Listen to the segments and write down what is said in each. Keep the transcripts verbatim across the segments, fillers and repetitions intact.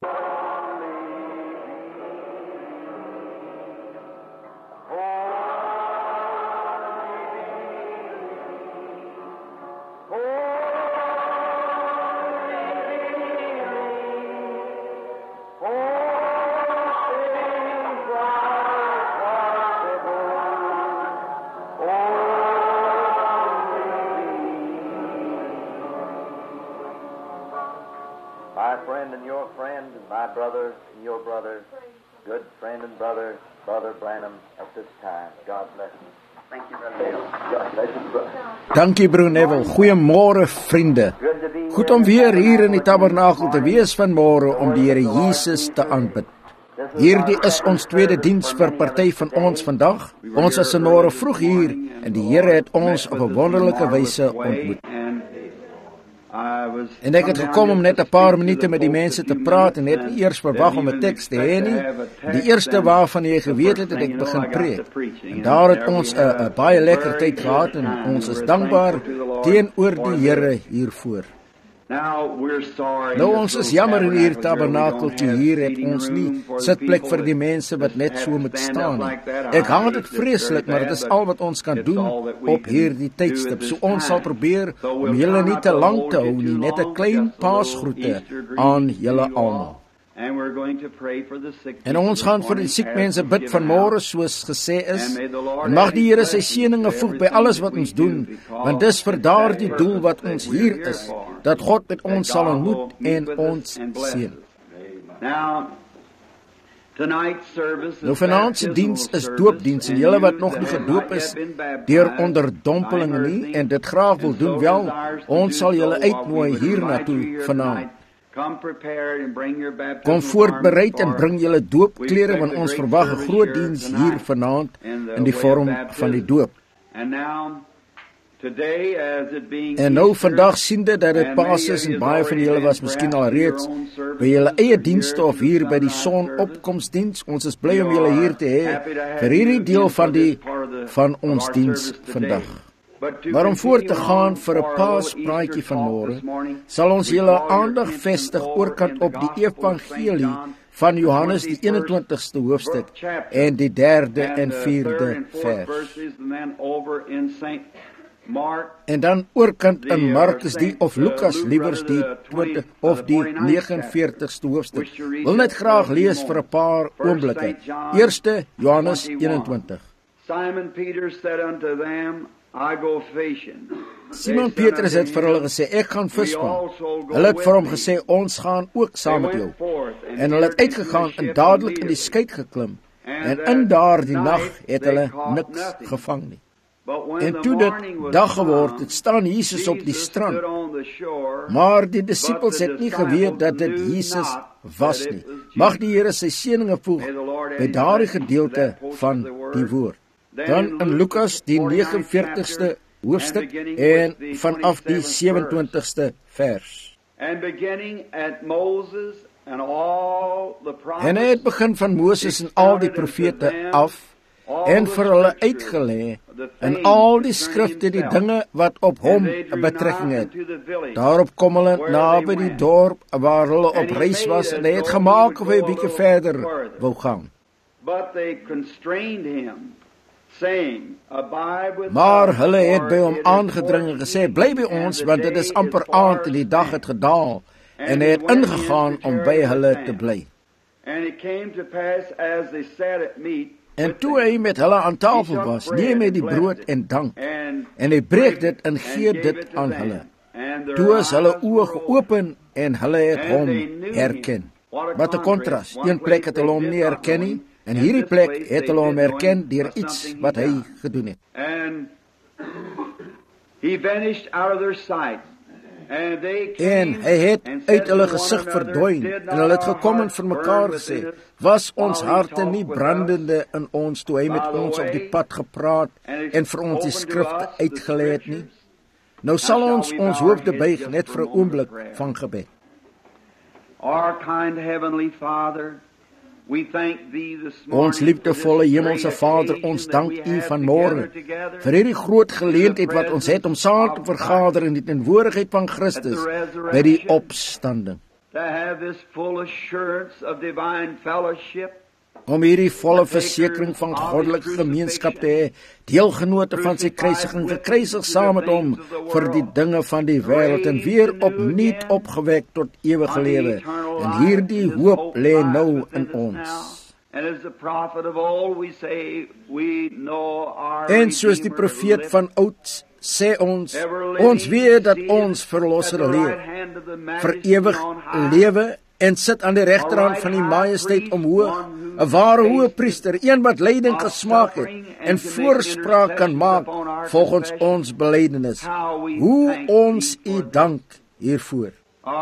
My friend and your friend, and my brother and your brother, good friend and brother, Brother Branham at this time. God bless you. Thank you, Brother Neville. God bless you, brother. Dankie, broer Neville. Goeiemôre, vriende. Goed om weer hier in die tabernakel te wees vanmôre om die Here Jesus te aanbid. Hierdie is ons tweede diens vir party van ons vandag. Ons is vanmôre vroeg hier en die Here het ons op 'n wonderlike wyse ontmoet. En ek het gekom om net 'n paar minute met die mense te praat en net nie eers verwag om 'n teks te hê nie. Die eerste waarvan jy geweet het, het ek begin preek. En daar het ons 'n 'n baie lekker tyd gehad en ons is dankbaar teenoor die Here hiervoor. Nou ons is jammer in hier tabernakeltjie hier het ons nie sitplek vir die mense wat net so moet staan nie. Ek haat dit vreeslik, maar dit is al wat ons kan doen op hierdie tydstip. So ons sal probeer om julle nie te lank te hou nie, net 'n klein paasgroete aan julle almal. En ons gaan vir die siek mense bid vanmôre soos gesê is. En mag die Here sy seëninge voeg by alles wat ons doen, want dis vir daardie doel wat ons hier is, dat God met ons sal ontmoet en ons seën. Nou vanaand se diens is doopdiens en julle wat nog nie gedoop is deur onderdompelinge nie en dit graag wil doen, wel, ons sal julle uitnooi hiernatoe vanaand. Kom voorbereid en bring julle doopklere, want ons verwag 'n groot diens hier vanaand in die vorm van die doop. En nou vandag siende dat dit Paas is en baie van julle was miskien al reeds by julle eie dienste of hier by die sonopkomsdiens. Ons is bly om julle hier te hê vir hierdie deel van die van ons diens vandag. Maar om voort te gaan vir 'n paaspraatjie vanmôre, sal ons julle aandag vestig oorkant op die evangelie van Johannes die eenentwintigste hoofstuk en die derde en vierde vers. En dan oorkant in Markus die of Lukas liewers die twintig of die negenenveertigste hoofstuk. Wil net graag lees vir 'n paar oomblikke. Eerste Johannes eenentwintig. Simon Peter said unto them, I go fishing. Simon Petrus het vir hulle gesê, ek gaan visvang. Hulle het vir hom gesê, ons gaan ook saam met jou. En hulle het uitgegaan en dadelik in die skei geklim. En in daardie nag het hulle niks gevang nie. En toe dit dag geword het, staan Jesus op die strand. Maar die disippels het nie geweet dat dit Jesus was nie. Mag die Here sy seëninge voeg by daardie gedeelte van die woord. Dan in Lukas die negenenveertigste hoofstuk en vanaf die sewenentwintigste vers. En hy het begin van Moses en al die profete af en vir hulle uitgelê in al die skrifte die dinge wat op hom 'n betrekking het. Daarop kom hulle naby die dorp waar hulle op reis was en hy het gemaak of hy 'n bietjie verder wou gaan. Maar hulle het by hom aangedring en gesê, bly by ons, want dit is amper aand en die dag het gedaal, en hy het ingegaan om by hulle te bly. En toe hy met hulle aan tafel was, neem hy die brood en dank, en hy breek dit en gee dit aan hulle. Toe is hulle oë geopen en hulle het hom herken. Wat 'n kontras, een plek het hulle hom nie herken nie, en hierdie plek het hulle hom herken deur iets wat hy gedoen het. En hy het uit hulle gesig verdwyn, en hulle het gekom en vir mekaar gesê, was ons harte nie brandende in ons toe hy met ons op die pad gepraat en vir ons die skrifte uitgelê het nie? Nou sal ons ons hoofde buig net vir 'n oomblik van gebed. Our kind heavenly Father, we thank thee this morning. Ons liefdevolle hemelse Vader, ons dank U vanmôre vir hierdie groot geleentheid wat ons het om saam te vergader in die teenwoordigheid van Christus by die opstanding. to have this full assurance of divine fellowship, om hierdie volle versekering van goddelike gemeenskap te hê, deelgenote van sy kruisiging, gekruisig saam met hom vir die dinge van die wêreld en weer opnuut opgewek tot ewige lewe. En hierdie hoop lê nou in ons. En soos die profeet van oud sê ons, ons weet dat ons verlosser leef, vir ewig lewe en sit aan die regterhand van die majesteit omhoog, 'n ware hoëpriester, een wat lyding gesmaak het en voorspraak kan maak volgens ons belydenis. Hoe ons U dank hiervoor.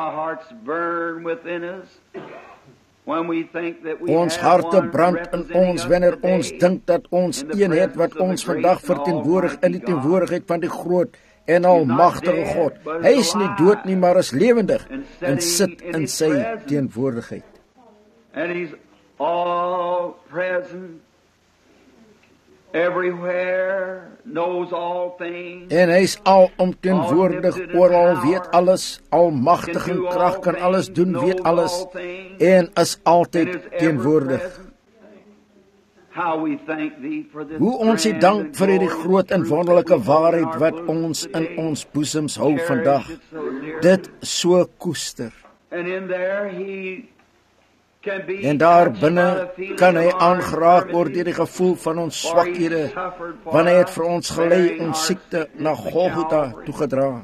Ons harte brand in ons wanneer ons dink dat ons een het wat ons vandag verteenwoordig in die teenwoordigheid van die groot en almagtige God. Hy is nie dood nie, maar is lewendig en sit in sy teenwoordigheid. And he's all present, everywhere, knows all things. En hy is alomteenwoordig, oral, weet alles, almagtig en krag, kan alles doen, weet alles en is altyd teenwoordig. Hoe ons U dank vir hierdie groot en wonderlike waarheid wat ons in ons boesems hou vandag. Dit so koester. En daar binne kan hy aangeraak word deur die gevoel van ons swakhede, want hy het vir ons gelei ons siekte na Golgotha toegedra.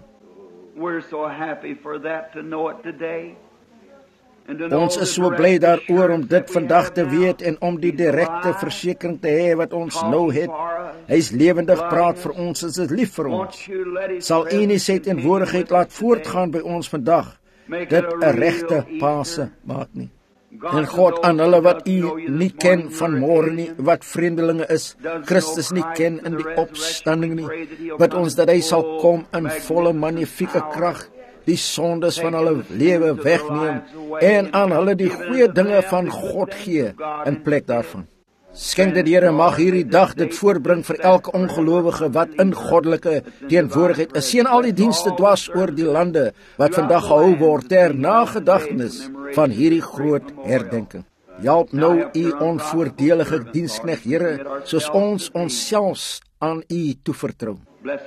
Ons is so bly daaroor om dit vandag te weet en om die direkte versekering te hê wat ons nou het. Hy is lewendig, praat vir ons, is dit lief vir ons. Sal U nie sy teenwoordigheid laat voortgaan by ons vandag, dit 'n regte Paase maak nie. En God aan hulle wat U nie ken van môre nie, wat vreemdelinge is, Christus nie ken in die opstanding nie, bid ons dat hy sal kom in volle magnifieke krag, die sondes van hulle lewe wegneem en aan hulle die goeie dinge van God gee in plek daarvan. Skenk dat Here mag hierdie dag dit voorbring vir elke ongelowige wat in goddelike teenwoordigheid is. Seën al die dienste dwars oor die lande wat vandag gehou word ter nagedagtenis van hierdie groot herdenking. Help nou U onvoordelige diensknegt, Here, soos ons onsself aan U toevertrou.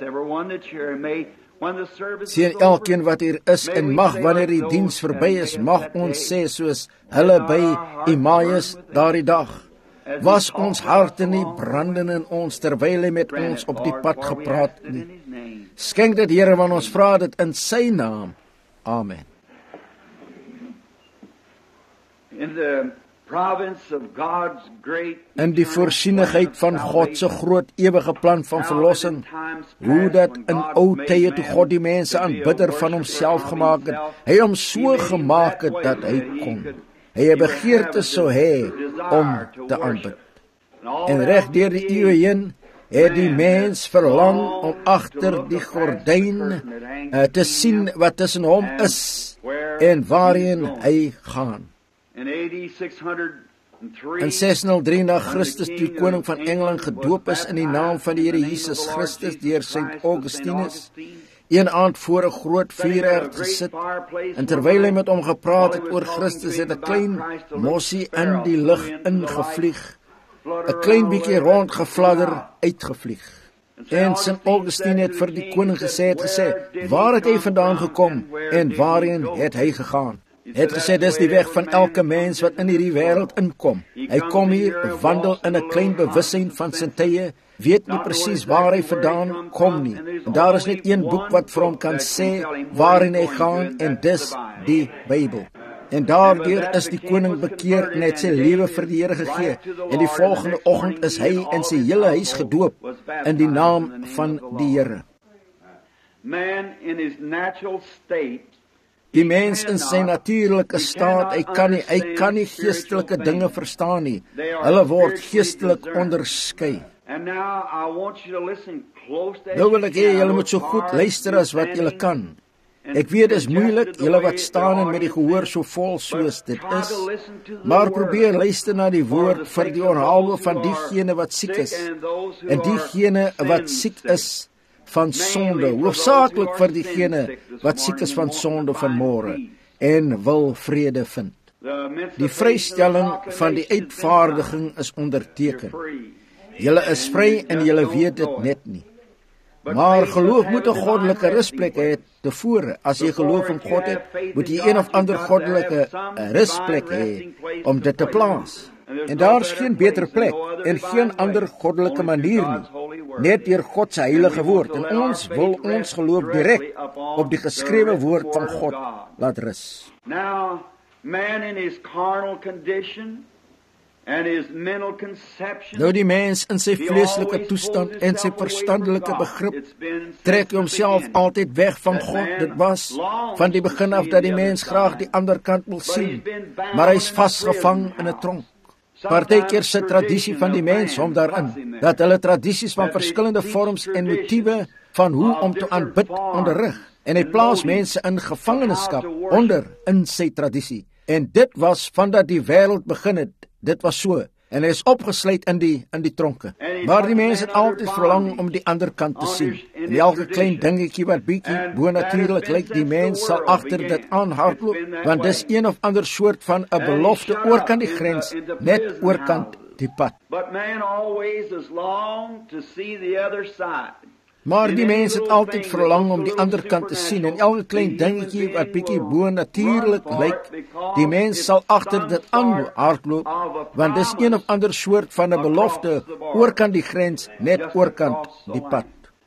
Seën elkeen wat hier is en mag wanneer die diens verby is, mag ons sê soos hulle by Emmaus daardie dag, was ons harte nie brandend in ons terwyl hy met ons op die pad gepraat nie. Skenk dit, Here, want ons vra dit in sy naam. Amen. In die voorsienigheid van God se groot ewige plan van verlossing, hoe dat in ou tye toe God die mense aanbidder van homself gemaak het, hy hom so gemaak het dat hy kon. Hy 'n begeerte sou hê om te aanbid. En reg deur die eeue heen het die mens verlang om agter die gordyn uh, te sien wat tussen hom is en waarheen hy gaan. In seshonderd na Christus, toe die koning van Engeland gedoop is in die naam van die Here Jesus Christus deur Saint Augustinus, een aand voor 'n groot vuurherd gesit, en terwyl hy met hom gepraat het oor Christus, het 'n klein mossie in die lug ingevlieg, 'n klein bietjie rondgefladder uitgevlieg. En Saint Augustine het vir die koning gesê, het gesê, waar het hy vandaan gekom en waarheen het hy gegaan? Het gesê, dis die weg van elke mens wat in hierdie wêreld inkom. Hy kom hier, wandel in 'n klein bewussyn van sy tye, weet nie presies waar hy vandaan kom nie. En daar is net een boek wat vir hom kan sê waarin hy gaan, en dis die Bybel. En daardeur is die koning bekeer en het sy lewe vir die Here gegee. En die volgende oggend is hy en sy hele huis gedoop in die naam van die Here. Die mens in sy natuurlike staat, hy kan nie, hy kan nie geestelike dinge verstaan nie. Hulle word geestelik onderskei. Nou wil ek hê julle moet so goed luister as wat julle kan. Ek weet dit is moeilik, julle wat staan en met die gehoor so vol soos dit is, maar probeer luister na die woord vir die onthaalwe van diegene wat siek is, en diegene wat siek is van sonde, hoofsaaklik vir diegene wat siek is van sonde van môre, en wil vrede vind. Die vrystelling van die uitvaardiging is onderteken. Julle is vry en julle weet dit net nie. Maar geloof moet 'n goddelike rusplek hê tevore. As jy geloof in God het, moet jy een of ander goddelike rusplek hê om dit te plaas. En daar is geen beter plek en geen ander goddelike manier nie, net deur God se heilige woord. En ons wil ons geloof direk op die geskrewe woord van God laat rus. Now, man in his carnal condition and his mental conception, nou die mens in sy vleeslike toestand en sy verstandelike begrip trek homself altyd weg van God. Dit was van die begin af dat die mens graag die ander kant wil sien, maar hy is vasgevang in 'n tronk. Partykeer se tradisie van die mens hom daarin, dat hulle tradisies van verskillende vorms en motiewe van hoe om te aanbid onderrig, en hy plaas mense in gevangenskap onder in sy tradisie. En dit was vandat die wêreld begin het, dit was so, en hy is opgesluit in die in die tronke. Maar die mens het altyd verlang om die ander kant te sien. En elke klein dingetjie wat bietjie bonatuurlik lyk, die mens sal agter dit aanhardloop, want dis een of ander soort van 'n belofte oorkant die grens, net oorkant die pad. But man always is long to see the other side. Maar die mens het altyd verlang om die ander kant te sien, en elke klein dingetjie wat bietjie bonatuurlik lyk, die mens sal agter dit aan hardloop, want dis een of ander soort van 'n belofte oorkant die grens, net oorkant die pad.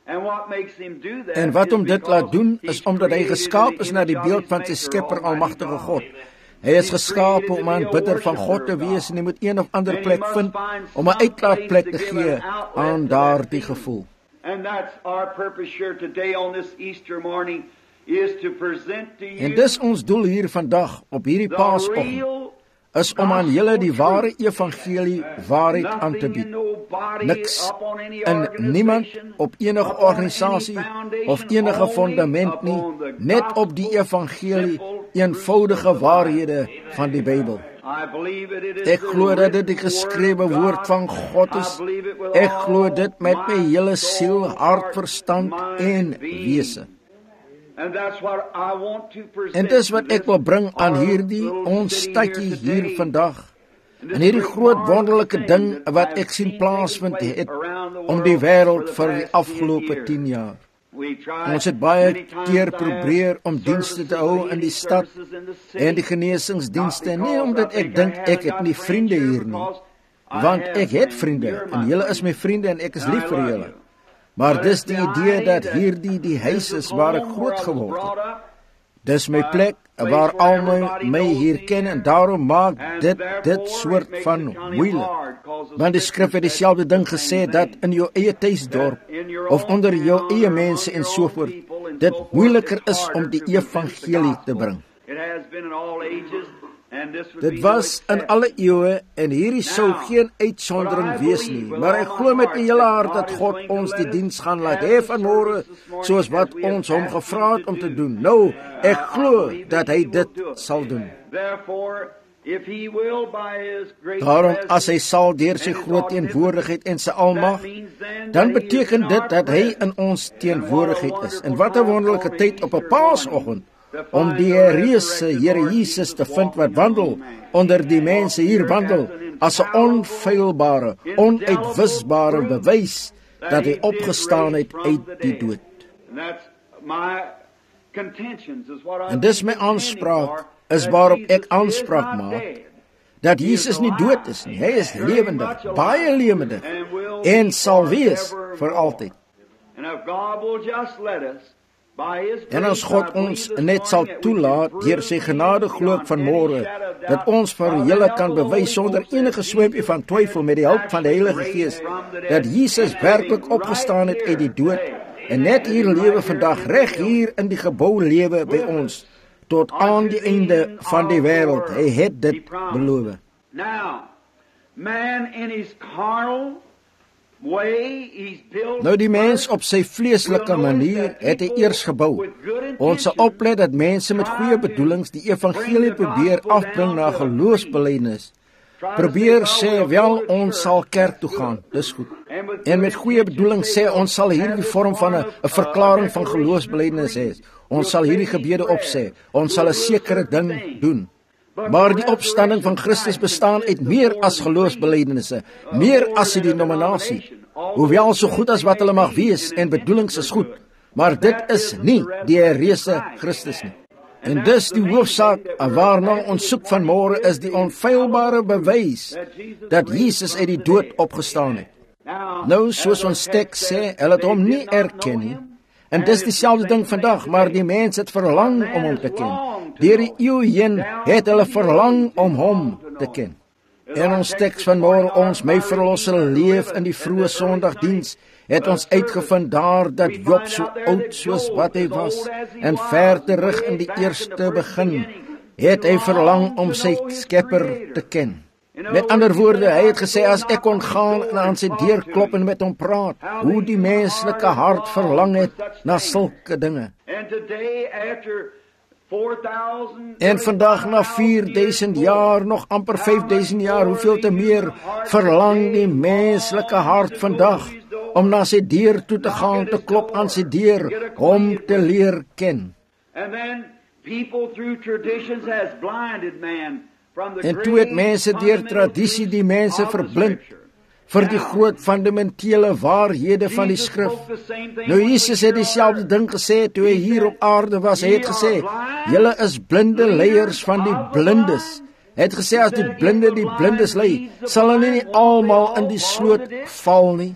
En wat om dit laat doen, is omdat hy geskaap is na die beeld van sy Skepper, almagtige God. Hy is geskaap om 'n aanbidder van God te wees, en hy moet een of ander plek vind om 'n uitlaatplek te gee aan daardie gevoel. And that's our purpose here today on this Easter morning, is to present to you. En dis ons doel hier vandag op hierdie Paasoggend, is om aan julle die ware evangelie waarheid aan te bied. Niks in niemand op enige organisasie of enige fundament nie, net op die evangelie, eenvoudige waarhede van die Bybel. Ek glo dat dit die geskrewe woord van God is. Ek glo dit met my hele siel, hart, verstand en wese. En dis wat ek wil bring aan hierdie ons stadjie hier vandag. En hierdie groot wonderlike ding wat ek sien plaasvind het om die wêreld vir die afgelope tien jaar. Ons het baie keer probeer om dienste te hou in die stad en die genesingsdienste, nie omdat ek dink ek het nie vriende hier nie, want ek het vriende en julle is my vriende en ek is lief vir julle. Maar dis die idee dat hierdie die huis is waar ek groot geword het. Dis my plek waar almal my hier ken, en daarom maak dit dit soort van moeilik. Want die skrif het dieselfde ding gesê, dat in jou eie tuisdorp of onder jou eie mense en so voort dit moeiliker is om die evangelie te bring. Dit was in alle eeue en hierdie sou geen uitsondering wees nie, maar ek glo met my hele hart dat God ons die diens gaan laat hê vanmôre, soos wat ons hom gevra het om te doen. Nou, ek glo dat hy dit sal doen. Daarom, as hy sal deur sy groot teenwoordigheid en sy almag, dan beteken dit dat hy in ons teenwoordigheid is. En wat 'n wonderlike tyd op 'n Paasoggend, om die reuse Here Jesus te vind wat wandel onder die mense hier wandel, as 'n onfeilbare, onuitwisbare bewys dat hy opgestaan het uit die dood. En dis my aanspraak, is waarop ek aanspraak maak, dat Jesus nie dood is nie, hy is lewendig, baie lewendig, en sal wees vir altyd. En as God ons net sal toelaat, deur sy genade glo ek vanmôre, dat ons vir julle kan bewys sonder enige swempie van twyfel met die hulp van die Heilige Gees, dat Jesus werklik opgestaan het uit die dood, en net hier lewe vandag, reg hier in die gebou lewe by ons, tot aan die einde van die wêreld. Hy het dit beloof. Nou die mens op sy vleeslike manier het hy eers gebou. Ons sal oplet dat mense met goeie bedoelings die evangelie probeer afbring na geloofsbelijdenis. Probeer sê, wel, ons sal kerk toe gaan, dis goed. En met goeie bedoeling sê ons sal hierdie vorm van 'n 'n verklaring van geloofsbelijdenis hê. Ons sal hierdie gebede opsê. Ons sal 'n sekere ding doen. Maar die opstanding van Christus bestaan uit meer as geloofsbelijdenisse, meer as die denominasie. Hoewel so goed as wat hulle mag wees en bedoelings is goed, maar dit is nie die herreese Christus nie. En dus die hoofsaak waarna ons soek vanmôre is die onfeilbare bewys dat Jesus uit die dood opgestaan het. Nou, soos ons teks sê, hulle het hom nie erken nie. En dis dieselfde ding vandag, maar die mens het verlang om hom te ken. Deur die eeue heen het hulle verlang om hom te ken. En ons teks vanmôre, ons my verlosser leef in die vroeë Sondagdiens, het ons uitgevind daar dat Job so oud soos wat hy was, en ver terug in die eerste begin, het hy verlang om sy Skepper te ken. Met ander woorde, hy het gesê, as ek kon gaan en aan sy deur klop en met hom praat, hoe die menslike hart verlang het na sulke dinge. En vandag na vierduisend jaar, nog amper vyfduisend jaar, hoeveel te meer, verlang die menslike hart vandag, om na sy deur toe te gaan, te klop aan sy deur, om te leer ken. En toe het mense deur tradisie die mense verblind, vir die groot fundamentele waarhede van die skrif. Nou Jesus het dieselfde ding gesê toe hy hier op aarde was. Hy het gesê, julle is blinde leiers van die blindes. Hy het gesê, as die blinde die blindes lei, sal hulle nie almal in die sloot val nie.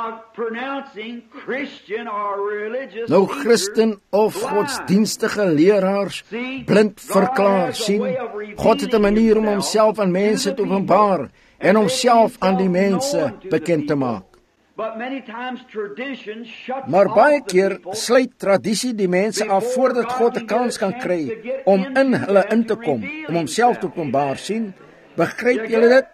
Nou Christen of godsdienstige leraars blind verklaar, sien, God het 'n manier om homself aan mense te openbaar en homself aan die mense bekend te maak. Maar baie keer sluit tradisie die mense af voordat God 'n kans kan kry om in hulle in te kom, om homself te openbaar, sien. Begryp julle dit?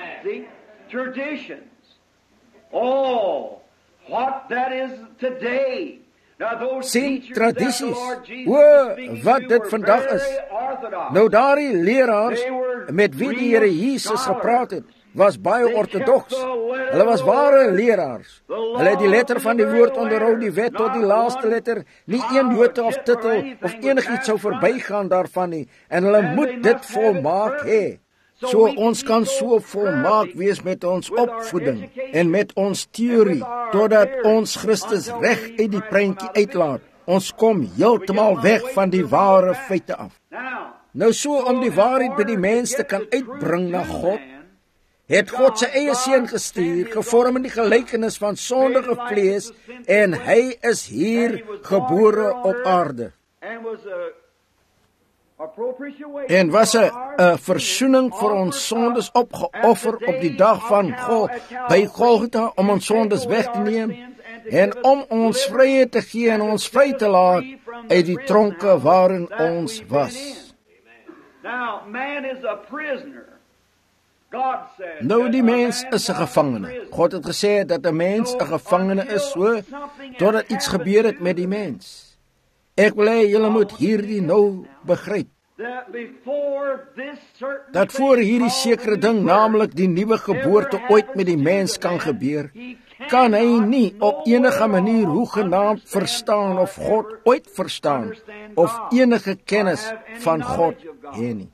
Oh, what that is today. Sien tradisies, o, wat dit vandag is. Nou daardie leraars met wie die Here Jesus gepraat het, was baie ortodoks. Hulle was ware leraars. Hulle het die letter van die woord onderhou, die wet tot die laaste letter, nie een jota of titel of enigiets sou verbygaan daarvan nie, en hulle moet dit volmaak hê. So ons kan so volmaak wees met ons opvoeding en met ons teorie, totdat ons Christus reg uit die prentjie uitlaat. Ons kom heeltemal weg van die ware feite af. Nou so om die waarheid by die mens te kan uitbring na God, het God sy eie seun gestuur, gevorm in die gelykenis van sondige vlees, en hy is hier gebore op aarde. En was 'n 'n versoening vir ons sondes opgeoffer op die dag van God by Golgotha om ons sondes weg te neem en om ons vryheid te gee en ons vry te laat uit die tronke waarin ons was. Nou die mens is 'n gevangene. God het gesê dat 'n mens 'n gevangene is so totdat iets gebeur het met die mens. Ek wil hê julle moet hierdie nou begryp. Dat voor hierdie sekere ding, naamlik die nuwe geboorte, ooit met die mens kan gebeur, kan hy nie op enige manier hoegenaamd verstaan of God ooit verstaan of enige kennis van God hê nie.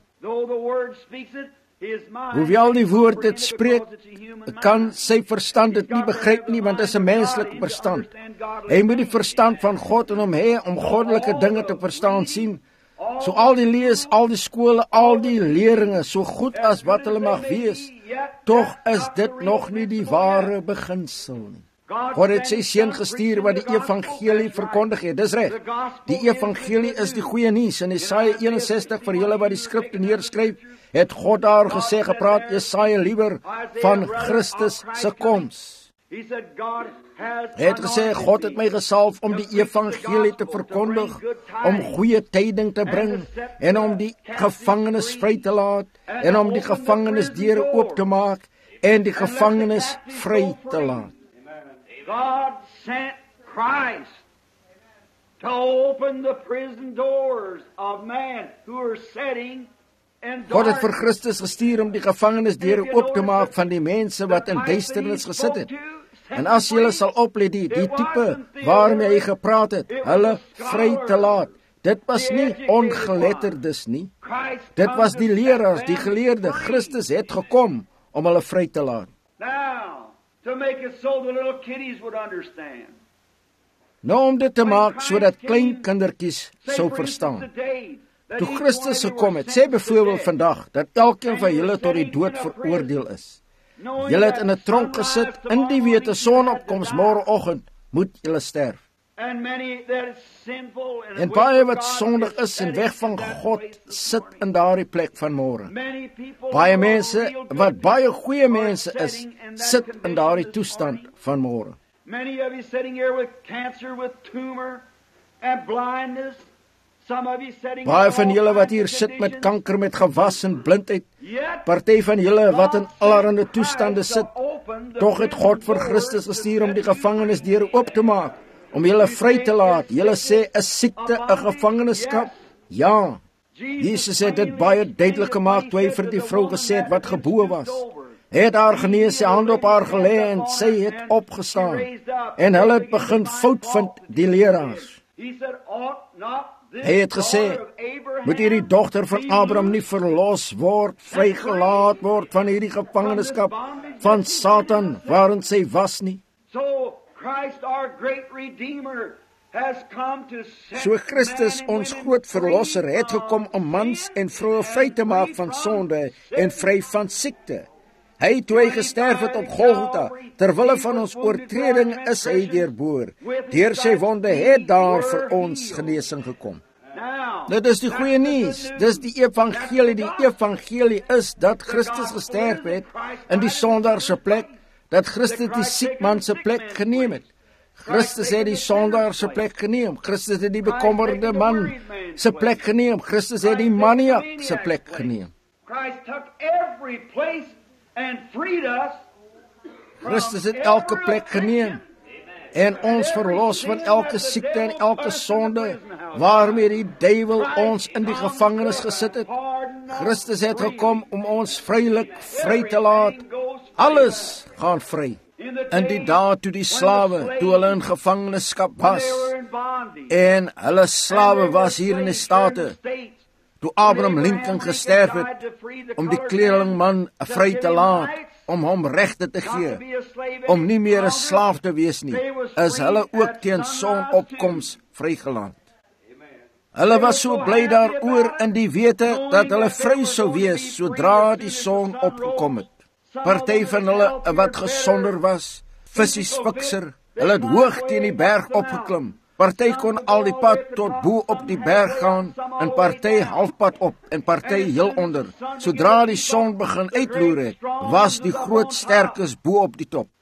Hoewel die woord dit spreek, kan sy verstand dit nie begryp nie, want dit is 'n menslike verstand. Hy moet die verstand van God in hom hê om goddelike dinge te verstaan, sien. So al die lees, al die skole, al die leringe, so goed as wat hulle mag wees, tog is dit nog nie die ware beginsel nie. God het sy seun gestuur wat die evangelie verkondig het. Dis reg. Die evangelie is die goeie nuus. In Jesaja eenensestig, vir julle wat die skrifte neerskryf, het God daar gesê, gepraat Jesaja liewer van Christus se koms. Hy het gesê, God het my gesalf om die evangelie te verkondig, om goeie tyding te bring, en om die gevangenes vry te laat, en om die gevangenes deure oop te maak, en die gevangenes vry te laat. God sent Christ to open the prison doors of man who are sitting in darkness. God het vir Christus gestuur om die gevangenes deure oop te maak van die mense wat in duisternis gesit het. En as julle sal oplet die, die tipe waarmee hy gepraat het, hulle vry te laat. Dit was nie ongeletterdes nie. Dit was die leraars, die geleerde. Christus het gekom om hulle vry te laat. Now, to make it so the little kiddies would understand. Nou om dit te maak sodat klein kindertjies sou verstaan. Toe Christus gekom het, sê byvoorbeeld vandag dat elkeen van julle tot die dood veroordeel is. Julle het in 'n tronk gesit in die wete sonopkoms môreoggend moet julle sterf. En baie wat sondig is en weg van God sit in daardie plek van môre. Baie mense wat baie goeie mense is, sit in daardie toestand van môre. Many of you sitting here with cancer, with tumor and blindness. Some of you sitting Baie van julle wat hier sit met kanker, met gewas en blindheid. Party van julle wat in allerlei toestande sit. Tog het God vir Christus gestuur om die gevangenisdeure oop te maak, om julle vry te laat. Julle sê 'n siekte, 'n gevangenskap? Ja. Jesus het dit baie duidelik gemaak toe hy vir die vrou gesê het wat geboe was. Hy het haar genees, sy hand op haar gelê en sy het opgestaan. En hulle het begin fout vind, die leraars. Hy het gesê, moet hierdie dogter van Abraham nie verlos word, vrygelaat word van hierdie gevangenskap van Satan waarin sy was nie. So Christus, ons groot verlosser, het gekom om mans en vroue vry te maak van sonde en vry van siekte. Hy, toe hy gesterf het op Golgotha, terwille van ons oortreding is hy deurboor. Deur sy wonde het daar vir ons genesing gekom. Dit is die goeie nuus. Dis die evangelie. Die evangelie is dat Christus gesterf het in die sondaar se plek, dat Christus die siekman se plek geneem het. Christus het die sondaar se plek geneem. Christus het die bekommerde man se plek geneem. Christus het die maniak se plek geneem. Christus het elke plek geneem en ons verlos van elke siekte en elke sonde waarmee die duiwel ons in die gevangenis gesit het. Christus het gekom om ons vrylik vry te laat. Alles gaan vry. In die dae toe die slawe, toe hulle in gevangenskap was en hulle slawe was hier in die state, toe Abraham Lincoln gesterf het om die kleerlingman vry te laat, om hom regte te gee, om nie meer 'n slaaf te wees nie, is hulle ook teen sonopkoms vrygelaat. Hulle was so bly daaroor in die wete dat hulle vry sou wees sodra die son opgekom het. Party van hulle wat gesonder was, visies fikser, hulle het hoog teen die berg opgeklim. Party kon al die pad tot bo op die berg gaan, en party halfpad op, en party heel onder. Sodra die son begin uitloer het, was die groot sterkes bo op die top.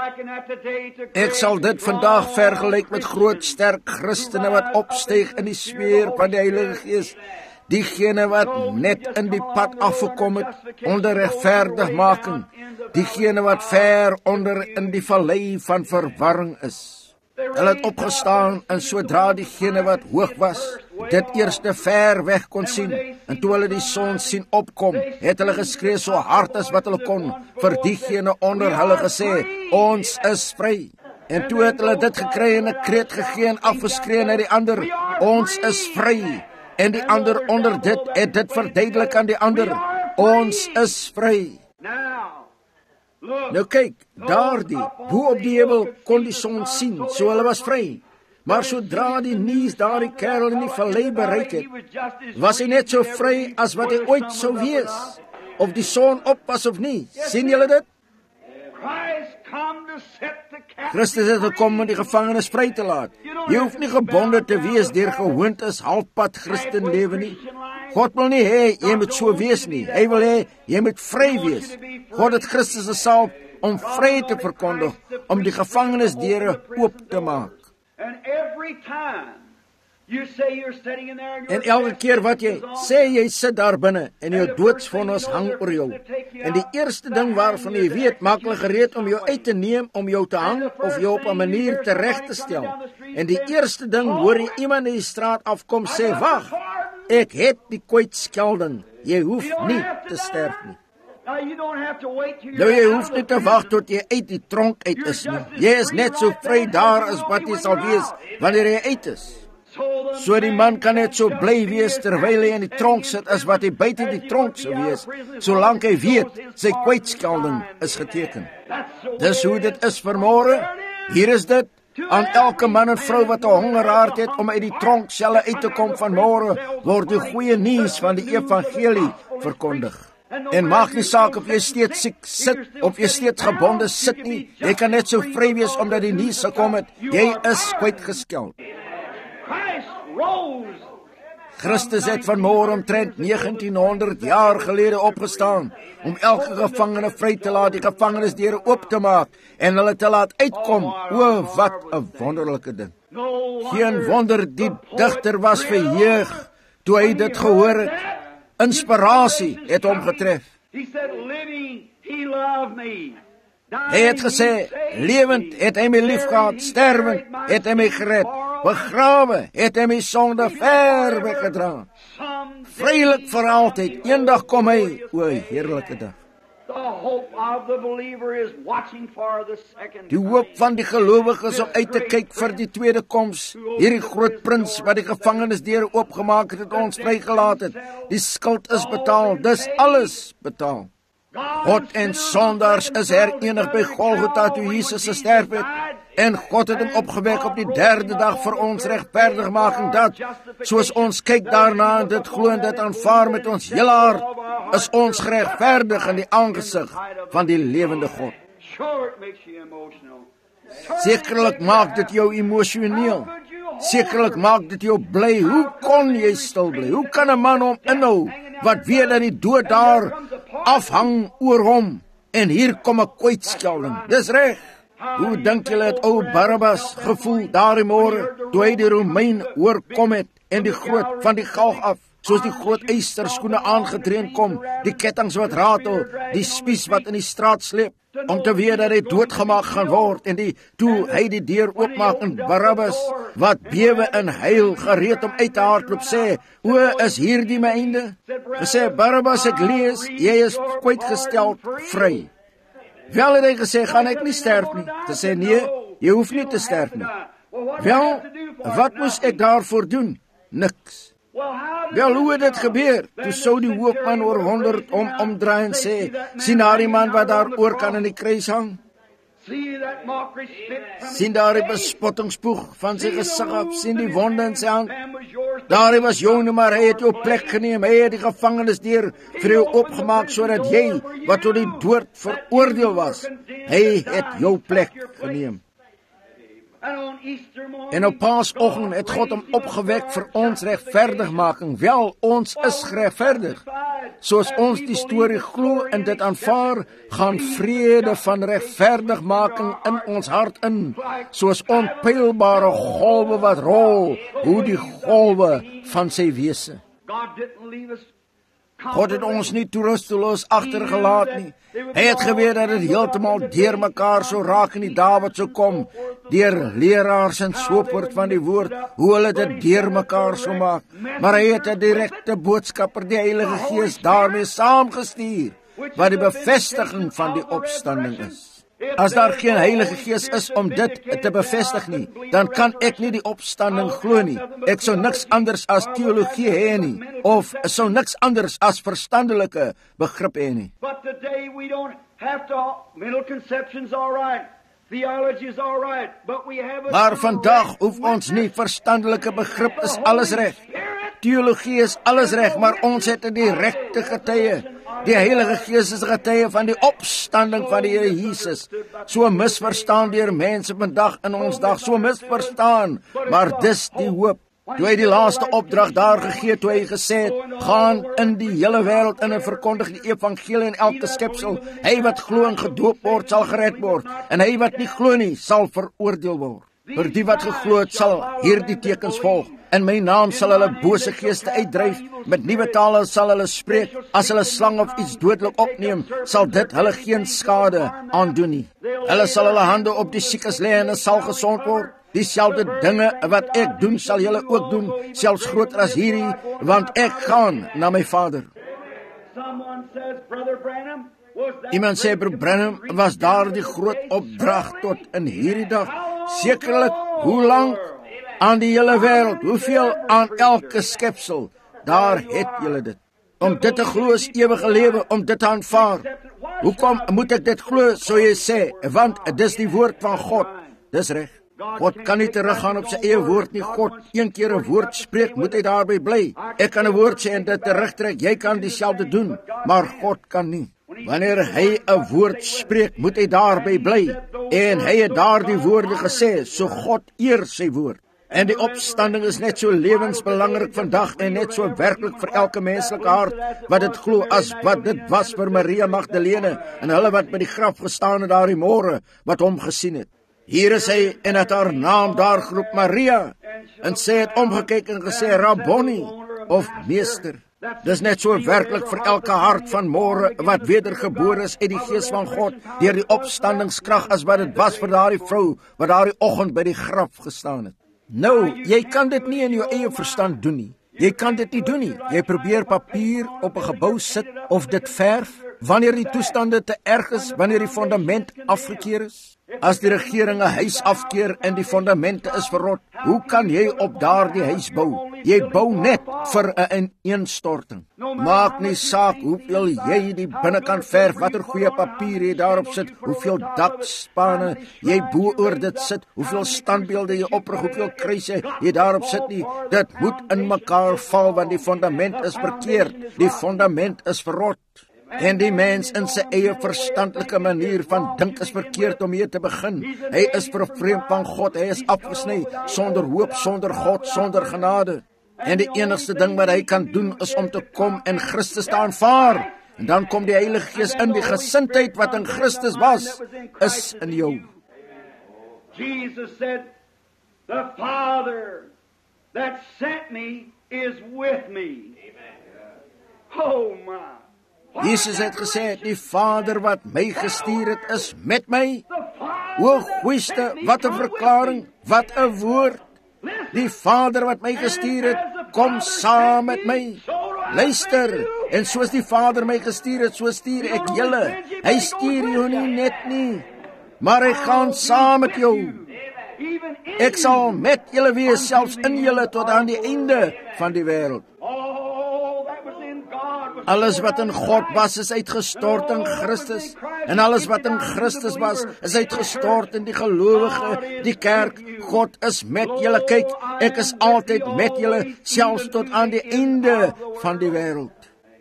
Ek sal dit vandag vergelyk met groot sterk Christene wat opstyg in die sfeer van die Heilige Gees. Diegene wat net in die pad afgekom het, onder regverdigmaking. Diegene wat ver onder in die vallei van verwarring is. Hulle het opgestaan, en sodra diegene wat hoog was, dit eerste ver weg kon sien, en toe hulle die son sien opkom, het hulle geskree so hard as wat hulle kon, vir diegene onder hulle gesê, ons is vry. En toe het hulle dit gekry en 'n kreet gegee en afgeskree na die ander, ons is vry. En die ander onder dit het dit verduidelik aan die ander, ons is vry. Nou kyk, daardie, bo op die hemel kon die son sien, so hulle was vry. Maar sodra die nuus daardie kerel in die vallei bereik het, was hy net so vry as wat hy ooit sou wees. Of die son op was of nie, sien julle dit? Christus het gekom om die gevangenes vry te laat. Jy hoef nie gebonde te wees deur gewoontes halfpad Christen lewe nie. God wil nie hê jy moet so wees nie. Hy wil hê jy moet vry wees. God het Christus gesalf om vry te verkondig, om die gevangenisdeure oop te maak. En elke keer wat jy sê jy sit daar binne en jou doodsvonnis hang oor jou, en die eerste ding waarvan jy weet, maak hulle gereed om jou uit te neem, om jou te hang of jou op 'n manier terecht te stel. En die eerste ding hoor jy iemand in die straat afkom sê, wag, ek het die kwytskelding, jy hoef nie te sterf nie. Nou, jy hoef nie te wag tot jy uit die tronk uit is nie. Jy is net so vry daar as wat jy sal wees wanneer jy uit is. So die man kan net so bly wees terwyl hy in die tronk sit as wat hy buite die tronk sou wees, solank hy weet sy kwytskelding is geteken. Dis hoe dit is vanmôre. Hier is dit aan elke man en vrou wat 'n hongerhart het om uit die tronkselle uit te kom vanmôre, word die goeie nuus van die evangelie verkondig. En maak nie saak of jy steeds siek sit of jy steeds gebonde sit nie, jy kan net so vry wees omdat die nuus gekom het, jy is kwytgeskeld. Christus het vanmôre omtrent negentienhonderd jaar gelede opgestaan om elke gevangene vry te laat, die gevangenisdeure oop te maak en hulle te laat uitkom. O, wat 'n wonderlike ding. Geen wonder die digter was verheug toe hy dit gehoor het. Inspirasie het hom getref. Hy het gesê, lewend het hy my liefgehad, sterwend het hy my gered, begrawe het hy my sonde ver weggedra. Vrylik vir altyd, eendag kom hy, o heerlike dag. Die hoop van die gelowige is om uit te kyk vir die tweede koms. Hierdie groot prins wat die gevangenisdeure oopgemaak het, het ons vrygelaat het. Die skuld is betaal, dis alles betaal. God en sondaars is herenig by Golgotha toe Jesus gesterf het. En God het hom opgewek op die derde dag vir ons regverdigmaking dat, soos ons kyk daarna en dit glo en dit aanvaar met ons hele hart, is ons geregverdig in die aangesig van die lewende God. Sekerlik maak dit jou emosioneel. Sekerlik maak dit jou bly. Hoe kon jy stil bly? Hoe kan 'n man hom inhou wat weet dat die dood daar afhang oor hom? En hier kom 'n kwytskelding. Dis reg. Hoe dink julle het ou Barabbas gevoel daardie môre toe hy die Romein oorkom het en die groot van die galg af, soos die groot eysterskoene aangetreen kom, die kettinge wat ratel, die spies wat in die straat sleep, om te weet dat hy doodgemaak gaan word, en die toe hy die deur oopmaak en Barabbas wat bewe en huil gereed om uit te hardloop sê, o, is hierdie my einde? Gesê, Barabbas, ek lees, jy is kwytgeskeld vry. Wel het hy gesê, gaan ek nie sterf nie. Te sê, nee, jy hoef nie te sterf nie. Wel, wat moes ek daarvoor doen? Niks. Wel, hoe het dit gebeur? Toe sou die hoofman oor honderd om omdraai en sê, sien daar die man wat daar oor kan in die kruis hang? Sien daar die bespottingspoeg van sy gesig af, sien die wonde in sy hand? Daar was joune, maar hy het jou plek geneem, hy het die gevangenisdeur vir jou opgemaak, sodat jy, wat tot die dood veroordeel was, hy het jou plek geneem. En op Paasoggend het God hom opgewek vir ons regverdigmaking. Wel, ons is geregverdig. Soos ons die storie glo en dit aanvaar, gaan vrede van regverdigmaking in ons hart in, soos onpeilbare golwe wat rol, hoe die golwe van sy wese. God het ons nie toerusteloos agtergelaat nie. Hy het geweet dat dit heeltemal deur mekaar sou raak in die dae wat sou kom, deur leraars en so voort van die woord, hoe hulle dit deur mekaar sou maak. Maar hy het 'n direkte boodskapper, die Heilige Gees, daarmee saamgestuur, wat die bevestiging van die opstanding is. As daar geen Heilige Gees is om dit te bevestig nie, dan kan ek nie die opstanding glo nie. Ek sou niks anders as teologie hê nie, of sou niks anders as verstandelike begrip hê nie. But today we don't have to, mental conceptions all right, theology is all right, but we have a... Maar vandag hoef ons nie, verstandelike begrip is alles reg. Teologie is alles reg, maar ons het 'n direkte getuie. Die Heilige Gees is getuie van die opstanding van die Here Jesus. So misverstaan deur mense vandag in ons dag, so misverstaan, maar dis die hoop. Toe hy die laaste opdrag daar gegee, toe hy gesê het, gaan in die hele wêreld in en verkondig die evangelie in elke skepsel. Hy wat glo en gedoop word, sal gered word, en hy wat nie glo nie, sal veroordeel word. Vir die wat geglo het, sal hierdie tekens volg. In my naam sal hulle bose geeste uitdryf, met nuwe tale sal hulle spreek, as hulle slang of iets dodelik opneem, sal dit hulle geen skade aandoen nie. Hulle sal hulle hande op die siekes lê en hulle sal gesond word. Dieselfde dinge wat ek doen, sal julle ook doen, selfs groter as hierdie, want ek gaan na my Vader. Iemand sê, Broer Branham, was daar die groot opdrag tot in hierdie dag? Sekerlik, hoe lang? Aan die hele wêreld, hoeveel aan elke skepsel? Daar het julle dit. Om dit te glo is ewige lewe, om dit te aanvaar. Hoekom moet ek dit glo, so jy sê? Want dis die woord van God. Dis reg. God kan nie teruggaan op sy eie woord nie. God, een keer 'n woord spreek, moet hy daarby bly. Ek kan 'n woord sê en dit terugtrek. Jy kan dieselfde doen, maar God kan nie. Wanneer hy 'n woord spreek, moet hy daarby bly. En hy het daardie woorde gesê, so God eer sy woord. En die opstanding is net so lewensbelangrik vandag en net so werklik vir elke menslike hart wat dit glo as wat dit was vir Maria Magdalene en hulle wat by die graf gestaan het daardie môre wat hom gesien het. Hier is hy en het haar naam daar geroep Maria en sy het omgekyk en gesê Rabboni of meester. Dis net so werklik vir elke hart van môre wat wedergebore is uit die gees van God deur die opstandingskrag as wat dit was vir daardie vrou wat daardie oggend by die graf gestaan het. Nou, jy kan dit nie in jou eie verstand doen nie. Jy kan dit nie doen nie. Jy probeer papier op 'n gebou sit of dit verf wanneer die toestande te erg is, wanneer die fondament afgekeer is. As die regering 'n huis afkeer en die fondamente is verrot, hoe kan jy op daardie huis bou? Jy bou net vir 'n ineenstorting. Maak nie saak hoeveel jy die binnekant verf, watter goeie papier jy daarop sit, hoeveel dakspane jy bo oor dit sit, hoeveel standbeelde jy oprig, hoeveel kruise jy daarop sit nie. Dit moet in mekaar val want die fondament is verkeerd. Die fondament is verrot. En die mens in sy eie verstandelike manier van dink is verkeerd om mee te begin. Hy is vervreemd van God, hy is afgesny, sonder hoop, sonder God, sonder genade. En die enigste ding wat hy kan doen is om te kom en Christus te aanvaar. En dan kom die Heilige Gees in, die gesindheid wat in Christus was, is in jou. Jesus said, the Father that sent me is with me. Oh my. Jesus het gesê, die Vader wat my gestuur het, is met my. O goeieste, wat 'n verklaring, wat 'n woord. Die Vader wat my gestuur het, kom saam met my. Luister, en soos die Vader my gestuur het, so stuur ek julle. Hy stuur jou nie net nie, maar hy gaan saam met jou. Ek sal met julle wees, selfs in julle tot aan die einde van die wêreld. Alles wat in God was, is uitgestort in Christus. En alles wat in Christus was, is uitgestort in die gelowige, die kerk. God is met julle. Kyk, ek is altyd met julle, selfs tot aan die einde van die wêreld.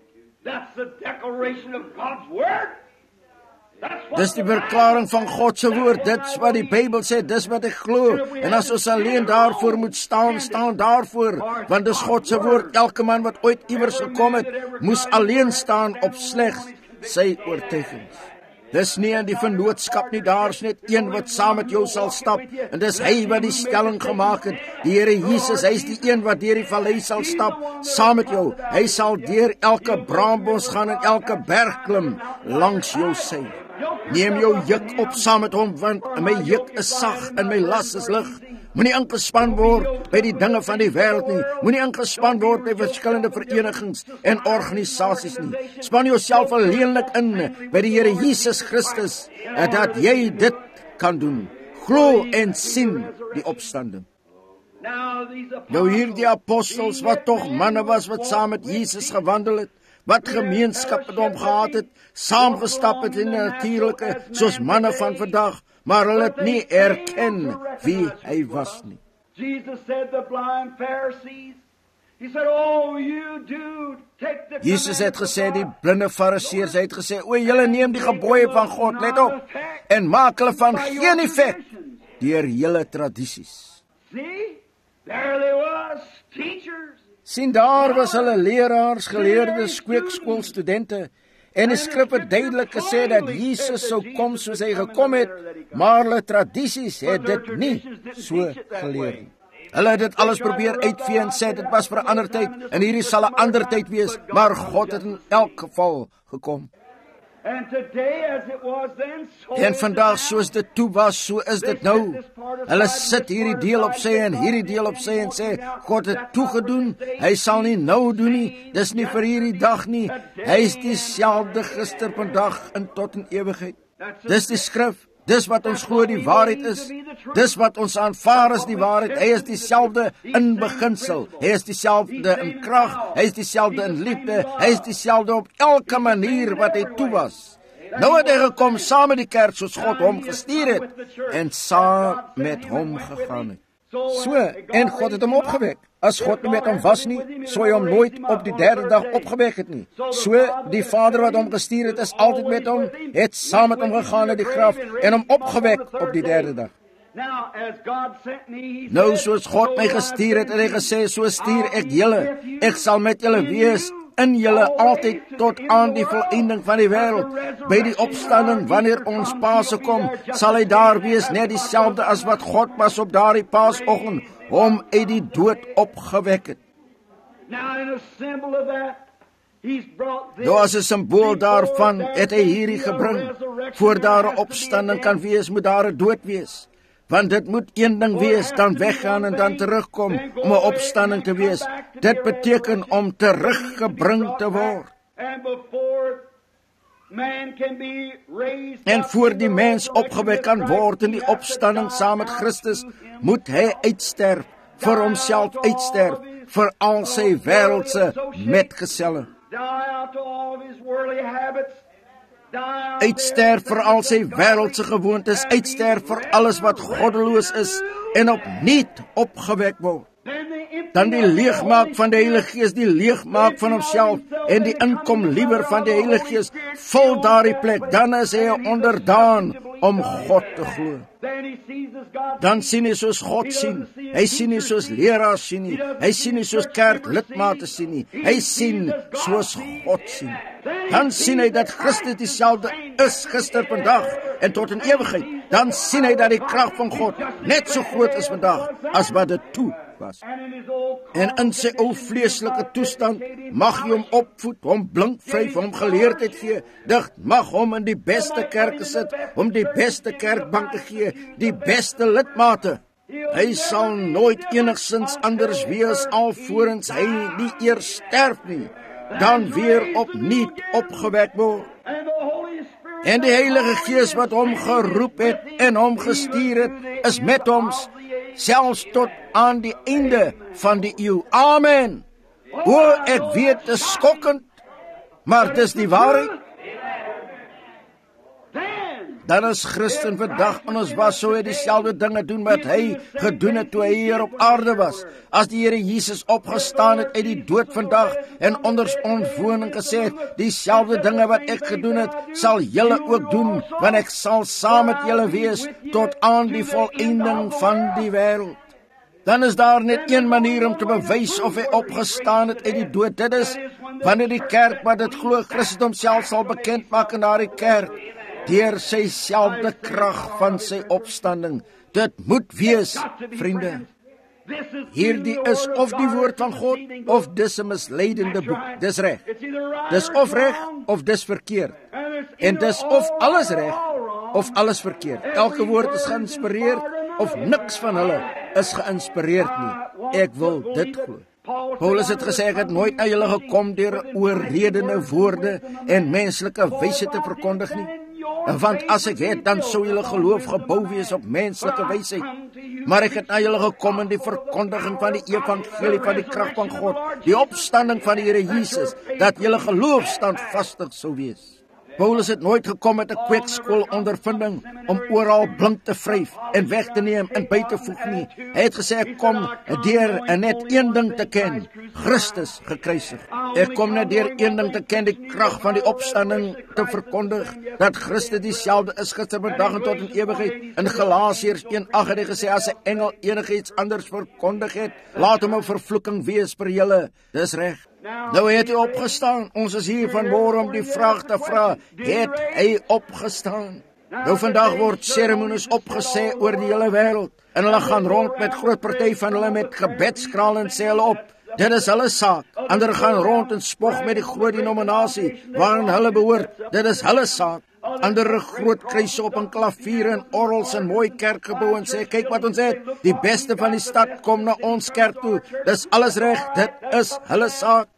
Dis die verklaring van God se woord. Dit's wat die Bybel sê, dis wat ek glo. En as ons alleen daarvoor moet staan, staan daarvoor, want dis God se woord. Elke man wat ooit iewers gekom het, moes alleen staan op slegs sy oortuigings. Dis nie in die vennootskap nie, daar's net een wat saam met jou sal stap, en dis hy wat die stelling gemaak het. Die Here Jesus, hy is die een wat deur die vallei sal stap, saam met jou. Hy sal deur elke braambos gaan en elke berg klim langs jou sy. Neem jou juk op saam met hom, want my juk is sag en my las is lig. Moenie ingespan word by die dinge van die wêreld nie. Moenie ingespan word by verskillende verenigings en organisasies nie. Span jouself alleenlik in by die Here Jesus Christus, en dat jy dit kan doen. Glo en sien die opstanding. Nou hier die apostels wat tog manne was wat saam met Jesus gewandel het, wat gemeenskap met hom gehad het, saamgestap het in die natuurlike, soos manne van vandag, maar hulle het nie erken wie hy was nie. Jesus said the blind Pharisees, he said, oh you do take the Jesus het gesê, die blinde fariseërs, hy het gesê, o julle neem die gebooie van God, let op, en maak hulle van geen effek deur julle tradisies. See, there they was, teachers. Sien, daar was hulle leraars, geleerdes, kweekskoolstudente, en die skrif het duidelik gesê dat Jesus sou kom soos hy gekom het, maar hulle tradisies het dit nie so geleer nie. Hulle het dit alles probeer uitvee en sê dit was vir 'n ander tyd, en hierdie sal 'n ander tyd wees, maar God het in elk geval gekom. En vandag soos dit toe was, so is dit nou. Hulle sit hierdie deel op sy en hierdie deel op sy en sê, God het toegedoen, hy sal nie nou doen nie, dis nie vir hierdie dag nie, hy is dieselfde gister, vandag en tot in ewigheid. Dis die skrif, dis wat ons glo die waarheid is, dis wat ons aanvaar as die waarheid, hy is dieselfde in beginsel, hy is dieselfde in krag, hy is dieselfde in liefde, hy is dieselfde op elke manier wat hy toe was. Nou het hy gekom saam met die kerk soos God hom gestuur het en saam met hom gegaan het. So, en God het hom opgewek. As God nie met hom was nie, sou hy hom nooit op die derde dag opgewek het nie. So, die Vader wat hom gestuur het, is altyd met hom, het saam met hom gegaan in die graf en hom opgewek op die derde dag. Nou, soos God my gestuur het, en hy gesê, so stuur ek julle, ek sal met julle wees, in julle altyd tot aan die volëinding van die wêreld. By die opstanding, wanneer ons Paase kom, sal hy daar wees, net dieselfde as wat God was op daardie Paasoggend, hom uit die dood opgewek het. Nou as 'n simbool daarvan het hy hierdie gebring. Voor daar 'n opstanding kan wees, moet daar 'n dood wees. Want dit moet een ding wees, dan weggaan en dan terugkom om 'n opstanding te wees. Dit beteken om teruggebring te word. En voor die mens opgewek kan word in die opstanding saam met Christus, moet hy uitsterf, vir homself uitsterf, vir al sy wêreldse metgeselle. Uitsterf vir al sy wêreldse gewoontes, uitsterf vir alles wat goddeloos is en opnuut opgewek word. Dan die leegmaak van die Heilige Gees, die leegmaak van homself en die inkom liewer van die Heilige Gees, vul daardie plek, dan is hy 'n onderdaan om God te glo. Dan sien hy soos God sien, hy sien nie soos leraars sien nie, hy sien nie soos kerklidmate sien nie, hy sien soos God sien. Dan sien hy dat Christus dieselfde is gister, vandag en tot in ewigheid. Dan sien hy dat die krag van God net so groot is vandag as wat dit toe was. En in sy ou vleeslike toestand mag jy hom opvoed, hom blink vryf, hom geleerdheid gee, dit mag hom in die beste kerke sit, hom die beste kerkbanke gee, die beste lidmate. Hy sal nooit enigsins anders wees alvorens hy nie eers sterf nie, dan weer opnuut opgewek word. En die Heilige Gees wat hom geroep het en hom gestuur het, is met ons, selfs tot aan die einde van die eeuw. Amen. O, ek weet, dit is skokkend, maar dit is die waarheid. Dan is Christen vandag en ons was so hy dieselfde dinge doen wat hy gedoen het toe hy hier op aarde was. As die Here Jesus opgestaan het uit die dood vandag en onder ons woning gesê het, dieselfde dinge wat ek gedoen het, sal julle ook doen, want ek sal saam met julle wees tot aan die volëinding van die wêreld. Dan is daar net een manier om te bewys of hy opgestaan het uit die dood. Dit is wanneer die kerk wat dit glo Christus homself sal bekend maak in daardie kerk, deur sy selfde krag van sy opstanding. Dit moet wees, vriende. Hierdie is of die woord van God, of dis 'n misleidende boek. Dis reg. Dis of reg, of dis verkeerd. En dis of alles reg, of alles verkeerd. Elke woord is geïnspireerd, of niks van hulle is geïnspireerd nie. Ek wil dit glo. Paulus het gesê, ek het nooit na julle gekom deur oorredende woorde en menslike wysheid te verkondig nie. Want as ek het, dan sou julle geloof gebou wees op menslike wysheid. Maar ek het na julle gekom in die verkondiging van die evangelie van die krag van God, die opstanding van die Here Jesus, dat julle geloof standvastig sou wees. Paulus het nooit gekom met 'n kweekskool ondervinding om oral blink te vryf en weg te neem en by te voeg nie. Hy het gesê, ek kom deur en net een ding te ken, Christus gekruisig. Ek kom net deur een ding te ken, die krag van die opstanding te verkondig, dat Christus dieselfde is gister, vandag en tot in ewigheid. In Galasiërs een agt het hy gesê, as 'n engel enigiets anders verkondig het, laat hom 'n vervloeking wees vir julle. Dis reg. Nou het hy opgestaan. Ons is hier vanmôre om die vraag te vra, het hy opgestaan? Nou vandag word seremonies opgesê oor die hele wêreld. En hulle gaan rond met groot party van hulle met gebedskraal en sê hulle op. Dit is hulle saak. Ander gaan rond en spog met die groot denominasie waarin hulle behoort. Dit is hulle saak. Ander groot kruise op en klaviere en orgels en mooi kerkgebou en sê, kyk wat ons het. Die beste van die stad kom na ons kerk toe. Dis alles reg. Dit is hulle saak.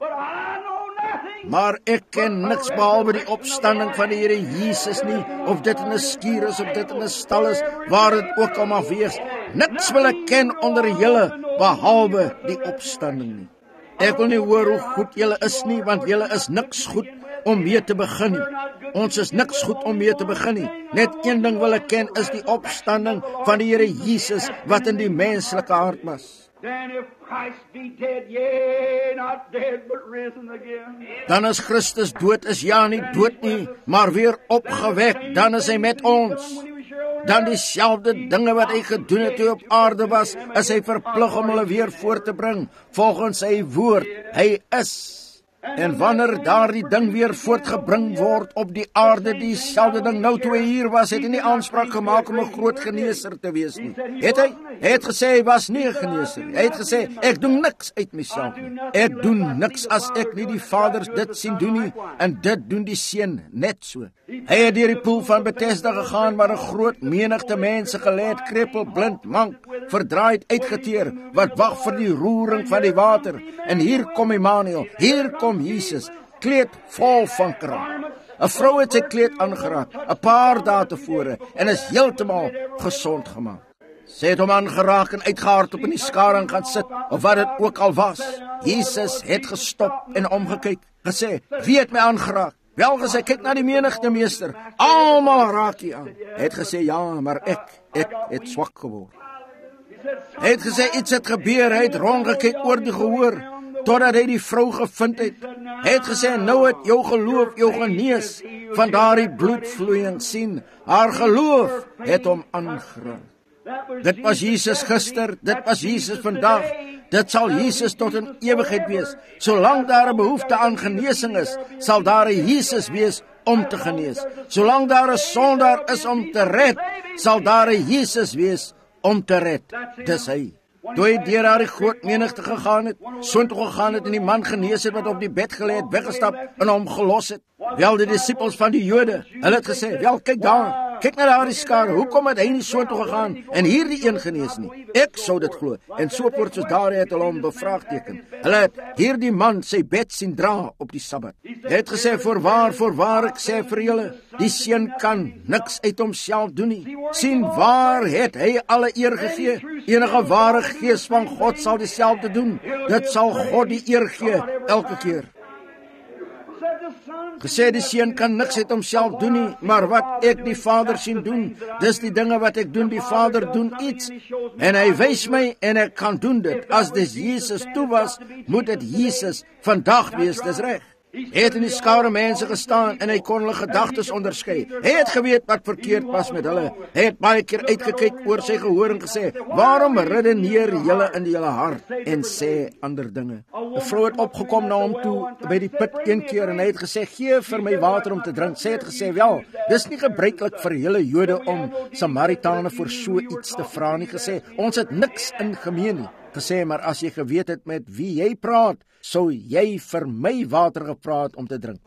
Maar ek ken niks behalwe die opstanding van die Here Jesus nie, of dit in 'n skuur is, of dit in 'n stal is, waar dit ook al mag wees. Niks wil ek ken onder julle behalwe die opstanding nie. Ek wil nie hoor hoe goed julle is nie, want julle is niks goed om mee te begin nie. Ons is niks goed om mee te begin nie. Net een ding wil ek ken, is die opstanding van die Here Jesus wat in die menslike hart was. Then if Christ be dead, yea, not dead, but risen again. Dan as Christus dood is, ja nie dood nie, maar weer opgewek, dan is hy met ons. Dan dieselfde dinge wat hy gedoen het toe hy op aarde was, is hy verplig om hulle weer voor te bring, volgens sy woord. Hy is. En wanneer daardie ding weer voortgebring word op die aarde, dieselfde ding, nou toe hy hier was, het hy nie aanspraak gemaak om 'n groot geneeser te wees nie. Het hy? Hy het gesê hy was nie 'n geneeser. Hy het gesê, ek doen niks uit myself nie. Ek doen niks as ek nie die Vader dit sien doen nie, en dit doen die Seun net so. Hy het deur die poel van Bethesda gegaan, waar 'n groot menigte mense gelê het, krepeel, blind, mank, verdraaid, uitgeteer, wat wag vir die roering van die water. En hier kom Immanuel, hier kom Jesus, kleed vol van krag. 'n Vrou het sy kleed aangeraak, 'n paar dae tevore, en is heeltemal gesond gemaak. Sy het hom aangeraak en uitgehardloop in die skare en gaan sit, of wat dit ook al was. Jesus het gestop en omgekyk, gesê, wie het my aangeraak? Wel gesê, kyk na die menigte, meester, almal raak hier aan. Hy het gesê, ja, maar ek, ek het swak geword. Hy het gesê, iets het gebeur, hy het rondgekyk oor die gehoor, totdat hy die vrou gevind het. Hy het gesê, nou het jou geloof jou genees van daardie bloedvloeiing. Sien, haar geloof het hom aangeraak. Dit was Jesus gister, dit was Jesus vandag, dit sal Jesus tot in ewigheid wees. Solank daar 'n behoefte aan genesing is, sal daar 'n Jesus wees om te genees. Solank daar 'n sondaar is om te red, sal daar 'n Jesus wees om te red. Dis hy. Toe hy deur daardie groot menigte gegaan het, soontoe gegaan het en die man genees het wat op die bed gelê het, weggestap en hom gelos het. Wel, die disippels van die Jode, hulle het gesê, wel, kyk daar, kyk na daardie skare, hoekom het hy nie soontoe gegaan en hier die een genees nie? Ek sou dit glo, en so voort soos daar het hulle hom bevraagteken. Hulle het hier die man sy bed sien dra op die Sabbat. Hy het gesê, voorwaar, voorwaar, ek sê vir julle, die Seun kan niks uit homself doen nie. Sien, waar het hy alle eer gegee? Enige ware gees van God sal dieselfde doen. Dit sal God die eer gee, elke keer. Gesê die Seun kan niks uit homself doen nie, maar wat ek die Vader sien doen, dis die dinge wat ek doen, die Vader doen iets, en hy wys my, en ek kan doen dit. As dis Jesus toe was, moet dit Jesus vandag wees, dis reg. Hy het in die skare mense gestaan, en hy kon hulle gedagtes onderskei. Hy het geweet wat verkeerd was met hulle. Hy het baie keer uitgekyk oor sy gehoor en gesê, waarom redeneer julle in julle hart, en sê ander dinge. 'n Vrou het opgekom na hom toe, by die put een keer, en hy het gesê, gee vir my water om te drink. Sy het gesê, wel, dis nie gebruiklik vir julle Jode om Samaritane vir so iets te vra nie. Gesê, ons het niks in gemeen nie. Gesê, maar as jy geweet het met wie jy praat, sou jy vir my water gevra het om te drink.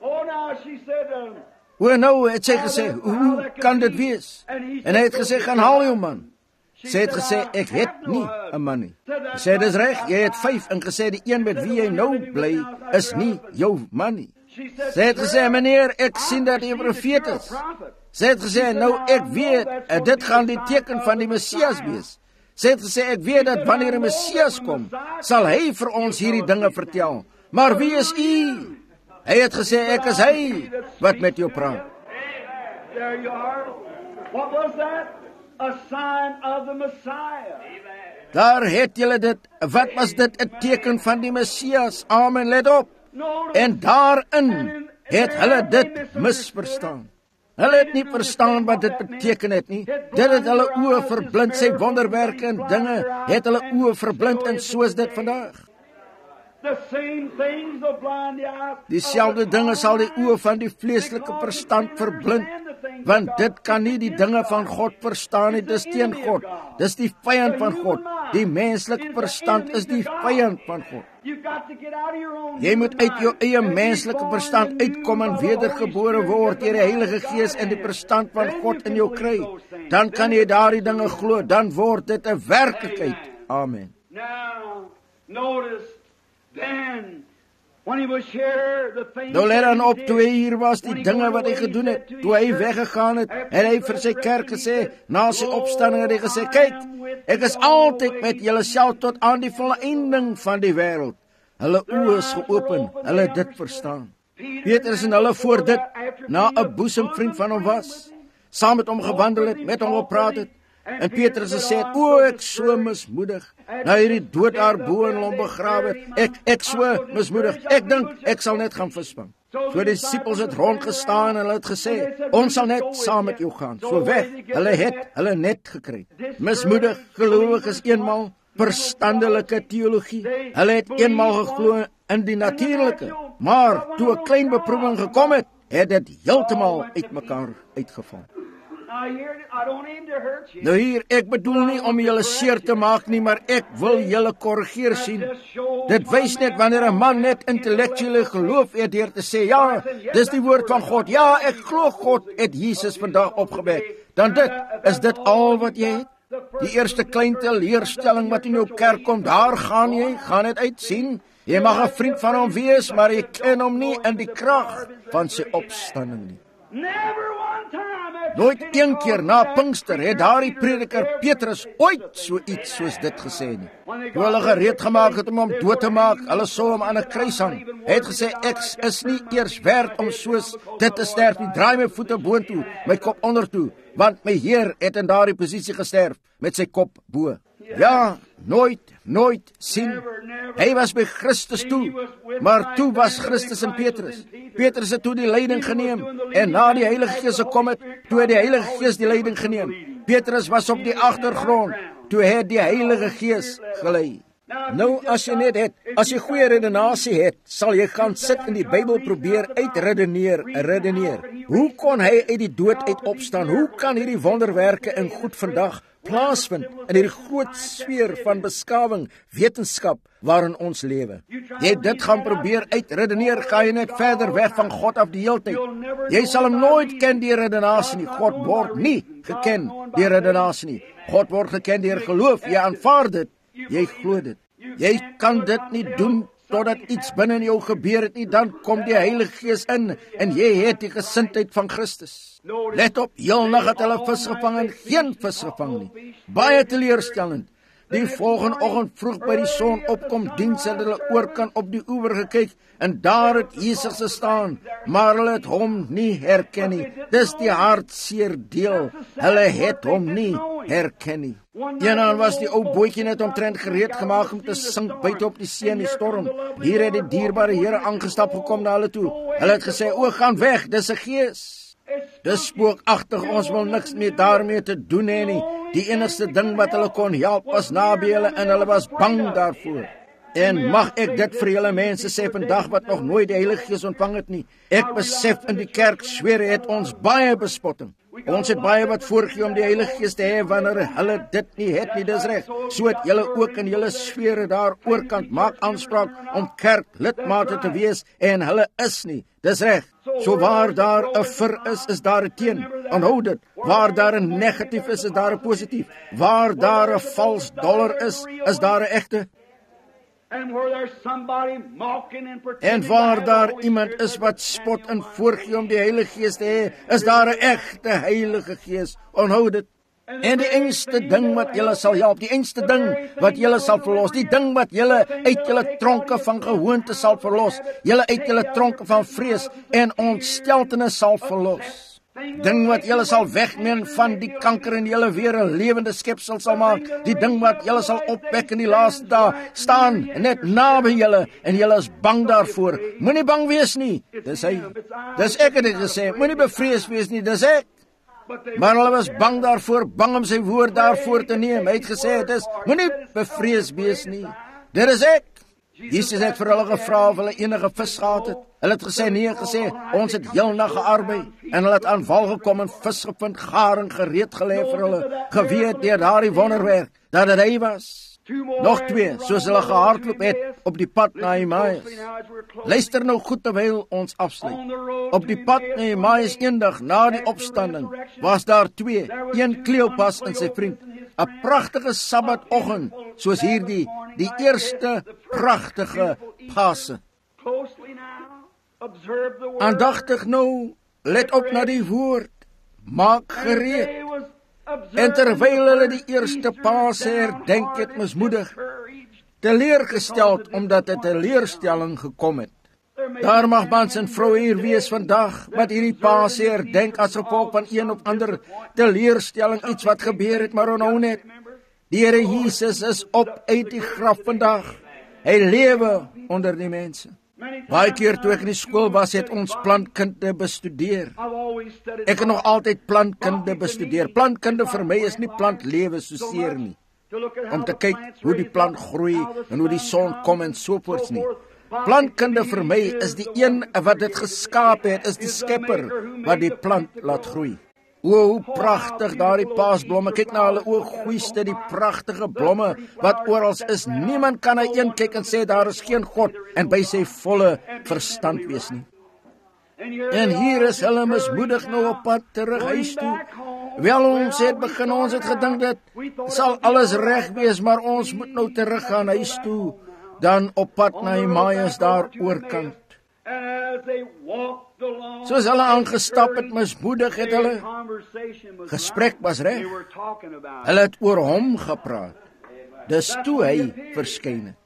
O, nou, het sy gesê, hoe kan dit wees? En hy het gesê, gaan haal jou man. Sy het gesê, ek het nie 'n man nie. Sy sê, dis reg, jy het vyf, en gesê, die een met wie jy nou bly, is nie jou man nie. Sy het gesê, meneer, ek sien dat jy 'n profeet is. Sy het gesê, nou, ek weet, dit gaan die teken van die Messias wees. Sy het gesê, ek weet dat wanneer die Messias kom, sal hy vir ons hierdie dinge vertel. Maar wie is u? Hy het gesê, ek is hy wat met jou praat. There you are. What was that? A sign of the Messiah. Daar het julle dit. Wat was dit? 'n teken van die Messias. Amen, let op. En daarin het hulle dit misverstaan. Hulle het nie verstaan wat dit beteken het nie. Dit het hulle oë verblind, sy wonderwerke en dinge het hulle oë verblind, en so is dit vandag. Dieselfde dinge sal die oë van die vleeslike verstand verblind, want dit kan nie die dinge van God verstaan nie. Dis teen God, dis die vyand van God. Die menslike verstand is die vyand van God. Jy moet uit jou eie menslike verstand uitkom en wedergebore word deur die Heilige Gees en die verstand van God in jou kry. Dan kan jy daardie dinge glo, dan word dit 'n werklikheid. Amen. Now, notice then, when he was here, the things Nou let that dan he op, did, toe hy hier was, when die he dinge went wat hy away, he gedoen said het, to toe hy his church, weggegaan het, after en hy his vir sy kerk gesê, resurrection, na sy opstanding het hy gesê, kyk, ek is altyd met julle self tot aan die volleinding van die wêreld. Hulle oë is geopen, hulle het dit verstaan. Petrus en hulle voor dit, na 'n boesemvriend van hom was, saam met hom gewandel het, met hom gepraat het, en Petrus gesê het, o, ek so mismoedig, nou hierdie dood daar bo in hom begrawe het, ek, ek so mismoedig, ek dink, ek sal net gaan visvang. So die disippels het rondgestaan en hulle het gesê, ons sal net saam met jou gaan, so weg, hulle het hulle net gekry. Mismoedig, gelowig is eenmaal, verstandelike teologie, hulle het eenmaal geglo in die natuurlike, maar toe 'n klein beproewing gekom het, het dit heeltemal uitmekaar uitgeval. Now here, I don't aim to hurt you. Nou hier, ek bedoel nie om julle seer te maak nie, maar ek wil julle korrigeer sien. Dit wys net wanneer 'n man net intellektuele geloof het deur te sê, ja, dis die woord van God. Ja, ek glo God het Jesus vandag opgewek. Dan dit, is dit al wat jy het? Die eerste klein teleurstelling wat in jou kerk kom, daar gaan jy, gaan dit uit sien. Jy mag 'n vriend van hom wees, maar jy ken hom nie in die krag van sy opstanding nie. Never one time after Nooit een keer na Pinkster het daardie prediker Petrus ooit so iets soos dit gesê nie. Toe hulle gereed gemaak het om hom dood te maak, hulle sou hom aan 'n kruis hang. Hy het gesê, ek is nie eers werd om soos dit te sterf nie. Draai my voete boontoe, my kop ondertoe, want my Heer het in daardie posisie gesterf met sy kop bo. Ja, nooit, nooit sien. Hy was by Christus toe, maar toe was Christus in Petrus. Petrus het toe die leiding geneem, en na die Heilige Gees gekom het, toe het die Heilige Gees die leiding geneem. Petrus was op die agtergrond, toe het die Heilige Gees gelei. Nou, as jy net het, as jy goeie redenasie het, sal jy gaan sit in die Bybel probeer uitredeneer, redeneer. Hoe kon hy uit die dood uit opstaan? Hoe kan hierdie wonderwerke in goed vandag plaasvind in hierdie groot sfeer van beskawing, wetenskap waarin ons lewe? Jy dit gaan probeer uitredeneer, ga jy net verder weg van God af die hele tyd. Jy sal hom nooit ken deur redenasie nie. God word nie geken deur redenasie nie. God word geken deur geloof. Jy aanvaar dit, jy glo dit. Jy kan dit nie doen totdat iets binne in jou gebeur het nie, dan kom die Heilige Gees in en jy het die gesindheid van Christus. Let op, heel nag het hulle vis gevang en geen vis gevang nie. Baie teleurstellend. Die volgende oggend vroeg by die son opkom, diens het hulle oorkant op die oewer gekyk en daar het Jesus gestaan, maar hulle het hom nie herken nie. Dis die hartseer deel. Hulle het hom nie herken nie. Eenaan was die ou bootjie net omtrent gereed gemaak om te sink buite op die see in die storm. Hier het die dierbare Here aangestap gekom na hulle toe. Hulle het gesê, o, gaan weg, dis 'n gees. Dis spookagtig, ons wil niks meer daarmee te doen hê nie. Die enigste ding wat hulle kon help was naby hulle en hulle was bang daarvoor. En mag ek dit vir julle mense sê vandag wat nog nooit die Heilige Gees ontvang het nie. Ek besef in die kerk sweer het ons baie bespotting. Ons het baie wat voorgee om die Heilige Gees te hê wanneer hulle dit nie het nie, dis reg. So het julle ook in julle sfere daar oorkant maak aanspraak om kerklidmate te wees en hulle is nie. Dis reg. So waar daar 'n vir is, is daar 'n teen. Onthou dit. Waar daar 'n negatief is, is daar 'n positief. Waar daar 'n vals dollar is, is daar 'n egte. En waar daar iemand is wat spot en voorgee om die Heilige Gees te hê, is daar 'n egte Heilige Gees. Onthou dit. En die enigste ding wat julle sal help, die enigste ding wat julle sal verlos, die ding wat julle uit julle tronke van gewoonte sal verlos, julle uit julle tronke van vrees en ontsteltenis sal verlos. Ding wat julle sal wegneem van die kanker en julle weer 'n lewende skepsel sal maak, die ding wat julle sal opwek in die laaste dae, staan net naby julle en julle is bang daarvoor. Moenie bang wees nie, dis hy. Dis ek het dit gesê, moenie bevrees wees nie, dis ek. Maar hulle was bang daarvoor, bang om sy woord daarvoor te neem. Hy het gesê, het is, moenie bevrees wees nie. Dit is ek. Jesus het vir hulle gevra of hulle enige vis gehad het. Hulle het gesê, nee, gesê, ons het heel nag gearbei. En hulle het aan wal gekom en vis gevind, garing gereed gelê vir hulle. Geweet deur daardie wonderwerk, dat het hy was. Nog twee, soos hulle gehardloop het op die pad na Emmaus. Luister nou goed terwyl ons afsluit. Op die pad na Emmaus eendag na die opstanding was daar twee, een Kleopas en sy vriend. 'n Pragtige Sabbatoggend, soos hierdie, die eerste pragtige Pasen. Aandagtig nou, let op na die woord, maak gereed. En terwyl hulle die eerste Pasen herdenk het mismoedig, teleurgesteld omdat 'n teleurstelling gekom het. Daar mag mans en vroue hier wees vandag wat hierdie Pasen herdenk as gevolg van een of ander teleurstelling, iets wat gebeur het, maar onthou net, die Here Jesus is op uit die graf vandag. Hy lewe onder die mense. Baie keer toe ek in die skool was, het ons plantkunde bestudeer. Ek het nog altyd plantkunde bestudeer. Plantkunde vir my is nie plantlewe soseer nie, om te kyk hoe die plant groei en hoe die son kom en sovoorts nie. Plantkunde vir my is die een wat dit geskaap het, is die skepper wat die plant laat groei. O, hoe pragtig daardie paasblomme, kyk na hulle ooggoeiste, die pragtige blomme wat oral is. Niemand kan na een kyk en sê daar is geen God en by sy volle verstand wees nie. En hier is hulle mismoedig nou op pad terug huis toe. Wel, ons het begin, ons het gedink dat sal alles reg wees, maar ons moet nou terug gaan huis toe, dan op pad na Emmaus daar oorkant. Soos hulle aangestap het, mismoedig het hulle, gesprek was reg, hulle het oor hom gepraat, dis toe hy verskyn het.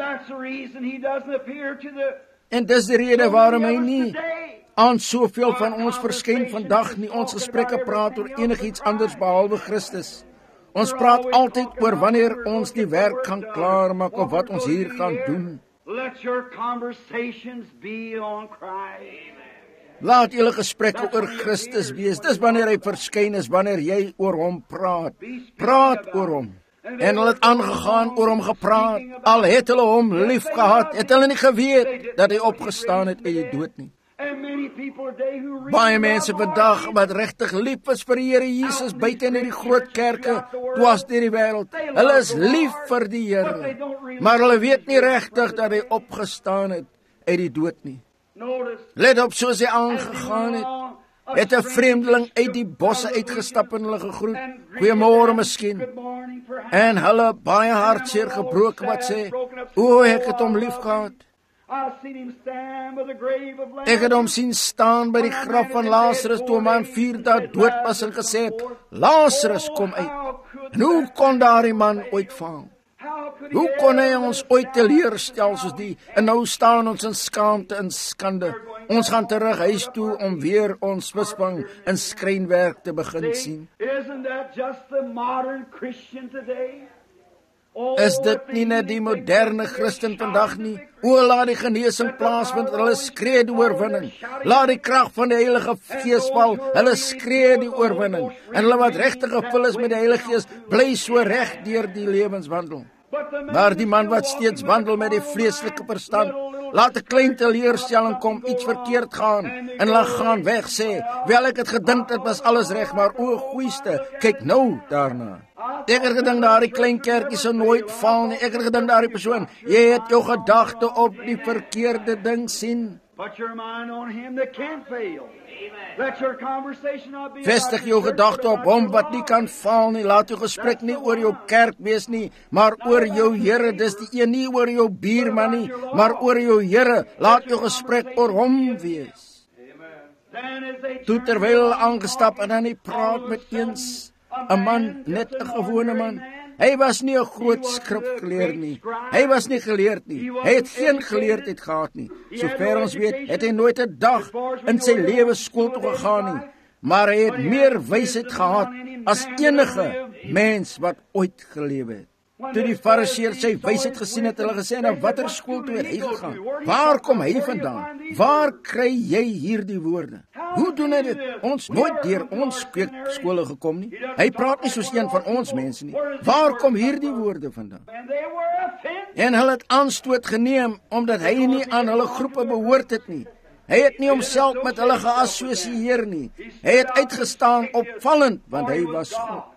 En dis die rede waarom hy nie aan soveel van ons verskyn vandag nie. Ons gesprekke praat oor enigiets anders behalwe Christus. Ons praat altyd oor wanneer ons die werk gaan klaarmaak of wat ons hier gaan doen. Let your conversations be on Christ. Laat julle gesprekke oor Christus wees. Dis wanneer hy verskyn is, wanneer jy oor hom praat. Praat oor hom. En hulle het aangegaan oor hom gepraat. Al het hulle hom lief gehad, het hulle nie geweet dat hy opgestaan het uit die dood nie. Baie mense vandag wat regtig lief is vir die Here Jesus buite in die groot kerke dwars deur die wêreld. Hulle is lief vir die Here, maar hulle weet nie regtig dat hy opgestaan het uit die dood nie. Let op, soos hy aangegaan het, het 'n vreemdeling uit die bosse uitgestap en hulle gegroet. Goeiemôre miskien. En hulle baie hartseer gebroken wat sê, o, ek het hom lief gehad. Ek het hom sien staan by die graf van Lazarus toe 'n man vier dae dood was en gesê het, Lazarus kom uit. En hoe kon daardie man ooit val? Hoe kon hy ons ooit teleurstel soos die? En nou staan ons in skaamte en skande. Ons gaan terug huis toe om weer ons visvang en skrynwerk te begin sien. Is dit nie net die moderne Christen vandag nie? O, laat die genesing plaasvind, hulle skree die oorwinning. Laat die krag van die Heilige Gees val, hulle skree die oorwinning. En hulle wat regtig gevul is met die Heilige Gees, bly so reg deur die lewenswandel. Maar die man wat steeds wandel met die vleeslike verstand, laat 'n klein teleurstelling kom, iets verkeerd gaan, en hulle gaan weg sê, wel ek het gedink dit was alles reg, maar o, goeieste, kyk nou daarna. Ek het gedink daardie klein kerkie sou nooit val nie. Ek het gedink daardie persoon, jy het jou gedagte op die verkeerde ding sien. Vestig jou gedagte op hom wat nie kan val nie. Laat jou gesprek nie oor jou kerk wees nie, maar oor jou Here. Dis die een, nie oor jou buurman nie, maar oor jou Here. Laat jou gesprek oor hom wees. Toe terwyl hulle aangestap en dan hy praat met eens 'n man, net 'n gewone man. Hy was nie 'n groot skrifgeleerde nie. Hy was nie geleerd nie. Hy het geen geleerdheid gehad nie. Sover ons weet, het hy nooit 'n dag in sy lewe skool toe gegaan nie. Maar hy het meer wysheid gehad as enige mens wat ooit gelewe het. Toe die Fariseërs sy wysheid gesien het, hulle gesê, na watter skool toe het hy gegaan? Waar kom hy vandaan? Waar kry jy hierdie woorde? Hoe doen hy dit? Ons nooit deur ons skole gekom nie. Hy praat nie soos een van ons mense nie. Waar kom hierdie woorde vandaan? En hulle het aanstoot geneem, omdat hy nie aan hulle groepe behoort het nie. Hy het nie homself met hulle geassosieer nie. Hy het uitgestaan opvallend, want hy was God.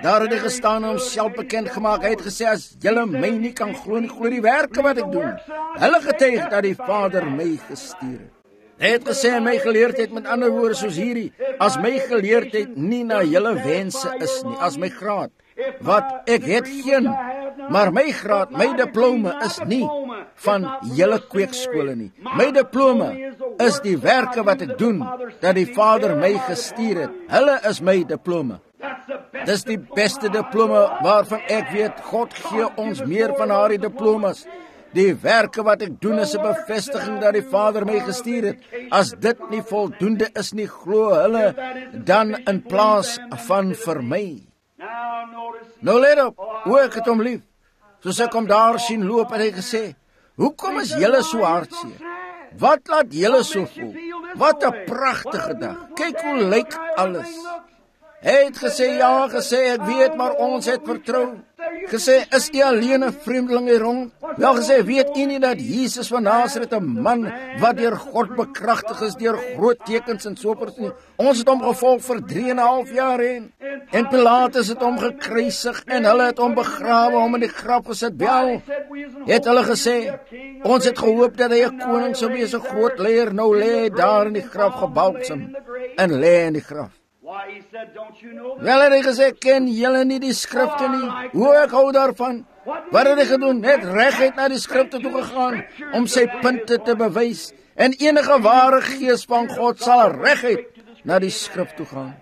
Daar het hy gestaan en homself bekend gemaak. Hy het gesê, as julle my nie kan glo nie, glo die werke wat ek doen. Hulle getuig dat die Vader my gestuur het. Hy het gesê, my geleerdheid, met ander woorde soos hierdie, as my geleerdheid nie na julle wense is nie, as my graad, wat ek het geen, maar my graad, my diploma is nie van julle kweekskole nie. My diploma is die werke wat ek doen, dat die Vader my gestuur het. Hulle is my diploma. Dis die beste diploma waarvan ek weet. God gee ons meer van haar diplomas. Die werke wat ek doen is 'n bevestiging dat die Vader my gestuur het. As dit nie voldoende is nie, glo hulle dan in plaas van vir my. Nou let op, hoe ek het hom lief. Soos ek hom daar sien loop, het hy gesê, hoekom is julle so hartseer? Wat laat julle so voel? Wat 'n pragtige dag. Kyk hoe lyk alles. Hy het gesê, ja, gesê, ek weet, maar ons het vertrou. Gesê, is u alleen 'n vreemdeling hier rond? Wel gesê, weet u nie dat Jesus van Nasaret, 'n man wat deur God bekragtig is, deur groot tekens en so voort nie. Ons het hom gevolg vir drie en 'n half jaar heen. En Pilatus het hom gekruisig en hulle het hom begrawe, hom in die graf gesit. Wel, het hulle gesê, ons het gehoop dat hy 'n koning sou wees, 'n groot leier. Nou lê hy daar in die graf gebalsem en lê in die graf. Wel het hy gesê, ken julle nie die skrifte nie? Hoe ek hou daarvan. Wat het hy gedoen? Net reguit na die skrifte toe gegaan om sy punte te bewys. En enige ware gees van God sal reguit na die skrif toe gaan.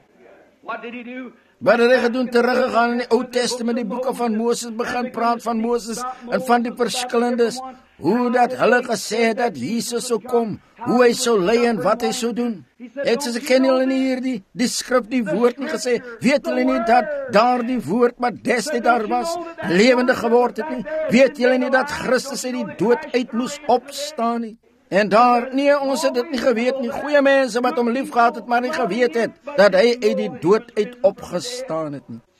Wat het hy gedoen? Teruggegaan in die Ou Testament, die boeke van Moses, begin praat van Moses en van die verskillendes, hoe dat hulle gesê het dat Jesus sou kom, hoe hy sou lei en wat hy sou doen. Het sy ken julle nie hierdie, die skrif, die woord nie gesê, weet julle nie dat daar die woord wat destyds daar was, lewendig geword het nie? Weet julle nie dat Christus uit die dood uit moes opstaan nie? En daar, nee, ons het dit nie geweet nie. Goeie mense wat hom lief gehad het, maar nie geweet het dat hy uit die dood uit opgestaan het nie.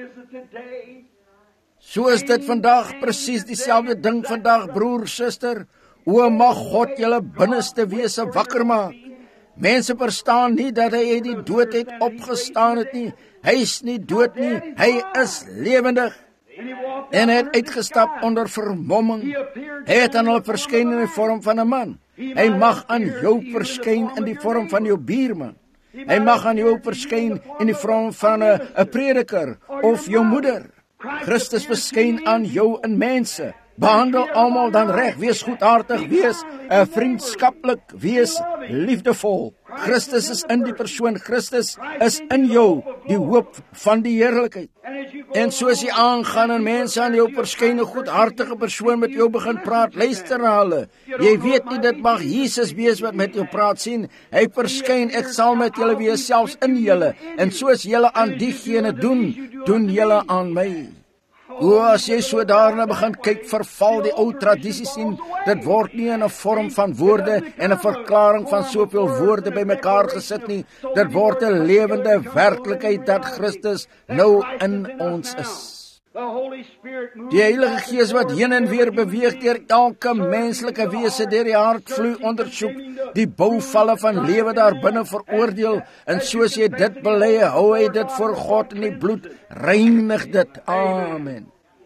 So is dit vandag, presies dieselfde ding vandag, broer, suster. O, mag God julle binneste wese wakker maak. Mense verstaan nie dat hy uit die dood uit opgestaan het nie. Hy is nie dood nie, hy is lewendig. En hy het uitgestap onder vermomming. Hy het aan hulle verskyn in die vorm van 'n man. Hy mag aan jou verskyn in die vorm van jou buurman. Hy mag aan jou verskyn in die vorm van 'n 'n prediker of jou moeder. Christus verskyn aan jou in mense. Behandel almal dan reg, wees goedhartig, wees uh, vriendskaplik, wees liefdevol. Christus is in die persoon, Christus is in jou, die hoop van die heerlikheid. En soos jy aangaan en mense aan jou verskyn, 'n goedhartige persoon met jou begin praat, luister na hulle. Jy weet nie, dit mag Jesus wees wat met jou praat, sien. Hy verskyn, ek sal met julle wees, selfs in julle. En soos julle aan diegene doen, doen julle aan my. O, as jy so daarna begin kyk, verval die ou tradisies sien, dit word nie in 'n vorm van woorde en 'n verklaring van soveel woorde bymekaar gesit nie. Dit word 'n lewende werklikheid dat Christus nou in ons is. Die Heilige Gees wat heen en weer beweeg deur elke menslike wese, deur die hartvloei ondersoek, die bouvalle van lewe daar binne veroordeel, en soos jy dit bely, hou hy dit voor God in die bloed, reinig dit. Amen.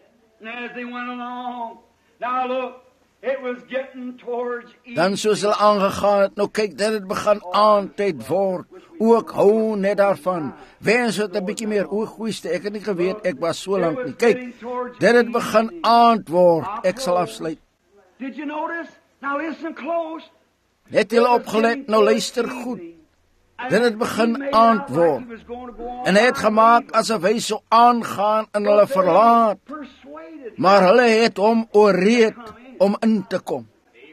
Dan soos hulle aangegaan het, nou kyk, dit het begin aandtyd word, ook hou net daarvan, wens het 'n bietjie meer, o goeieste, ek het nie geweet, ek was so lank nie, kyk, dit het begin aand word, ek sal afsluit. Het julle opgelet, nou luister goed, dit het begin aand word, en hy het gemaak asof hy so aangaan en hulle verlaat, maar hulle het hom oorreed om in te kom.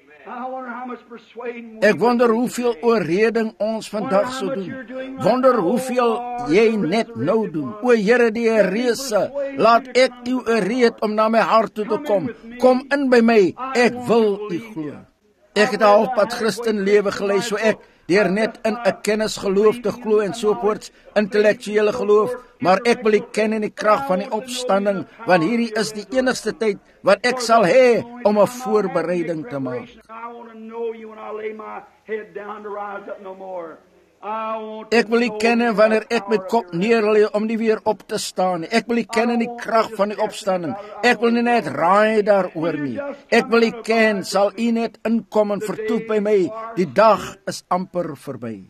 Ek wonder hoeveel oorreding ons vandag sou doen. Wonder hoeveel jy net nou doen. O Here, die reëse, laat ek u oorreed om na my hart toe te kom. Kom in by my, ek wil u glo. Ek het 'n halfpad Christen lewe gelei, so ek deur net in 'n kennis geloof te glo en soorts intellektuele geloof, maar ek wil ken in die krag van die opstanding, want hierdie is die enigste tyd wat ek sal hê om 'n voorbereiding te maak. Ek wil U ken wanneer ek met kop neerlê om nie weer op te staan nie. Ek wil U ken in die krag van die opstanding. Ek wil nie net raai daaroor nie. Ek wil U ken, sal U net inkom en vertoef by my. Die dag is amper verby.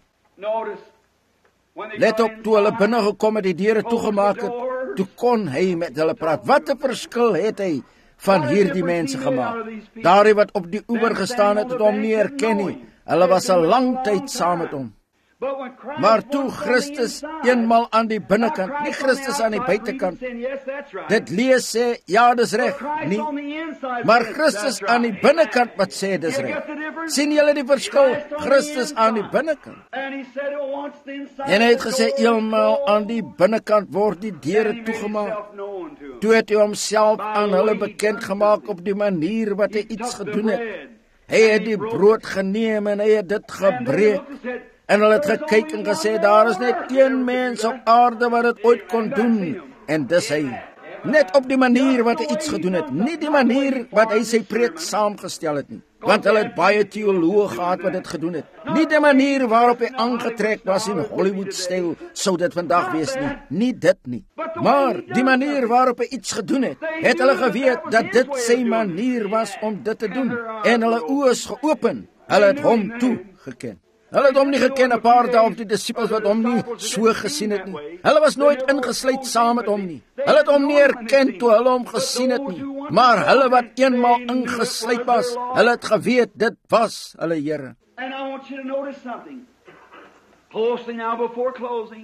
Let op, toe hulle binne gekom het, die deure toegemaak het, toe kon hy met hulle praat. Wat 'n verskil het hy van hierdie mense gemaak. Daardie wat op die oewer gestaan het, het hom nie herken nie. Hulle was 'n lang tyd saam met hom. Maar toe Christus eenmal aan die binnekant, nie Christus aan die buitekant, dit lees sê, ja, dis reg, nie, maar Christus aan die binnekant wat sê, dis reg. Sien julle die verskil? Christus aan die binnekant. En hy het gesê, eenmal aan die binnekant word die deure toegemaak. Toe het hy homself aan hulle bekend gemaak op die manier wat hy iets gedoen het. Hy het die brood geneem en hy het dit gebreek. En hulle het gekyk en gesê, daar is net een mens op aarde wat het ooit kon doen, en dis hy. Net op die manier wat hy iets gedoen het, nie die manier wat hy sy preek saamgestel het nie. Want hulle het baie teoloë gehad wat dit gedoen het. Nie die manier waarop hy aangetrek was in Hollywood-styl, sou dit vandag wees nie. Nie dit nie. Maar die manier waarop hy iets gedoen het, het hulle geweet dat dit sy manier was om dit te doen. En hulle oë is geopen. Hulle het hom toe geken. Hulle het hom nie geken 'n paar dae of die disippels wat hom nie so gesien het nie. Hulle was nooit ingesluit saam met hom nie. Hulle het hom nie herken toe hulle hom gesien het nie. Maar hulle wat eenmaal ingesluit was, hulle het geweet dit was hulle Here. And I want you to notice something. Closely now before closing.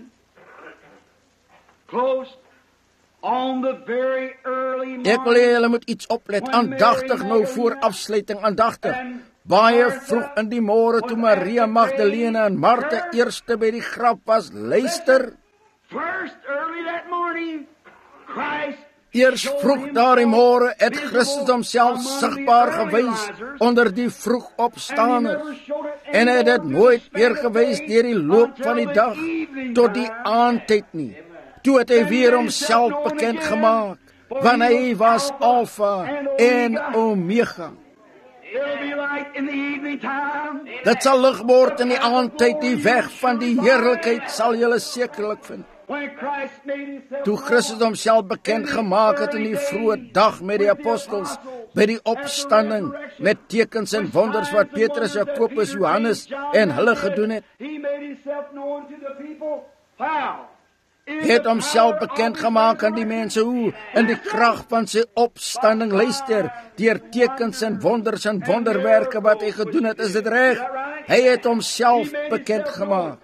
Close on the very early morning. Ek wil hê julle moet iets oplet, aandagtig nou voor afsluiting, aandagtig. Baie vroeg in die môre toe Maria Magdalene en Martha eerste by die graf was, luister. First early that morning, Christ Eers vroeg daardie môre het Christus homself sigbaar gewys onder die vroegopstaanders. En hy het dit nooit weer gewys deur die loop van die dag tot die aandtyd nie. Toe het hy weer homself bekend gemaak, want hy was Alpha en Omega. Dit sal lig word in die aandtyd, die weg van die heerlikheid sal julle sekerlik vind. Toe Christus homself bekend gemaak het in die vroeë dag met die apostels, by die opstanding, met tekens en wonders wat Petrus, Jakobus, Johannes en hulle gedoen het, het homself bekend gemaak aan die mense hoe, in die krag van sy opstanding, luister, deur tekens en wonders en wonderwerke wat hy gedoen het, is dit reg? Hy het homself bekend gemaak.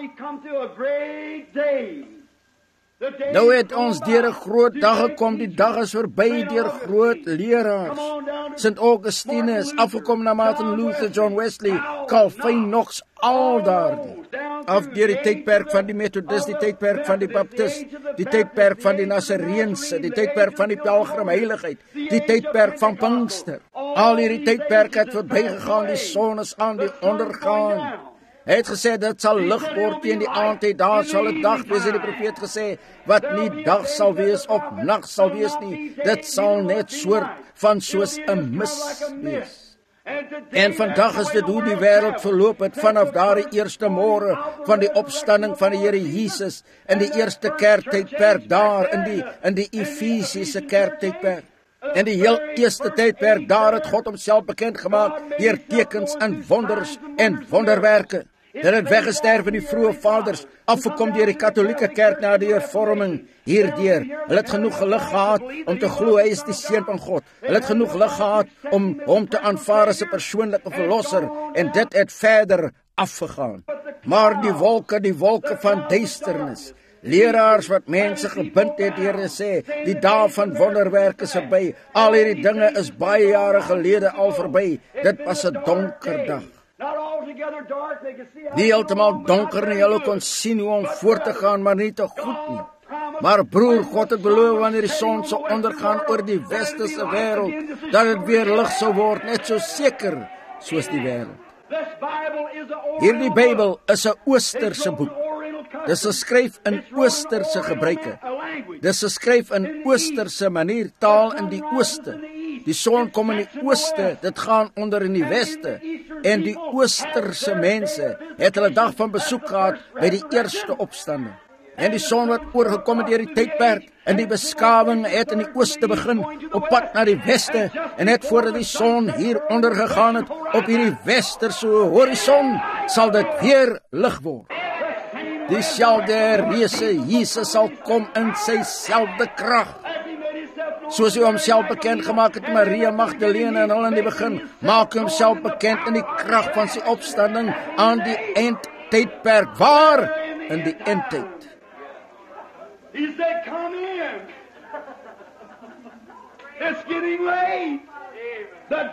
Nou het ons deur 'n groot dag gekom, die dag is verby deur groot leraars. Saint Augustinus, afgekom na Martin Luther, John Wesley, Calvin Knox, al daardie. Af deur die tydperk van die Methodist, die tydperk van die Baptist, die tydperk van die Nasareense, die tydperk van die Pelgrimheiligheid, die tydperk van Pinkster. Al hierdie tydperke het verbygegaan, die son is aan die ondergaan. Hy het gesê, dit sal lig word teen die aandtyd, daar sal 'n dag wees, het die profeet gesê, wat nie dag sal wees of nag sal wees nie, dit sal net soort van soos 'n mis wees. En vandag is dit hoe die wêreld verloop het, vanaf daardie eerste môre van die opstanding van die Here Jesus, in die eerste kerktydperk daar, in die, in die Efesiese kerktydperk. In die heel eerste tydperk, daar het God homself bekend gemaak, deur tekens en wonders en wonderwerke. Dit het weggesterf in die vroeë vaders, afgekom deur die katholieke kerk na die hervorming, hierdeur. Hulle het genoeg lig gehad om te glo hy is die seun van God. Hulle het genoeg lig gehad om hom te aanvaar as 'n persoonlike verlosser, en dit het verder afgegaan. Maar die wolke, die wolke van duisternis, leraars wat mense gebind het deur te sê, die dae van wonderwerke is verby, al hierdie dinge is baie jare gelede al verby, dit was 'n donker dag. Nie heeltemal donker nie, hulle kon sien hoe om voort te gaan, maar nie te goed nie. Maar broer, God het beloof wanneer die son sou ondergaan oor die westerse wêreld, dat dit weer lig sou word, net so seker soos die wêreld. Hierdie Bybel is 'n oosterse boek. Dis geskryf in oosterse gebruike. Dis geskryf in oosterse manier, taal in die ooste. Die son kom in die ooste, dit gaan onder in die weste. en die oosterse mense het hulle dag van besoek gehad by die eerste opstanding. En die son wat oorgekom het deur die tydperk, en die beskawing het in die ooste begin, op pad na die weste, en het voordat die son hier ondergegaan het, op hierdie westerse horison, sal dit weer lig word. Dieselfde reuse Jesus sal kom in sy selfde krag. Soos hy homself bekend gemaak het Maria Magdalene en al in die begin, maak hy homself bekend in die krag van sy opstanding aan die eindtydperk. Waar? In die eindtyd. He said, come in. It's getting late. The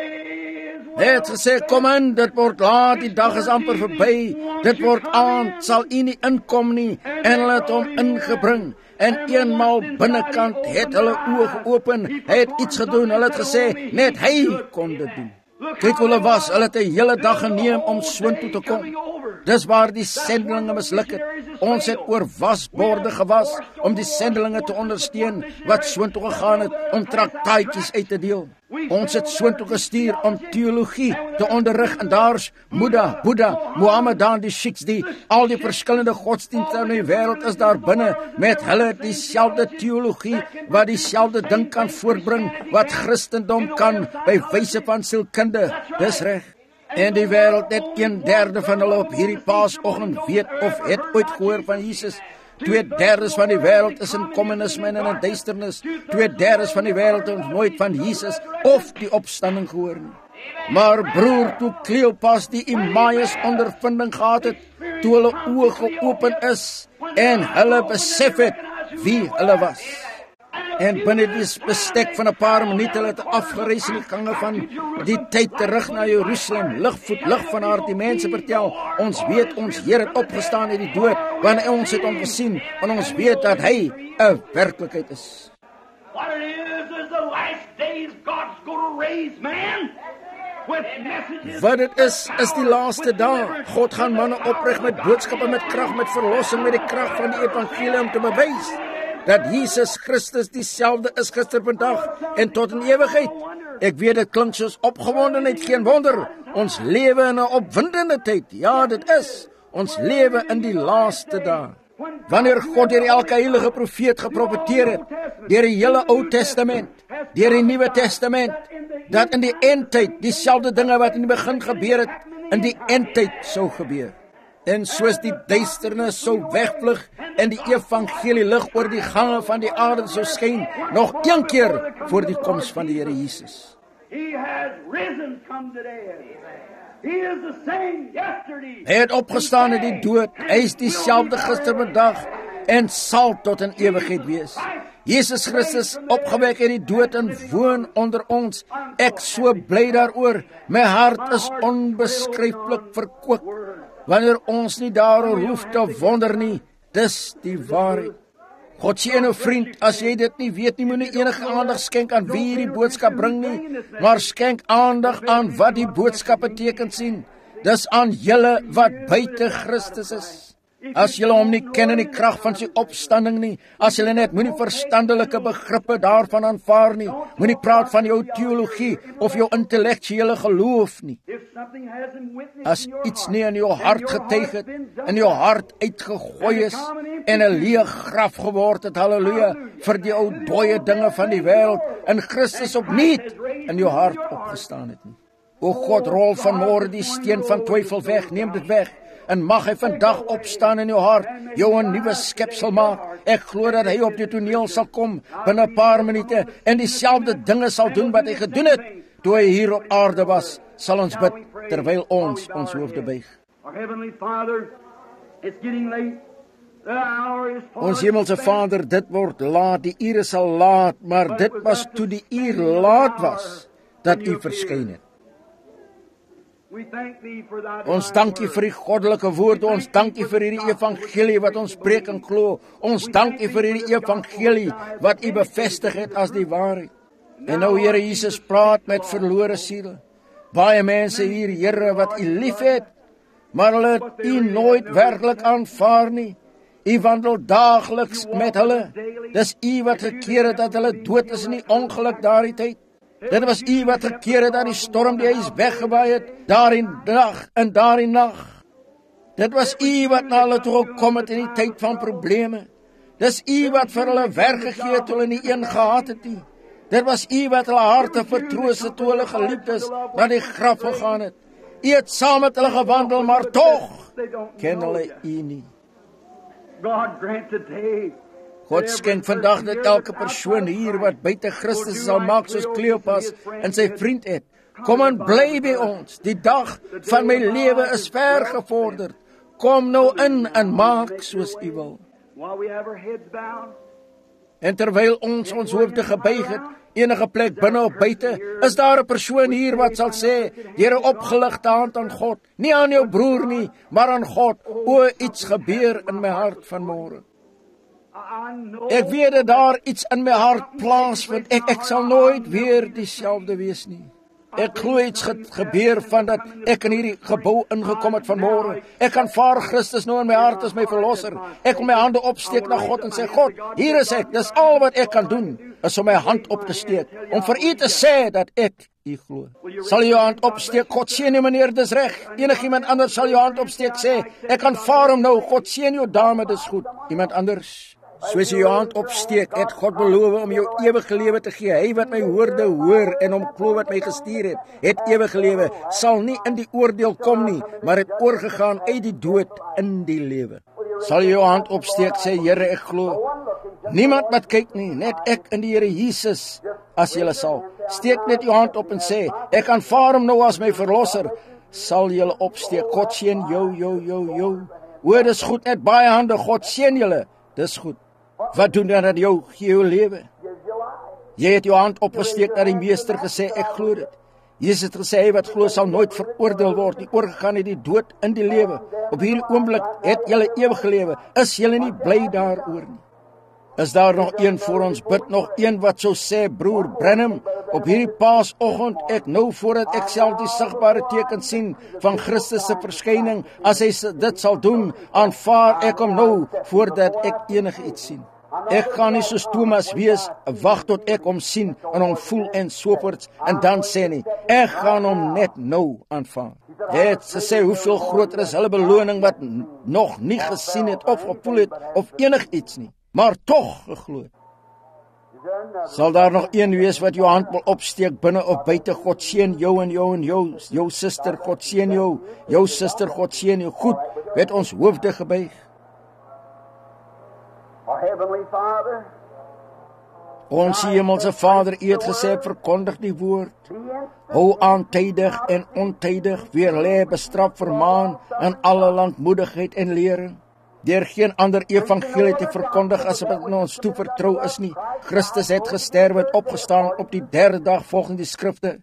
day is Hy het gesê, kom in, dit word laat, die dag is amper verby, dit word aand, sal u nie inkom nie, en hulle het hom ingebring, en eenmaal binnekant het hulle oë geopen, hy het iets gedoen, hulle het gesê, net hy kon dit doen. Kyk hoe hulle was, hulle het 'n hele dag geneem om soontoe te kom. Dis waar die sendelinge misluk het. Ons het oor wasborde gewas om die sendelinge te ondersteun wat soontoe gegaan het om traktaatjies uit te deel. Ons het soontoe gestuur om teologie te onderrig en daar's Buddha, Buddha, Mohammedan, die Sikhs, die al die verskillende godsdienste in die wêreld is daar binne met hulle dieselfde teologie wat dieselfde ding kan voortbring wat Christendom kan by wyse van sielkunde. Dis reg. En die wêreld net een derde van hulle op hierdie Paasoggend weet of het ooit gehoor van Jesus. Twee derdes van die wêreld is in kommunisme en in 'n duisternis. Twee derdes van die wêreld het nooit van Jesus of die opstanding gehoor nie. Maar broer, toe Kleopas die Emmaus ondervinding gehad het, toe hulle oë geopen is en hulle besef het wie hulle was. En binne die bestek van 'n paar minute hulle het afgereis in die gange van die tyd terug na Jerusalem, ligvoet lig van haar die mense vertel, ons weet ons Here het opgestaan uit die dood, want ons het hom gesien, en ons weet dat hy 'n werklikheid is. What it is is the last days God's going to raise man with messages. Wat dit is, is die laaste dae. God gaan manne oprig met boodskappe, met krag, met verlossing, met die krag van die evangelie om te bewys dat Jesus Christus dieselfde is gister, vandag en tot in ewigheid. Ek weet dit klink soos opgewondenheid, geen wonder. Ons lewe in 'n opwindende tyd. Ja, dit is. Ons lewe in die laaste dae. Wanneer God deur elke heilige profeet geprofeteer het, deur die hele Ou Testament, deur die Nuwe Testament, dat in die eindtyd dieselfde dinge wat in die begin gebeur het, in die eindtyd sou gebeur. En soos die duisternis sou wegvlug en die evangelie lig oor die gange van die aarde sou skyn, nog een keer voor die koms van die Here Jesus. He has risen from the dead. He is the same yesterday. Hy het opgestaan uit die dood. Hy is dieselfde gister, vandag en sal tot in ewigheid wees. Jesus Christus opgewek uit die dood en woon onder ons. Ek so bly daaroor. My hart is onbeskryflik verkoop. Wanneer ons nie daaroor hoef te wonder nie, dis die waarheid. God sê nou vriend, as jy dit nie weet nie, moet nie enige aandag skenk aan wie hierdie boodskap bring nie, maar skenk aandag aan wat die boodskap beteken sien. Dis aan julle wat buite Christus is. As julle hom nie ken in die krag van sy opstanding nie, as julle net moenie verstandelike begrippe daarvan aanvaar nie, moenie praat van jou teologie of jou intellektuele geloof nie. As iets nie in jou hart getuig het, in jou hart uitgegooi is en 'n leë graf geword het, halleluja, vir die ou dooie dinge van die wêreld, in Christus opnuut in jou hart opgestaan het nie. O God, rol vanmôre die steen van twyfel weg, neem dit weg. En mag hy vandag opstaan in jou hart, jou 'n nuwe skepsel maak. Ek glo dat hy op die toneel sal kom binne 'n paar minute en dieselfde dinge sal doen wat hy gedoen het toe hy hier op aarde was. Sal ons bid terwyl ons ons hoofde buig. Ons hemelse Vader, dit word laat, die ure sal laat, maar dit was toe die uur laat was dat U verskyn het. Ons dank U vir die goddelike woord, ons dank U vir hierdie evangelie wat ons preek en glo. Ons dank U vir hierdie evangelie wat U bevestig het as die waarheid. En nou Here Jesus praat met verlore siele. Baie mense hier, Here, wat U liefhet, maar hulle het U nooit werklik aanvaar nie. U wandel daagliks met hulle. Dis U wat gekeer het dat hulle dood is in die ongeluk daardie tyd. Dit was U wat gekeer het dat die storm die huis weggewaai het, daarin dag en daarin nag. Dit was U wat na hulle toe gekom het in die tyd van probleme. Dis U wat vir hulle werk gegee het toe hulle nie een gehad het nie. Dit was U wat hulle harte vertroos het toe hulle geliefdes na die graf gegaan het. U het saam met hulle gewandel, maar tog ken hulle U nie. God skenk vandag dat elke persoon hier wat buite Christus sal maak soos Kleopas en sy vriend het. Kom en bly by ons. Die dag van my lewe is ver gevorderd. Kom nou in en maak soos U wil. En terwyl ons ons hoofde gebuig het, enige plek binne of buite, is daar 'n persoon hier wat sal sê, deur 'n opgeligte hand aan God, nie aan jou broer nie, maar aan God, o, iets gebeur in my hart vanmôre. Ek weet dat daar iets in my hart plaasvind. Ek ek sal nooit weer dieselfde wees nie. Ek glo iets het gebeur van dat ek in hierdie gebou ingekom het vanmôre. Ek aanvaar Christus nou in my hart as my verlosser. Ek kom my hande opsteek na God en sê, God, hier is ek. Dis al wat ek kan doen, is om my hand op te steek, om vir U te sê dat ek U glo. Sal jy jou hand opsteek? God seën jou meneer, dis reg. Enigiemand anders sal jou hand opsteek, sê, ek aanvaar hom nou. God seën jou dame, dis goed. Iemand anders? Soos jy jou hand opsteek, het God beloof om jou ewige lewe te gee. Hy wat my woorde hoor en hom glo wat my gestuur het, het ewige lewe, sal nie in die oordeel kom nie, maar het oorgegaan uit die dood in die lewe. Sal jy jou hand opsteek, sê, Here, ek glo. Niemand wat kyk nie, net ek in die Here Jesus, as jy sal. Steek net jou hand op en sê, ek aanvaar hom nou as my verlosser. Sal jy opsteek, God seën jou, jou, jou, jou. O, dis goed, net baie hande, God seën julle, dis goed. Wat doen dan dat jou gee jou lewe? Jy het jou hand opgesteek na die meester gesê, ek glo dit. Jesus het gesê, hy wat glo sal nooit veroordeel word, nie oorgegaan het die dood in die lewe. Op hierdie oomblik het julle ewige lewe. Is julle nie bly daaroor nie? Is daar nog een voor ons bid, nog een wat sou sê, broer Branham, op hierdie Paasoggend, ek nou voordat ek self die sigbare teken sien van Christus se verskyning, as hy dit sal doen, aanvaar ek hom nou voordat ek enige iets sien. Ek gaan nie soos Thomas wees, wag tot ek hom sien en hom voel en soorts en dan sê nie, ek gaan hom net nou aanvaar. Jy het gesê hoeveel groter is hulle beloning wat nog nie gesien het of gevoel het of enig iets nie, maar tog geglo het. Sal daar nog een wees wat jou hand wil opsteek binne of buite? God seën jou en jou en jou, jou suster, God seën jou, jou suster, God seën jou. Goed, met ons hoofde gebuig. Ons hemelse Vader, U het gesê, verkondig die woord. Hou aan tydig en ontydig, weerlê, bestraf, vermaan in alle lankmoedigheid en lering. Deur geen ander evangelie te verkondig as wat in ons toe vertrou is nie. Christus het gesterf en opgestaan op die derde dag volgens die skrifte.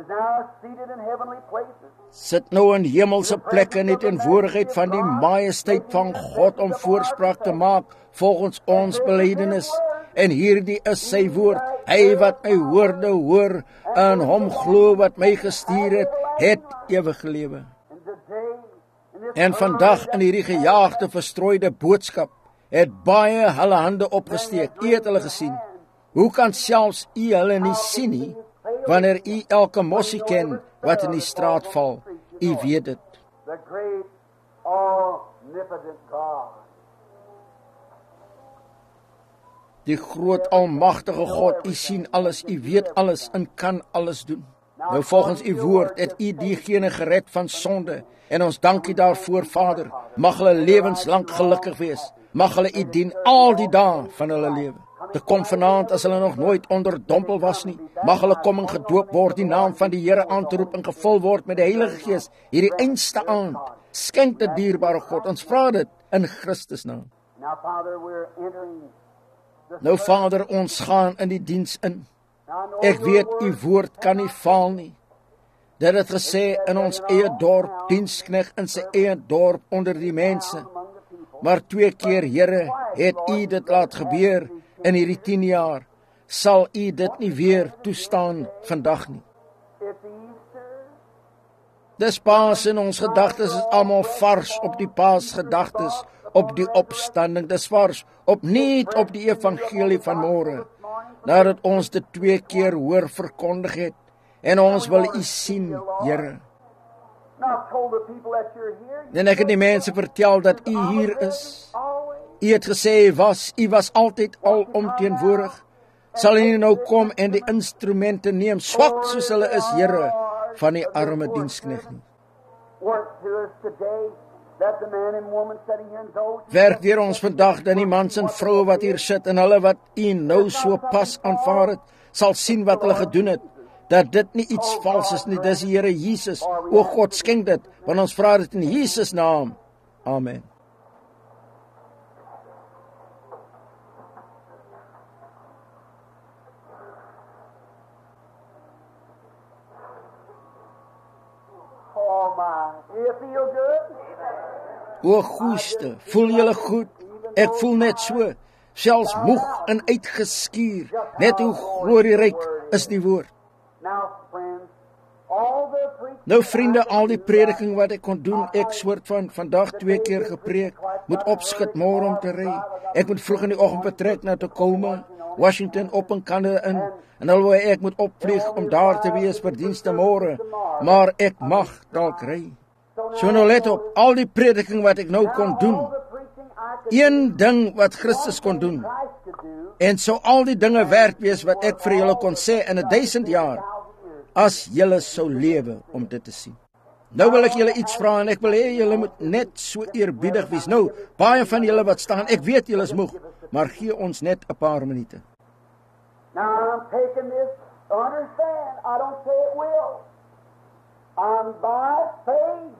Sit nou in hemelse plekke in die teenwoordigheid van die majesteit van God om voorspraak te maak volgens ons belydenis. En hierdie is sy woord. Hy wat my woorde hoor en hom glo wat my gestuur het, het ewige lewe. En vandag in hierdie gejaagde, verstrooide boodskap het baie hulle hande opgesteek. U het hulle gesien. Hoe kan selfs u hulle nie sien nie, wanneer u elke mossie ken wat in die straat val? U weet dit. The great, omnipotent God. Die groot almagtige God, u sien alles, u weet alles en kan alles doen. Nou volgens u woord het u diegene gered van sonde. En ons dank U daarvoor, Vader. Mag hulle lewenslang gelukkig wees. Mag hulle U dien al die dae van hulle lewe. Te kom vanaand as hulle nog nooit onderdompel was nie. Mag hulle kom en gedoop word, die naam van die Here aan te roep en gevul word met die Heilige Gees hierdie einste aand. Skenk dit, dierbare God. Ons vra dit in Christus naam. Nou Vader, ons gaan in die diens in. Ek weet U woord kan nie faal nie. Dit het gesê in ons eie dorp, dienskneg in sy eie dorp onder die mense. Maar twee keer, Here, het U dit laat gebeur in hierdie tien jaar. Sal U dit nie weer toestaan vandag nie. Dis Paas in ons gedagtes is almal vars op die Paasgedagtes, op die opstanding. Dis vars op nie op die evangelie van môre. nadat ons dit twee keer hoor verkondig het, en ons wil U sien, Here. En ek het die mense vertel dat U hier is. U het gesê, U was, U was altyd alomteenwoordig. Sal U nou kom en die instrumente neem, swak soos hulle is, Here, van die arme diensknegt nie. Werk deur ons vandag dat die mans en vroue wat hier sit en hulle wat U nou so pas aanvaar het, sal sien wat hulle gedoen het, dat dit nie iets vals is nie, dis die Here Jesus. O God, skenk dit, want ons vra dit in Jesus naam. Amen. O goeiste, voel julle goed? Ek voel net so, selfs moeg en uitgeskuur, net hoe glorieryk is die woord. Nou vriende, al die prediking wat ek kon doen, ek soort van vandag twee keer gepreek, moet opskit môre om te ry. Ek moet vroeg in die oggend vertrek na Tacoma, Washington op en Canada in, en alhoewel ek moet opvlieg om daar te wees vir dienste môre, maar ek mag dalk ry. So nou let op, al die prediking wat ek nou kon doen, een ding wat Christus kon doen, en so al die dinge werd wees wat ek vir julle kon sê in 'n duisend jaar, as julle sou lewe om dit te sien. Nou wil ek julle iets vra, en ek wil hê julle moet net so eerbiedig wees. Nou, baie van julle wat staan, ek weet julle is moeg, maar gee ons net 'n paar minute. Now I'm taking this, understand, I don't say it will. I'm by faith.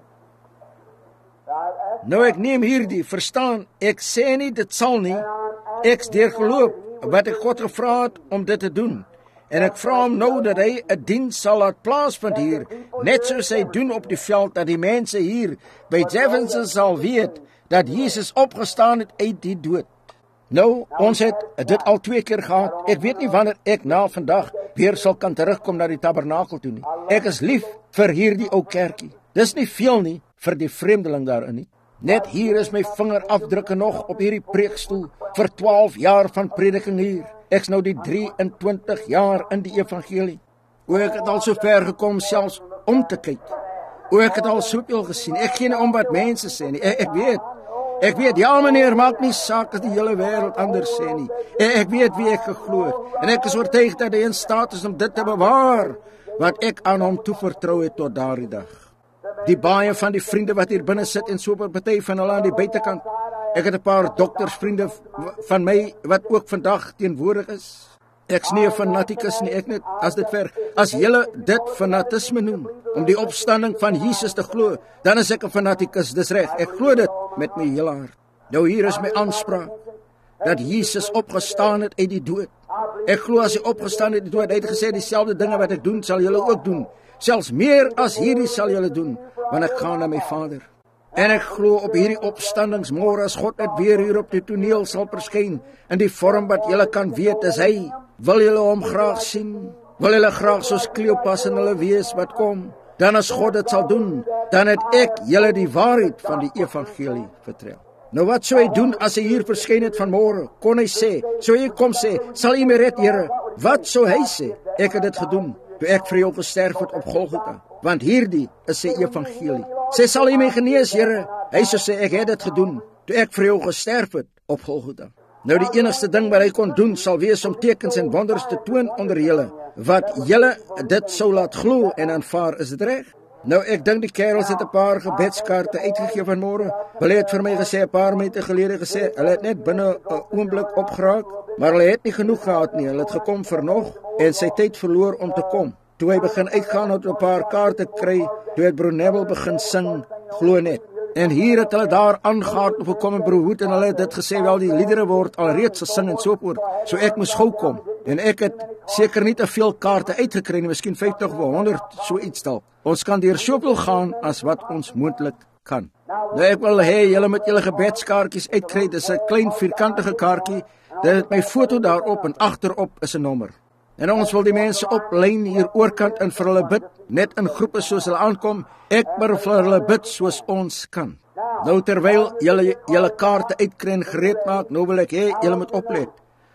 Nou ek neem hierdie, verstaan, ek sê nie dit sal nie, ek's deur geloof wat ek God gevra het om dit te doen, en ek vra hom nou dat hy 'n diens sal laat plaasvind hier, net soos hy doen op die veld, dat die mense hier by Jefferson sal weet, dat Jesus opgestaan het uit die dood. Nou, ons het dit al twee keer gehad, ek weet nie wanneer ek na vandag weer sal kan terugkom na die tabernakel toe nie. Ek is lief vir hierdie ou kerkie, dis nie veel nie, vir die vreemdeling daarin nie. Net hier is my vingerafdrukke nog op hierdie preekstoel vir twaalf jaar van prediking hier. Ek's nou die drieëntwintig jaar in die evangelie. O, ek het al so ver gekom selfs om te kyk. O, ek het al soveel gesien. Ek gee nie om wat mense sê nie. Ek, ek weet. Ek weet, ja meneer, maak nie saak as die hele wêreld anders sê nie. Ek, ek weet wie ek geglo het. En ek is oortuig dat hy in staat is om dit te bewaar wat ek aan hom toevertrou het tot daardie dag. Die baie van die vriende wat hier binne sit en so 'n party van hulle aan die buitekant. Ek het 'n paar doktersvriende van my wat ook vandag teenwoordig is. Ek's nie 'n fanatikus nie, ek net as dit ver. As julle dit fanatisme noem om die opstanding van Jesus te glo, dan is ek 'n fanatikus, dis reg. Ek glo dit met my hele hart. Nou hier is my aanspraak dat Jesus opgestaan het uit die dood. Ek glo as hy opgestaan het uit die dood, hy het gesê dieselfde dinge wat ek doen, sal julle ook doen. Selfs meer as hierdie sal julle doen, want ek gaan na my Vader. En ek glo op hierdie opstandingsmôre as God net weer hier op die toneel sal verskyn in die vorm wat julle kan weet is hy. Wil julle hom graag sien? Wil julle graag soos Kleopas en hulle wees wat kom? Dan as God dit sal doen, dan het ek julle die waarheid van die evangelie vertel. Nou wat sou hy doen as hy hier verskyn het vanmôre? Kon hy sê, sou hy kom sê, sal U my red, Here? Wat sou hy sê? Ek het dit gedoen toe ek vir jou gesterf het op Golgotha, want hierdie is sy evangelie. Sê, sal U my genees, Here? Hy sou sê, ek het dit gedoen toe ek vir jou gesterf het op Golgotha. Nou die enigste ding wat hy kon doen sal wees om tekens en wonders te toon onder julle, wat julle dit sou laat glo en aanvaar, is dit reg? Nou ek dink die kerels het 'n paar gebedskaarte uitgegee vanmôre. Hulle het vir my gesê 'n paar minute gelede gesê, hulle het net binne 'n oomblik opgeraak, maar hulle het nie genoeg gehad nie. Hulle het gekom vir nog en sy tyd verloor om te kom. Toe hy begin uitgaan om 'n paar kaarte kry, toe het Brunel begin sing, glo net. En hier het hulle daar aangegaan op gekom en broer Hoed en hulle het dit gesê, wel die liedere word alreeds gesing en so voort. So ek moes gou kom. En ek het seker nie te veel kaarte uitgekry nie, miskien vyftig of honderd, so iets dalk. Ons kan deur soveel gaan as wat ons moontlik kan. Nou ek wil hê julle moet julle gebedskaartjies uitkry. Dis 'n klein vierkantige kaartjie. Dit het my foto daarop en agterop is 'n nommer. En ons wil die mense op lyn hier oorkant in vir hulle bid, net in groepe soos hulle aankom. Ek wil vir hulle bid soos ons kan. Nou terwyl julle julle kaarte uitkry en gereed maak, nou wil ek hê julle moet oplet.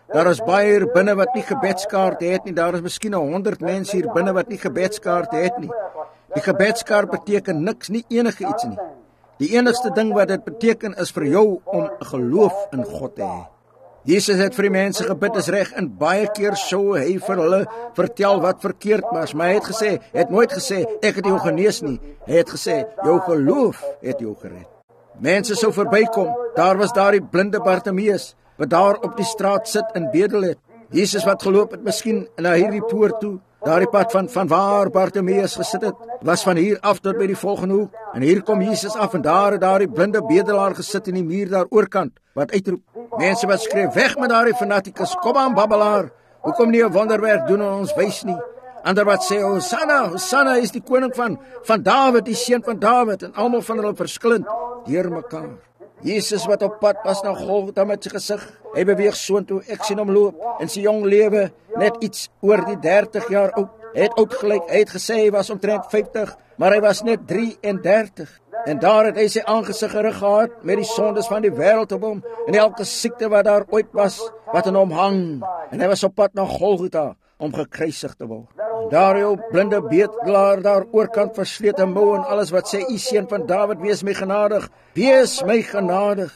Daar is baie hier binne wat nie gebedskaarte het nie. Daar is miskien honderd mense hier binne wat nie gebedskaarte het nie. Die gebedskaart beteken niks, nie enige iets nie. Die enigste ding wat dit beteken is vir jou om 'n geloof in God te hê. Jesus het vir die mense gebid, is reg, en baie keer sou hy vir hulle vertel wat verkeerd was, maar hy het gesê, hy het nooit gesê, ek het jou genees nie. Hy het gesê, jou geloof het jou gered. Mense sou verbykom, daar was daar die blinde Bartimeus, wat daar op die straat sit en bedel het. Jesus wat geloop het, miskien na hierdie poort toe, daar die pad van, van waar Bartimeus gesit het, was van hier af tot by die volgende hoek, en hier kom Jesus af, en daar het daar die blinde bedelaar gesit in die muur daar oorkant, wat uitroep, mense wat skreef, weg met daar die fanatikus, kom aan babbelaar, hoekom nie 'n wonderwerk doen en ons wys nie, ander wat sê, Hosanna, Hosanna is die koning van, van Dawid, die seun van Dawid, en almal van hulle verskillend, deur mekaar. Jesus wat op pad was na Golgotha met sy gesig, hy beweeg soontoe, ek sien hom loop, en sy jong lewe, net iets oor die dertig jaar oud, hy het oud gelyk, hy het gesê, hy was omtrent vyftig, maar hy was net drie en dertig, en daar het hy sy aangesig gerig gehad, met die sondes van die wêreld op hom, en elke siekte wat daar ooit was, wat in hom hang, en hy was op pad na Golgotha, om gekruisig te word. Daar jou blinde bedelaar daar oorkant verslete mou en alles wat sê, u seun van Dawid, wees my genadig, wees my genadig.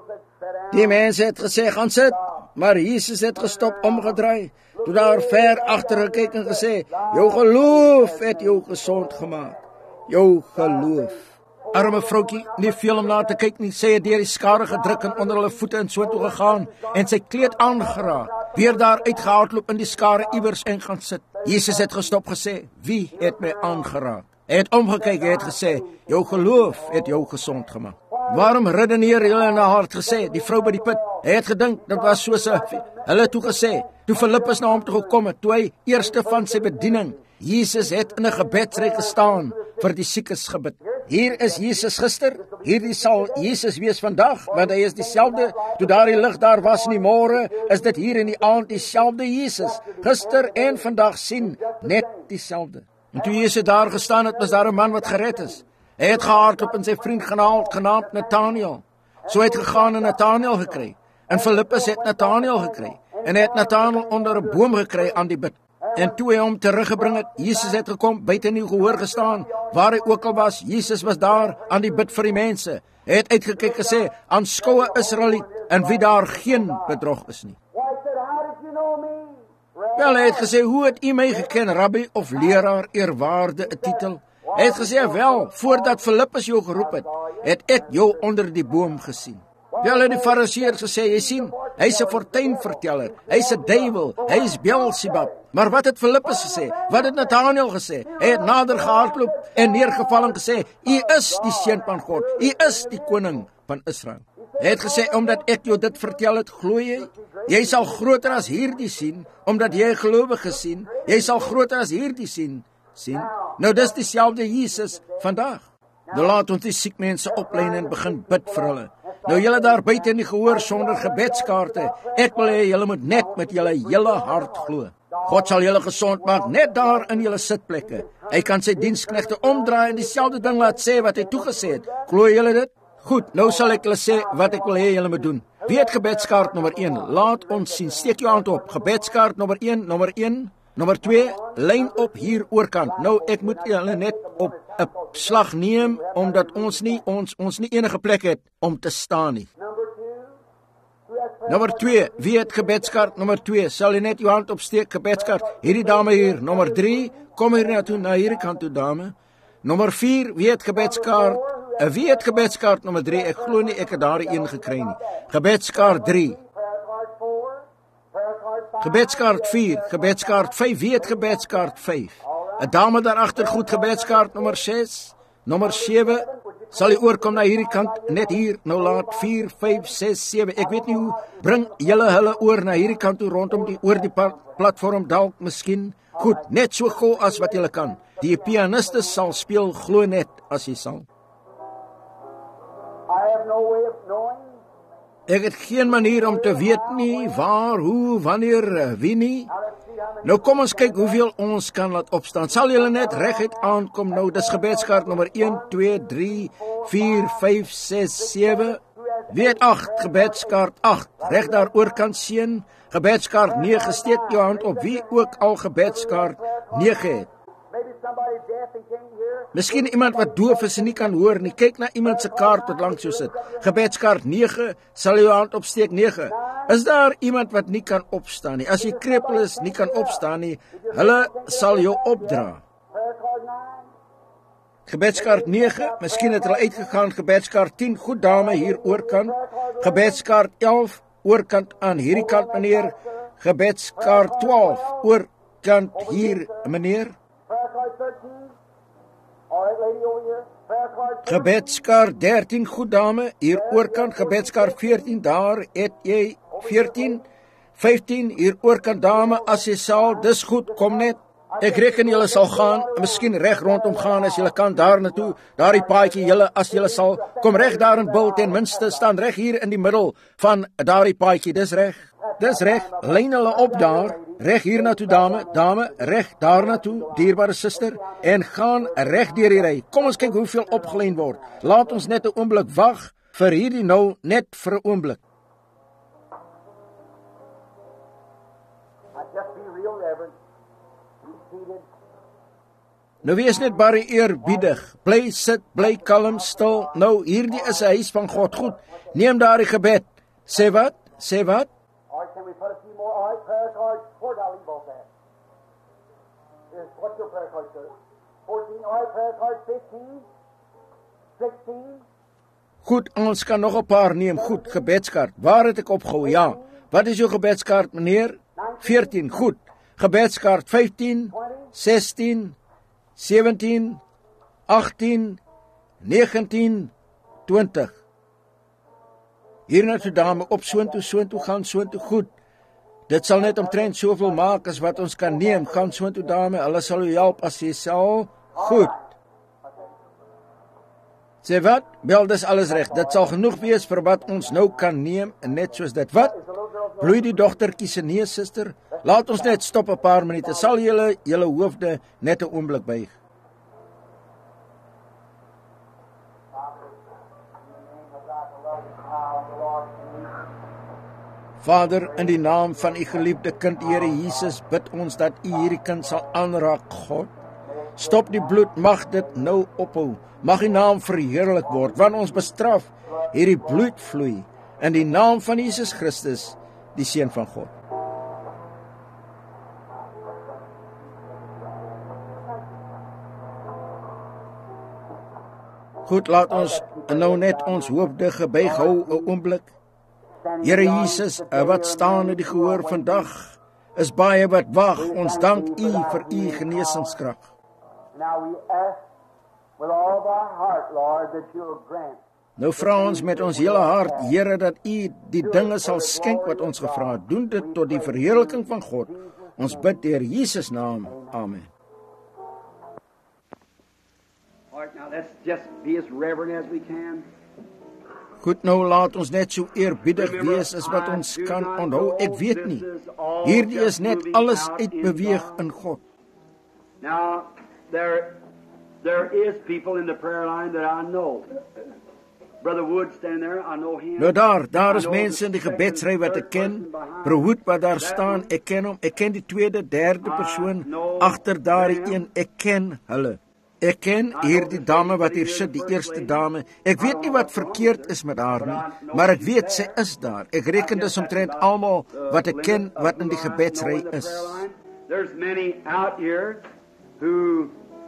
Die mense het gesê, gaan sit, maar Jesus het gestop, omgedraai, toe daar ver agter gekyk en gesê, jou geloof het jou gesond gemaak, jou geloof. Arme vroukie, nie veel om na te kyk nie, sy het deur die skare gedruk en onder hulle voete en so toe gegaan, en sy kleed aangeraak, weer daar uitgehardloop in die skare iewers en gaan sit. Jesus het gestop gesê, wie het my aangeraak? Hy het omgekyk, hy het gesê, jou geloof het jou gesond gemaak. Waarom redeneer julle in 'n hart gesê, die vrou by die put? Hy het gedink, dit was soos 'n, hulle toe gesê, toe Filippus na hom toe gekom het, toe hy eerste van sy bediening, Jesus het in 'n gebedsry gestaan, vir die siekes gebid. Hier is Jesus gister, hierdie sal Jesus wees vandag, want hy is dieselfde, toe daar die lig daar was in die môre, is dit hier in die aand dieselfde Jesus, gister en vandag sien, net dieselfde. En toe Jesus daar gestaan het, was daar 'n man wat gered is. Hy het gehardloop en sy vriend genaamd, genaamd Nathanael. So het gegaan en Nathanael gekry. En Filippus het Nathanael gekry. En hy het Nathanael onder 'n boom gekry aan die bid. En toe hy hom teruggebring het, Jesus het gekom, buite in die gehoor gestaan, waar hy ook al was, Jesus was daar aan die bid vir die mense. Hy het uitgekyk gesê, aanskoue Israeliet, en wie daar geen bedrog is nie. Wel, hy het gesê, hoe het u my geken, rabbi of leraar, eerwaarde 'n titel? Hy het gesê, wel, voordat Filippus jou geroep het, het ek jou onder die boom gesien. Wel, het die fariseërs gesê, jy sien, hy is 'n fortuinverteller, hy is 'n duiwel, hy is Beelzebub. Maar wat het Filippus gesê? Wat het Nathanael gesê? Hy het nader gehardloop en neergeval en gesê, u is die seun van God, u is die koning van Israel. Hy het gesê, omdat ek jou dit vertel het, glo jy? Jy sal groter as hierdie sien, omdat jy gelowige sien, jy sal groter as hierdie sien, sien. Nou dis dieselfde Jesus vandag. Nou laat ons die siek mense oplyn en begin bid vir hulle. Nou julle daar buite in die gehoor sonder gebedskaarte, ek wil hê julle moet net met julle hele hart glo. God sal julle gesond maak, net daar in julle sitplekke. Hy kan sy diensknegte omdraai en dieselfde ding laat sê wat hy toegesê het. Glo julle dit? Goed, nou sal ek julle sê wat ek wil hê julle moet doen. Wie het gebedskaart nommer een? Laat ons sien, steek jou hand op. Gebedskaart nommer een, nommer een. Nommer twee, lyn op hier oorkant. Nou, ek moet julle net op 'n slag neem, omdat ons nie, ons, ons nie enige plek het om te staan nie. Nommer twee, wie het gebedskaart? Nommer twee, sal jy net jou hand opsteek, gebedskaart. Hierdie dame hier. Nommer drie, kom hier naartoe, na hierdie kant toe, dame. Nommer vier, wie het gebedskaart? Uh, wie het gebedskaart? Nommer drie, ek glo nie, ek het daar een gekry nie. Gebedskaart drie. Gebedskaart vier, gebedskaart vyf, wie het gebedskaart vyf? 'n Dame daar agter, goed, gebedskaart nommer ses, nommer sewe, sal jy oorkom na hierdie kant, net hier, nou laat vier, vyf, ses, sewe, ek weet nie hoe, bring julle hulle oor na hierdie kant toe, rondom die, oor die platform, dalk, miskien, goed, net so gou as wat julle kan, die pianiste sal speel, glo net as jy sal. I have no way of knowing. Ek het geen manier om te weet nie, waar, hoe, wanneer, wie nie. Nou kom ons kyk hoeveel ons kan laat opstaan. Sal julle net reguit aankom nou, dis gebedskaart nommer een, twee, drie, vier, vyf, ses, sewe. Weet agt, gebedskaart agt, reg daar oorkant seën, gebedskaart nege, steek jou hand op wie ook al gebedskaart nege het. Miskien iemand wat doof is en nie kan hoor nie, kyk na iemand se kaart wat langs jou sit. Gebedskaart nege, sal jou hand opsteek nege. Is daar iemand wat nie kan opstaan nie? As jy krepeel is, nie kan opstaan nie, hulle sal jou opdra. Gebedskaart nege, miskien het hulle uitgegaan, gebedskaart tien, goed dame hier oorkant, gebedskaart elf, oorkant aan hierdie kant meneer, gebedskaart twaalf, oorkant hier meneer, gebedskaart dertien, goed dame, hier oorkant, gebedskaart veertien, daar het jy veertien, vyftien, hier oorkant dame, as jy sal, dis goed, kom net. Ek reken julle sal gaan, miskien reg rondom gaan as julle kan daar na toe, daar die paadjie julle, as julle sal, kom reg daar in bil, ten minste, staan reg hier in die middel van daar die paadjie, dis reg, dis reg, lyn hulle op daar, reg hier na toe dame, dame, reg daar na toe, dierbare suster, en gaan reg deur die ry. Kom ons kyk hoeveel opgelyn word, laat ons net 'n oomblik wag, vir hierdie nou, net vir 'n oomblik. Nou wees net baie eerbiedig, bly sit, bly kalm, stil, nou hierdie is 'n huis van God, goed, neem daar die gebed, sê wat, sê wat? Goed, ons kan nog 'n paar neem, goed, gebedskaart, waar het ek opgehou, ja, wat is jou gebedskaart meneer? veertien, goed, gebedskaart vyftien, sestien, sewentien, agttien, negentien, twintig. Hier na toe dame, op soontoe, soontoe, gaan soontoe, goed. Dit sal net omtrent soveel maak as wat ons kan neem, gaan soontoe dame, hulle sal u help as jy sal, goed. Sê wat? Wel, dis alles reg, dit sal genoeg wees vir wat ons nou kan neem, en net soos dit, wat? Bloei die dogtertjie se neus, suster? Laat ons net stop 'n paar minute. Sal julle julle hoofde net 'n oomblik buig. Vader, in die naam van u geliefde kind, Here Jesus, bid ons dat u hierdie kind sal aanraak, God. Stop die bloed, mag dit nou ophou. Mag u naam verheerlik word, want ons bestraf hierdie bloed vloei. In die naam van Jesus Christus, die Seun van God. Goed, laat ons nou net ons hoofde gebuig hou 'n oomblik. Here Jesus, wat staan in die gehoor vandag, is baie wat wag. Ons dank u vir u genesingskrag. Nou vra ons met ons hele hart, Here, dat u die dinge sal skenk wat ons gevra het. Doen dit tot die verheerliking van God. Ons bid deur Jesus naam. Amen. Now let's just be as reverent as we can. Goed, nou laat ons net so eerbiedig wees as wat ons kan onthou. Ek weet nie. Hierdie is net alles uitbeweeg in God. Now there there is people in the prayer line that I know. Brother Wood stand there, I know him. Nou daar, daar is mense in die gebedsry wat ek ken. Broer Wood wat daar staan, ek ken hom. Ek ken die tweede, derde persoon agter daardie een. Ek ken hulle. Ek ken hier die dame wat hier sit, die eerste dame. Ek weet nie wat verkeerd is met haar nie, maar ek weet sy is daar. Ek reken dis omtrent almal wat ek ken wat in die gebedsry is. There's many out here who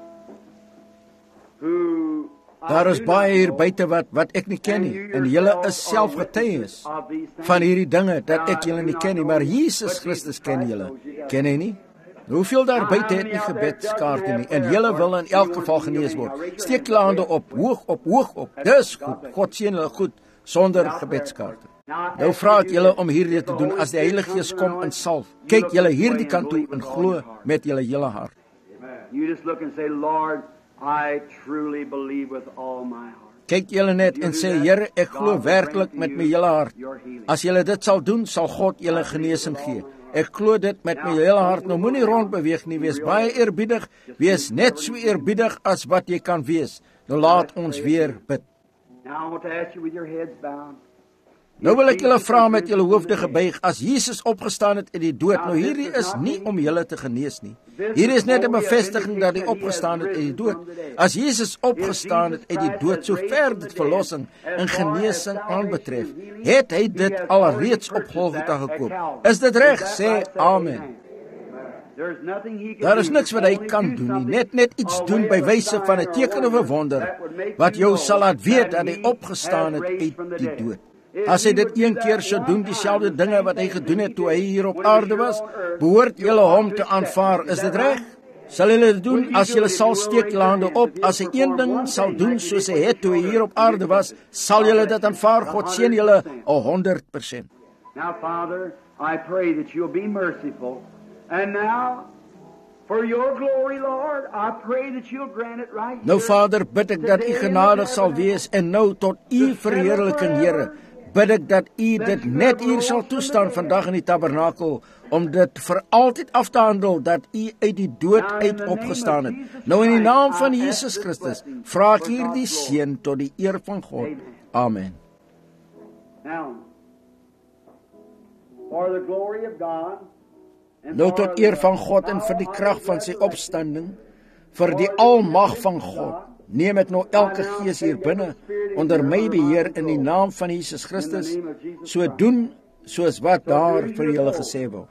who Daar is baie hier buite wat wat ek nie ken nie, en julle is self getuies van hierdie dinge dat ek julle nie ken nie, maar Jesus Christus ken julle. Ken hy nie? Hoeveel daar buite het nie gebedskaarte nie, en julle wil in elk geval genees word. Steek julle hande op, hoog op, hoog op. Dis goed, God seën hulle goed, sonder gebedskaarte. Nou vra ek julle om hierdie te doen, as die Heilige Gees kom en salf. Kyk julle hierdie kant toe en glo met julle hele hart. You just look and say, Lord, I truly believe with all my heart. Kyk julle net en sê, Here, ek glo werklik met my hele hart. As julle dit sal doen, sal God julle genesing gee. Ek glo dit met my hele hart. Nou moenie rondbeweeg nie, wees baie eerbiedig, wees net so eerbiedig as wat jy kan wees. Nou laat ons weer bid. Now I want to ask you with your heads bowed. Nou wil ek julle vra met julle hoofde gebuig, as Jesus opgestaan het uit die dood, nou hierdie is nie om julle te genees nie. Hier is net 'n bevestiging dat hy opgestaan het uit die dood. As Jesus opgestaan het uit die dood, sover dit verlossing en genesing aanbetref, het hy dit alreeds op Golgotha gekoop. Is dit reg? Sê amen. Daar is niks wat hy kan doen nie, net net iets doen by wyse van 'n teken of 'n wonder, wat jou sal laat weet dat hy opgestaan het uit die dood. As hy dit een keer sou doen, dieselfde dinge wat hy gedoen het toe hy hier op aarde was, behoort julle hom te aanvaar. Is dit reg? Sal julle dit doen as julle sal steek julle hande op? As hy een ding sal doen soos hy het toe hy hier op aarde was, sal julle dit aanvaar. God seën julle honderd persent. Now, Father, I pray that you'll be merciful. And now, for your glory, Lord, I pray that you'll grant it right. Nou, Vader, bid ek dat u genadig sal wees, en nou tot u verheerliking, Here, bid ek dat u dit net hier sal toestaan vandag in die tabernakel, om dit vir altyd af te handel, dat u uit die dood uit opgestaan het. Nou in die naam van Jesus Christus, vra ek hier die seën tot die eer van God. Amen. Now, for the glory of God, nou tot eer van God en vir die krag van sy opstanding, vir die almag van God, neem ek nou elke gees hier binne onder my beheer in die naam van Jesus Christus, so doen soos wat daar vir julle gesê word.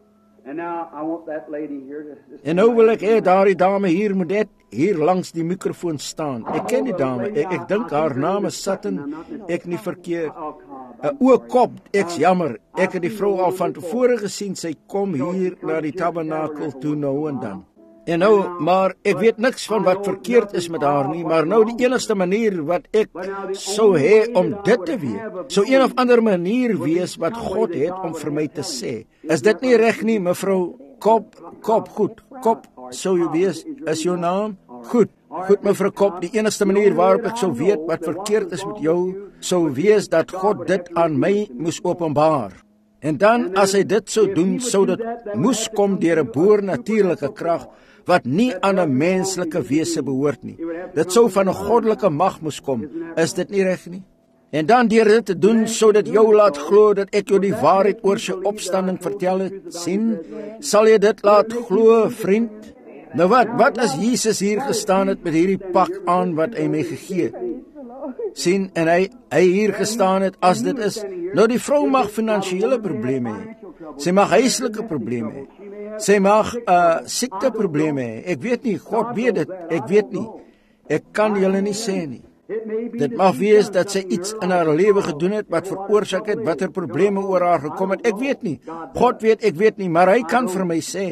En nou wil ek hê daardie dame hier moet net hier langs die mikrofoon staan. Ek ken die dame, ek, ek dink haar naam is Sutton, ek nie verkeerd. Uh, o kop, ek's jammer, ek het die vrou al van tevore gesien, sy kom hier na die tabernakel toe nou en dan. En nou, maar ek weet niks van wat verkeerd is met haar nie, maar nou die enigste manier wat ek sou hê om dit te weet, sou een of ander manier wees wat God het om vir my te sê. Is dit nie reg nie, mevrou Kop, Kop, goed, Kop, sou jy wees, is jou naam? Goed. Goed, mevrou Kop, die enigste manier waarop ek sou weet wat verkeerd is met jou, sou wees dat God dit aan my moes openbaar. En dan, as hy dit sou doen, sou dit moes kom deur 'n boernatuurlike krag, wat nie aan 'n menslike wese behoort nie. Dit sou van 'n goddelike mag moes kom. Is dit nie reg nie? En dan deur dit te doen, sou dit jou laat glo dat ek jou die waarheid oor sy opstanding vertel het. Sien, sal jy dit laat glo, vriend? Nou wat, wat as Jesus hier gestaan het met hierdie pak aan wat hy my gegee het? Sien, en hy, hy hier gestaan het as dit is. Nou die vrou mag finansiële probleme hê. Sy mag huislike probleme hê. Sy mag uh, siekteprobleme hê. Ek weet nie, God weet dit, ek weet nie. Ek kan julle nie sê nie. Dit mag wees dat sy iets in haar lewe gedoen het wat veroorsaak het, watter probleme oor haar gekom het. Ek weet nie. God weet, ek weet nie, maar hy kan vir my sê.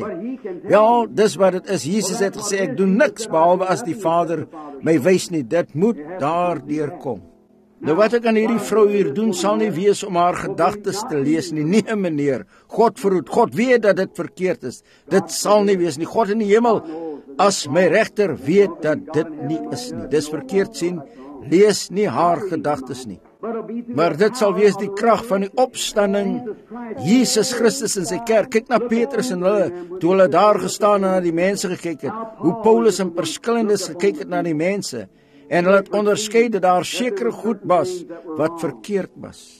Ja, dis wat dit is. Jesus het gesê, ek doen niks behalwe as die Vader my wys nie. Dit moet daardeur kom. Nou wat ek aan hierdie vrou hier doen, sal nie wees om haar gedagtes te lees nie. Nee, meneer, God verhoed, God weet dat dit verkeerd is. Dit sal nie wees nie. God in die hemel, as my regter weet dat dit nie is nie. Dis verkeerd, sien, lees nie haar gedagtes nie. Maar dit sal wees die krag van die opstanding, Jesus Christus in sy kerk. Kyk na Petrus en hulle, toe hulle daar gestaan en na die mense gekyk het, hoe Paulus en verskillendes gekyk het na die mense, en hulle het onderskei dat daar sekere goed was, wat verkeerd was.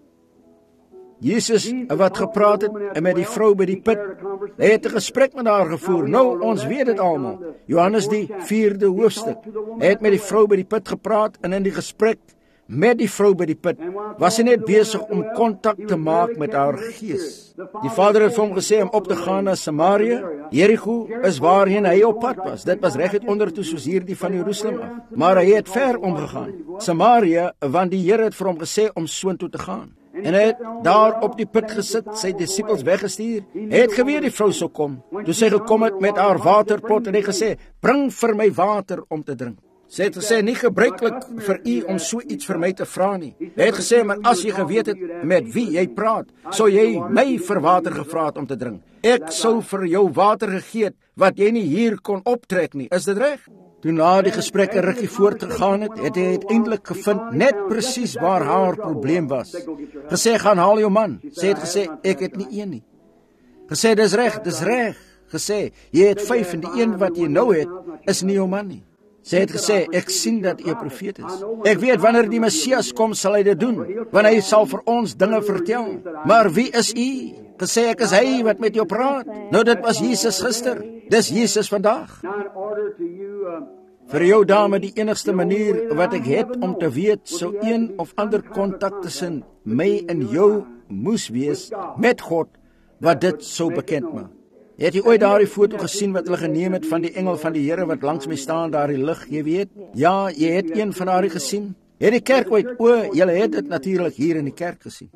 Jesus wat gepraat het met die vrou by die put, hy het 'n gesprek met haar gevoer. Nou, ons weet dit almal. Johannes die vierde hoofstuk. Hy het met die vrou by die put gepraat, en in die gesprek met die vrou by die put was hy net besig om kontak te maak met haar gees. Die Vader het vir hom gesê om op te gaan na Samaria. Jericho is waarheen hy op pad was. Dit was reguit ondertoe soos hierdie van Jerusalem af. Maar hy het ver omgegaan. Samaria, want die Here het vir hom gesê om soontoe te gaan. En hy het daar op die put gesit, sy disippels weggestuur. Hy het geweet die vrou sou kom. Toe sy gekom het met haar waterpot en hy gesê, bring vir my water om te drink. Sy het gesê, nie gebruiklik vir u om so iets vir my te vra nie. Hy het gesê, maar as jy geweet het met wie jy praat, sou jy my vir water gevra het om te drink. Ek sou vir jou water gegee het, wat jy nie hier kon optrek nie. Is dit reg? Toe na die gesprek 'n rukkie voortgegaan het, het hy uiteindelik gevind net presies waar haar probleem was. Gesê, gaan haal jou man. Sy het gesê, ek het nie een nie. Gesê, dis reg, dis reg. Gesê, jy het vyf en die een wat jy nou het, is nie jou man nie. Sy het gesê, ek sien dat u 'n profeet is. Ek weet wanneer die Messias kom, sal hy dit doen, want hy sal vir ons dinge vertel. Maar wie is u? Gesê, ek is hy wat met jou praat. Nou, dit was Jesus gister. Dis Jesus vandag. Vir jou dame, die enigste manier wat ek het om te weet, sou een of ander kontak tussen my en jou moes wees met God, wat dit sou bekend maak. Het jy ooit daardie foto gesien wat hulle geneem het van die engel van die Here wat langs my staan daar in die lig, jy weet? Ja, jy het een van daardie gesien. Het die kerk ooit, o, julle het dit natuurlik hier in die kerk gesien.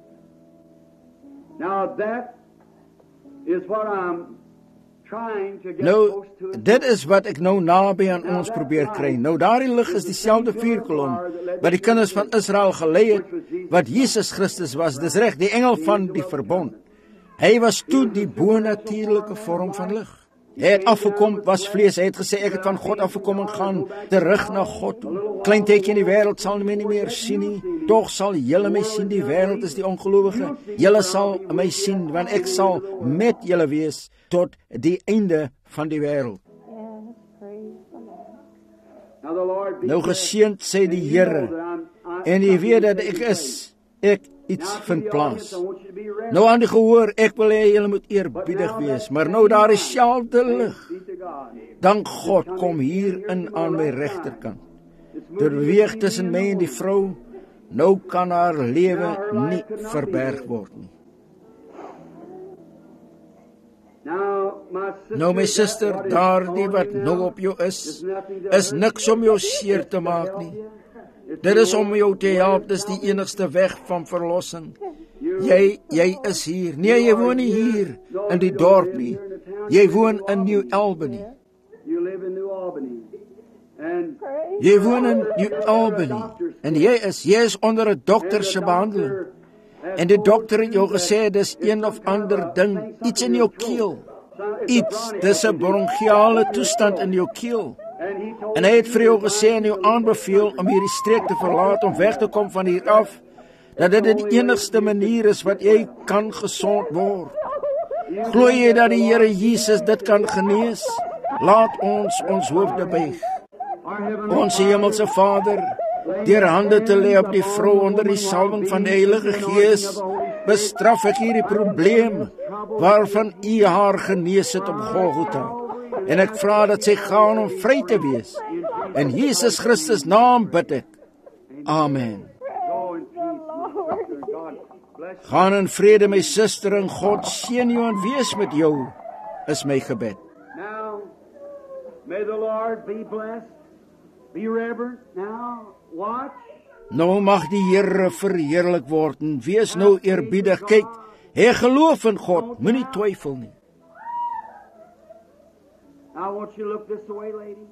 Now that is what I'm trying to get Nou, close to. dit is wat ek nou naby aan ons probeer kry. Nou, daardie lig is dieselfde vuurkolom wat die kinders van Israel gelei het, wat Jesus Christus was. Dis reg, die engel van die verbond. Hy was toe die bonatuurlike vorm van lig. Hy het afgekom, was vlees. Hy het gesê, ek het van God afgekom en gaan terug na God toe. Klein teken in die wêreld sal my nie meer sien nie. Tog sal julle my sien, die wêreld is die ongelowige. Julle sal my sien, want ek sal met julle wees tot die einde van die wêreld. Nou geseënd sê die Here, en jy weet dat ek is, ek iets vind plaas. Nou aan die gehoor, ek wil hê julle moet eerbiedig wees, maar nou daar is dieselfde lig. Dank God, kom hier in aan my regterkant. Dit beweeg tussen my en die vrou, nou kan haar lewe nie verberg word nie. Nou my suster, daardie wat nog op jou is, is niks om jou seer te maak nie. Dit is om jou te help, dis die enigste weg van verlossing. Jy, jy is hier. Nee, jy woon nie hier in die dorp nie. Jy woon in New Albany. Jy woon in New Albany. En jy is, jy is onder 'n dokter se behandeling. En die dokter het jou gesê, dis een of ander ding, iets in jou keel. Iets, dis 'n bronchiale toestand in jou keel. En hy het vir jou gesê en jou aanbeveel om hierdie streek te verlaat, om weg te kom van hier af, dat dit die enigste manier is wat jy kan gesond word. Glo jy dat die Here Jesus dit kan genees? Laat ons ons hoofde buig. Ons hemelse Vader, deur hande te lê op die vrou onder die salwing van die Heilige Gees, bestraf ek hierdie probleem waarvan U haar genees het op Golgotha. En ek vra dat sy gaan om vry te wees. In Jesus Christus naam bid ek. Amen. Gaan in vrede, my suster, en God seën jou en wees met jou, is my gebed. Now, may the Lord be blessed, be reverent. Now, watch. Nou mag die Here verheerlik word en wees nou eerbiedig. Kyk, hy geloof in God, moenie twyfel nie. Now, won't you look this way, lady?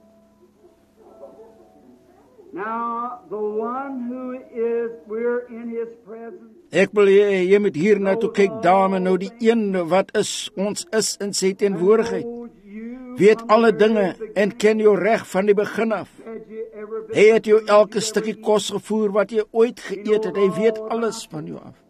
Now, the one who is, we're in His presence. Ek wil jy, jy moet hier na toe kyk, dame, nou die een wat is, ons is in sy teenwoordigheid. Weet alle dinge en ken jou reg van die begin af. Hy het jou elke stukkie kos gevoer wat jy ooit geëet het. Hy weet alles van jou af.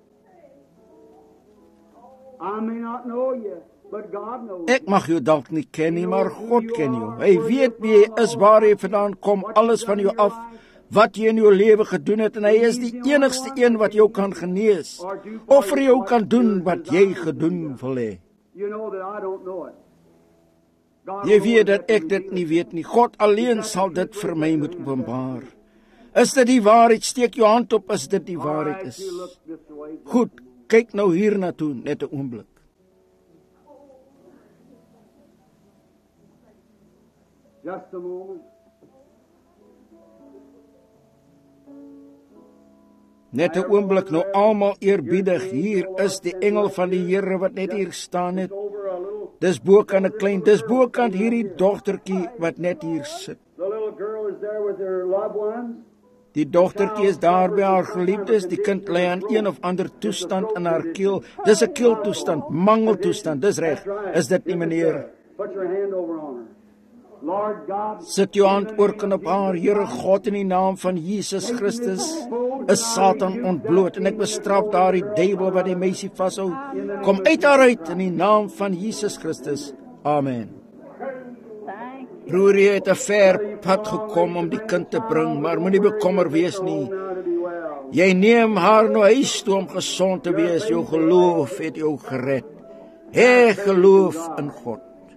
I may not know you, but God knows. Ek mag jou dalk nie ken nie, maar God ken jou. Hy weet wie jy is, waar jy vandaan kom, alles van jou af, wat jy in jou lewe gedoen het, en hy is die enigste een wat jou kan genees, of vir jou kan doen wat jy gedoen wil hê. You know that I don't know it. God Jy weet dat ek dit nie weet nie. God alleen sal dit vir my moet openbaar. Is dit die waarheid? Steek jou hand op as dit die waarheid is. Goed, kyk nou hier na toe, net 'n oomblik. Just a moment. Net 'n oomblik, nou almal eerbiedig. Hier is die engel van die Here wat net hier staan het. Over a little, Dis bokant 'n klein, dis bokant hierdie dogtertjie wat net hier sit. the little girl is there with her loved ones. Die dogtertjie is daar by haar geliefdes. Die kind lê aan een of ander toestand in haar keel. Dis 'n keeltoestand, mangeltoestand. Dis reg. Is dit nie, meneer? Put your hand over on her. Lord God, Sit jou hand oorkin op haar, Here God, in die naam van Jesus Christus, is Satan ontbloot, en ek bestraf daardie duiwel wat die meisie vashou. Kom uit haar uit in die naam van Jesus Christus. Amen. Thank Broer, jy het 'n ver pad gekom om die kind te bring, maar moenie bekommer wees nie. Jy neem haar nou huis toe om gesond te wees. Jou geloof het jou gered. Hê geloof in God.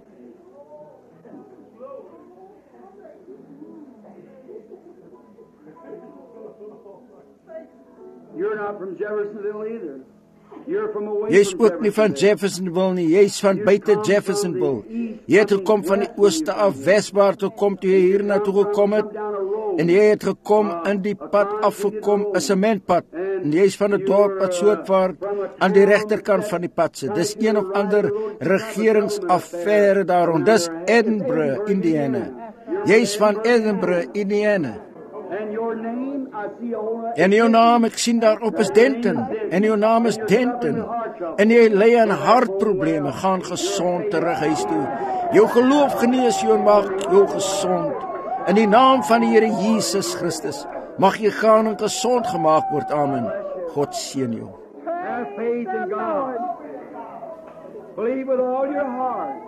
You're not from Jeffersonville either. You're from away Jy's from ook nie van Jeffersonville nie, jy's van buite Jeffersonville. Jy het gekom van die ooste af weswaar toe kom toe jy hier na toe gekom het. En jy het gekom in die pad afgekom, 'n sementpad. En jy's van 'n dorp wat soortwaar aan die regterkant van die pad sit. Dis een of ander regeringsaffære daar rond. Dis Edinburgh, Indiana. Jy's van Edinburgh, Indiana. And your name, I see all En jou naam, ek sien daarop is Denton. En jou naam is Denton. En jy ly aan hartprobleme, gaan gesond terug huis toe. Jou geloof genees jou en maak jou gesond. In die naam van die Here Jesus Christus mag jy gaan en gesond gemaak word. Amen. God seën jou. Have faith in God. Believe with all your heart.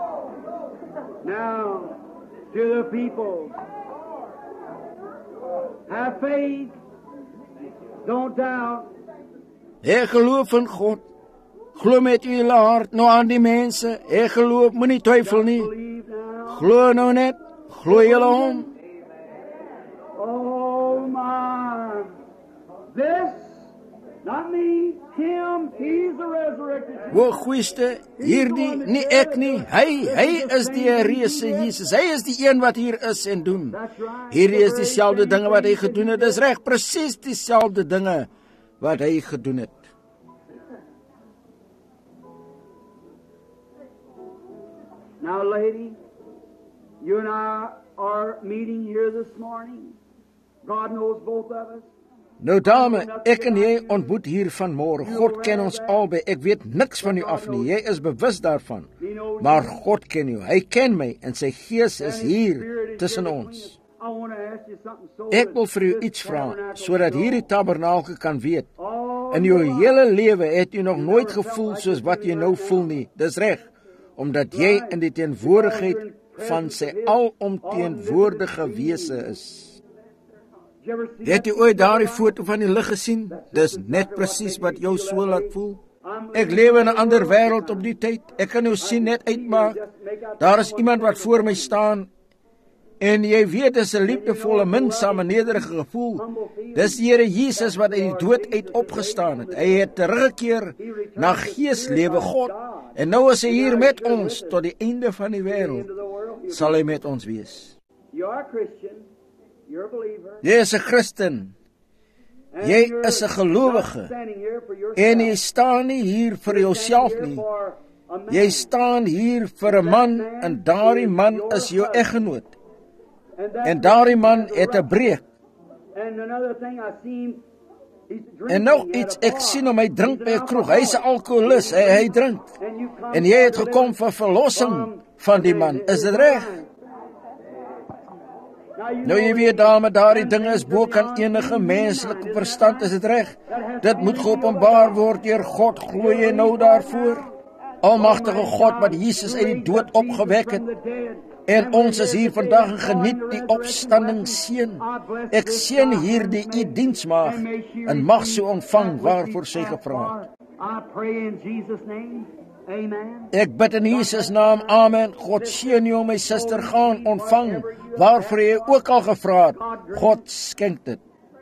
Now, to the people, have faith. Don't doubt. Hê geloof in God. Glo met u hele hart nou aan die mense. Hê geloof, moenie twyfel nie. Believe now. Glo nou net. Glo julle hom. Oh my. This, not me, him, he's the resurrected. O goeieste, hierdie, nie ek nie. Hy, hy is die reuse Jesus. Hy is die een wat hier is en doen. Hierdie is dieselfde dinge wat hy gedoen het. Dis reg, presies dieselfde dinge wat hy gedoen het. Now, lady, you and I are meeting here this morning. God knows both of us. Nou dame, ek en jy ontmoet hier vanmôre. God ken ons albei. Ek weet niks van u af nie. Jy is bewus daarvan. Maar God ken jou. Hy ken my en sy gees is hier tussen ons. I want to ask you something so Ek wil vir u iets vra sodat hierdie tabernakel kan weet. In jou hele lewe het jy nog nooit gevoel soos wat jy nou voel nie. Dis reg, omdat jy in die teenwoordigheid van sy alomteenwoordige wese is. Het jy ooit daardie foto van die lig gesien? Dis net presies wat jou so laat voel. Ek lewe in 'n ander wêreld op die tyd. Ek kan jou sien net uitmaak. Daar is iemand wat voor my staan en jy weet dis 'n liefdevolle, minsame, nederige gevoel. Dis die Here Jesus wat uit die dood uit opgestaan het. Hy het teruggekeer na geeslewe God en nou is hy hier met ons tot die einde van die wêreld. Sal hy met ons wees. You are a Christian. You're a believer. Jy is 'n Christen. Jy is 'n gelowige. En jy staan nie hier vir jouself nie. Jy staan hier vir 'n man en daardie man is jou eggenoot. En daardie man het 'n breek. En nog iets, ek sien hom, hy drink by 'n kroeg. Hy's 'n alkoholist, hy, hy drink. En jy het gekom vir verlossing van die man. Is dit reg? Nou jy weet dame, daardie dinge is bo kan enige menslike verstand, is dit reg? Dit moet geopenbaar word deur God, glo jy nou daarvoor? Almagtige God wat Jesus uit die dood opgewek het. En ons is hier vandag en geniet die opstanding seën. Ek seën hier die u diensmaag en mag sy ontvang waarvoor sy gevra het. Ek bid in Jesus naam, amen. God seën jou my suster, gaan ontvang waarvoor jy ook al gevra het. God skenk dit.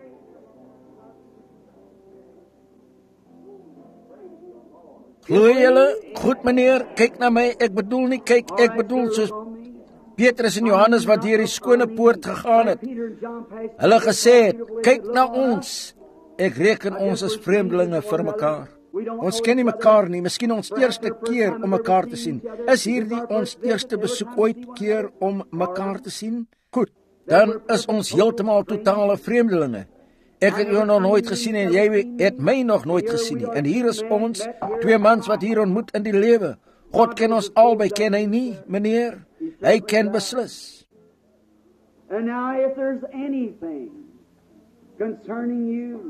Glo julle? Goed meneer, kyk na my. Ek bedoel nie kyk, ek bedoel soos Petrus en Johannes wat deur die skone poort gegaan het. Hulle gesê het, kyk na ons. Ek reken ons is vreemdelinge vir mekaar. Ons ken nie mekaar nie, miskien ons eerste keer om mekaar te sien. Is hierdie ons eerste besoek ooit keer om mekaar te sien? Goed, dan is ons heeltemal totale vreemdelinge. Ek het jou nog nooit gesien en jy het my nog nooit gesien nie. En hier is ons, twee mans wat hier ontmoet in die lewe. God ken ons albei, ken hy nie, meneer? Hy ken beslis. And now if there's anything concerning you,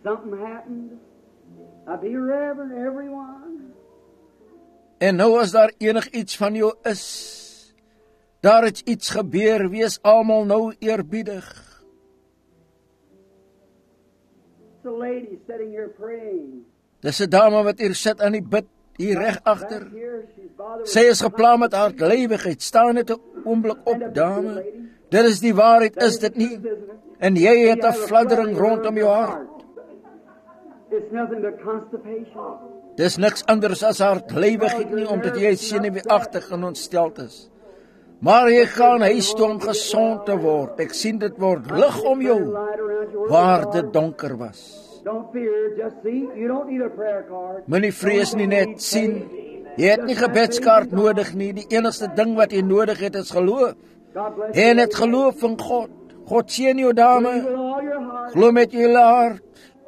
something happened, I'd be reverent, everyone. En nou as daar enig iets van jou is, daar het iets gebeur, wees almal nou eerbiedig. It's a lady sitting here praying. Dis 'n dame wat hier sit aan die bid, hier reg agter. Sy is gepla met hartlewigheid. Staan net 'n oomblik op, dame. Dit is die waarheid, is dit nie? En jy het 'n fladdering rondom jou hart. It's nothing but constipation. Dis niks anders as hartlewigheid nie, omdat jy senuweeagtig en ontsteld is. Maar jy gaan huis toe om gesond te word. Ek sien dit word lig om jou, waar dit donker was. Don't fear, just see. You don't need a prayer card. Moenie vrees nie, net sien. Jy het nie gebedskaart nodig nie. Die enigste ding wat jy nodig het is geloof. En het geloof in God. God seën jou, dame. Glo met jou hele hart.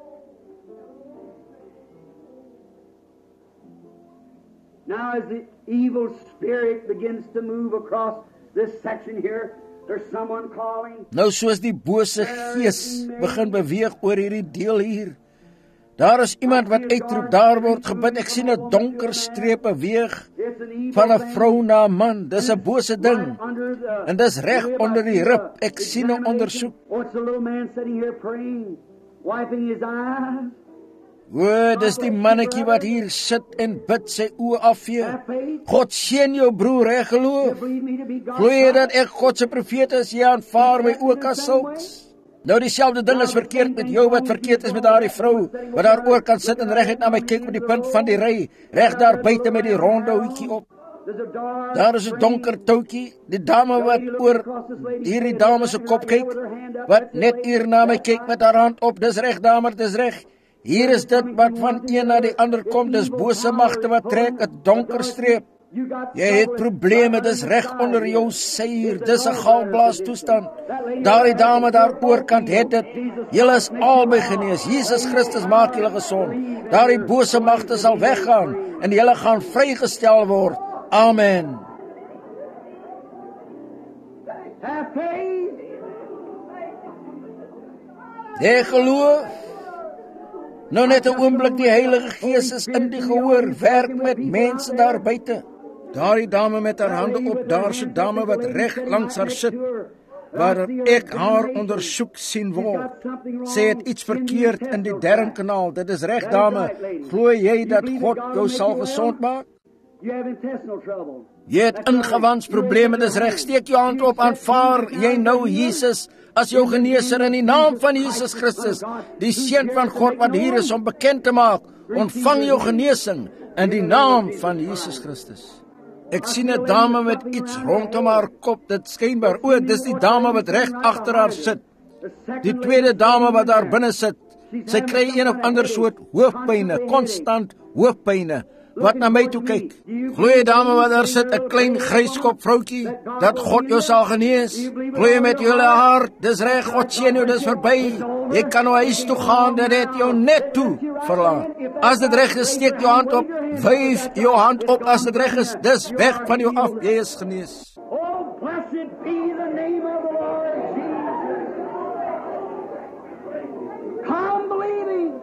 Now as the evil spirit begins to move across this section here, there's someone calling. Nou soos die bose gees begin beweeg oor hierdie deel hier. Daar is iemand wat uitroep, daar word gebid. Ek sien 'n donker streep beweeg van 'n vrou na 'n man. Dis 'n bose ding. En dis reg onder die rib. Ek sien 'n ondersoek. What's the little man sitting here praying, wiping his eyes? O, dis die mannetjie wat hier sit en bid, sy oë afvee. God seën jou broer, reg geloof. Glo jy dat ek God se profeet is? Jy aanvaar my ook as sulks. Nou dieselfde ding is verkeerd met jou wat verkeerd is met daardie vrou, wat daar oor kan sit en reguit na my kyk op die punt van die ry, reg daar buite met die ronde hoetjie op. Daar is 'n donker toutjie, die dame wat oor hierdie dame se kop kyk, wat net hier na my kyk met haar hand op. Dis reg, dame, dis reg. Hier is dit wat van een na die ander kom, dis bose magte wat trek 'n donker streep. Jy het probleme, dis reg onder jou suier, dis 'n galblaas toestand. Daardie dame daar oorkant het dit. Julle is albei genees. Jesus Christus maak julle gesond. Daardie bose magte sal weggaan en julle gaan vrygestel word. Amen. Jy geloof. Nou net 'n oomblik, die Heilige Gees is in die gehoor, werk met mense daar buite. Daardie dame met haar hande op, daar se dame wat reg langs haar sit, waar ek haar ondersoek sien word. Sy het iets verkeerd in die darmkanaal. Dit is reg, dame. Glo jy dat God jou sal gesond maak? Jy het ingewansprobleme, dis reg. Steek jou hand op, aanvaar jy nou Jesus as jou geneeser in die naam van Jesus Christus, die seun van God wat hier is om bekend te maak. Ontvang jou genesing in die naam van Jesus Christus. Ek sien 'n dame met iets rondom haar kop, dit skynbaar, o, dis die dame wat reg agter haar sit. Die tweede dame wat daar binne sit, sy kry een of ander soort hoofpyne, konstant hoofpyne, wat na my toe kyk. Glo jy, dame wat daar sit, 'n klein gryskop vroutjie, dat God jou sal genees? Glo jy met jou hele hart, dis reg, God seën jou, dis verby. Jy kan nou huis toe gaan, dit het jou net toe verlaat. As dit reg is, steek jou hand op, wyf jou hand op as dit reg is, dis weg van jou af, jy is genees. Oh, blessed be the name of the Lord Jesus. Come believing.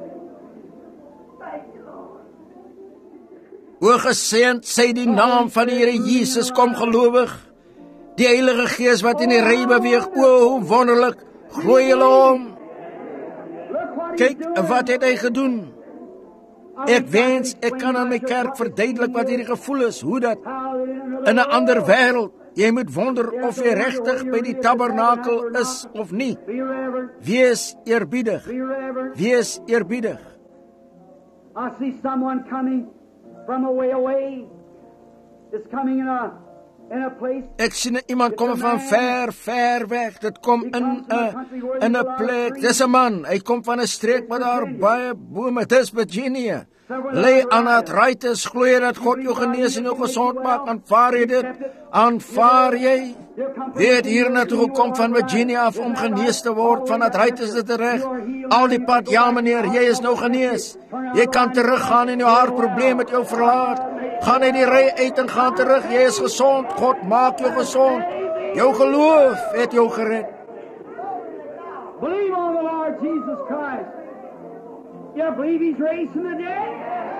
O geseënd sy die naam van die Here Jesus, kom gelowig. Die Heilige Gees wat in die ry beweeg, o hoe wonderlik, glooi julle om. Kyk, wat het hy gedoen? Ek wens, ek kan aan my kerk verduidelik wat hierdie gevoel is, hoe dat in 'n ander wêreld, jy moet wonder of jy regtig by die tabernakel is of nie. Wees eerbiedig, wees eerbiedig. I see someone coming from a way away. It's coming in a in a place. Ek sien iemand kom van ver, ver weg. Dit kom in 'n in 'n plek. Dis 'n man. Hy kom van 'n streek waar daar baie bome, dis Virginia. Lê aan arthritis, glo jy dat God jou genees en jou gesond maak? Aanvaar jy dit? Aanvaar jy? Jy het hier na toe gekom van Virginia af om genees te word van arthritis, dit is reg. Al die pad, ja meneer, jy is nou genees. Jy kan teruggaan en jou hartprobleem met jou verlaat. Gaan uit die ry uit en gaan terug. Jy is gesond. God maak jou gesond. Jou geloof het jou gered. Believe on the Lord Jesus Christ. You believe He's raised from the dead?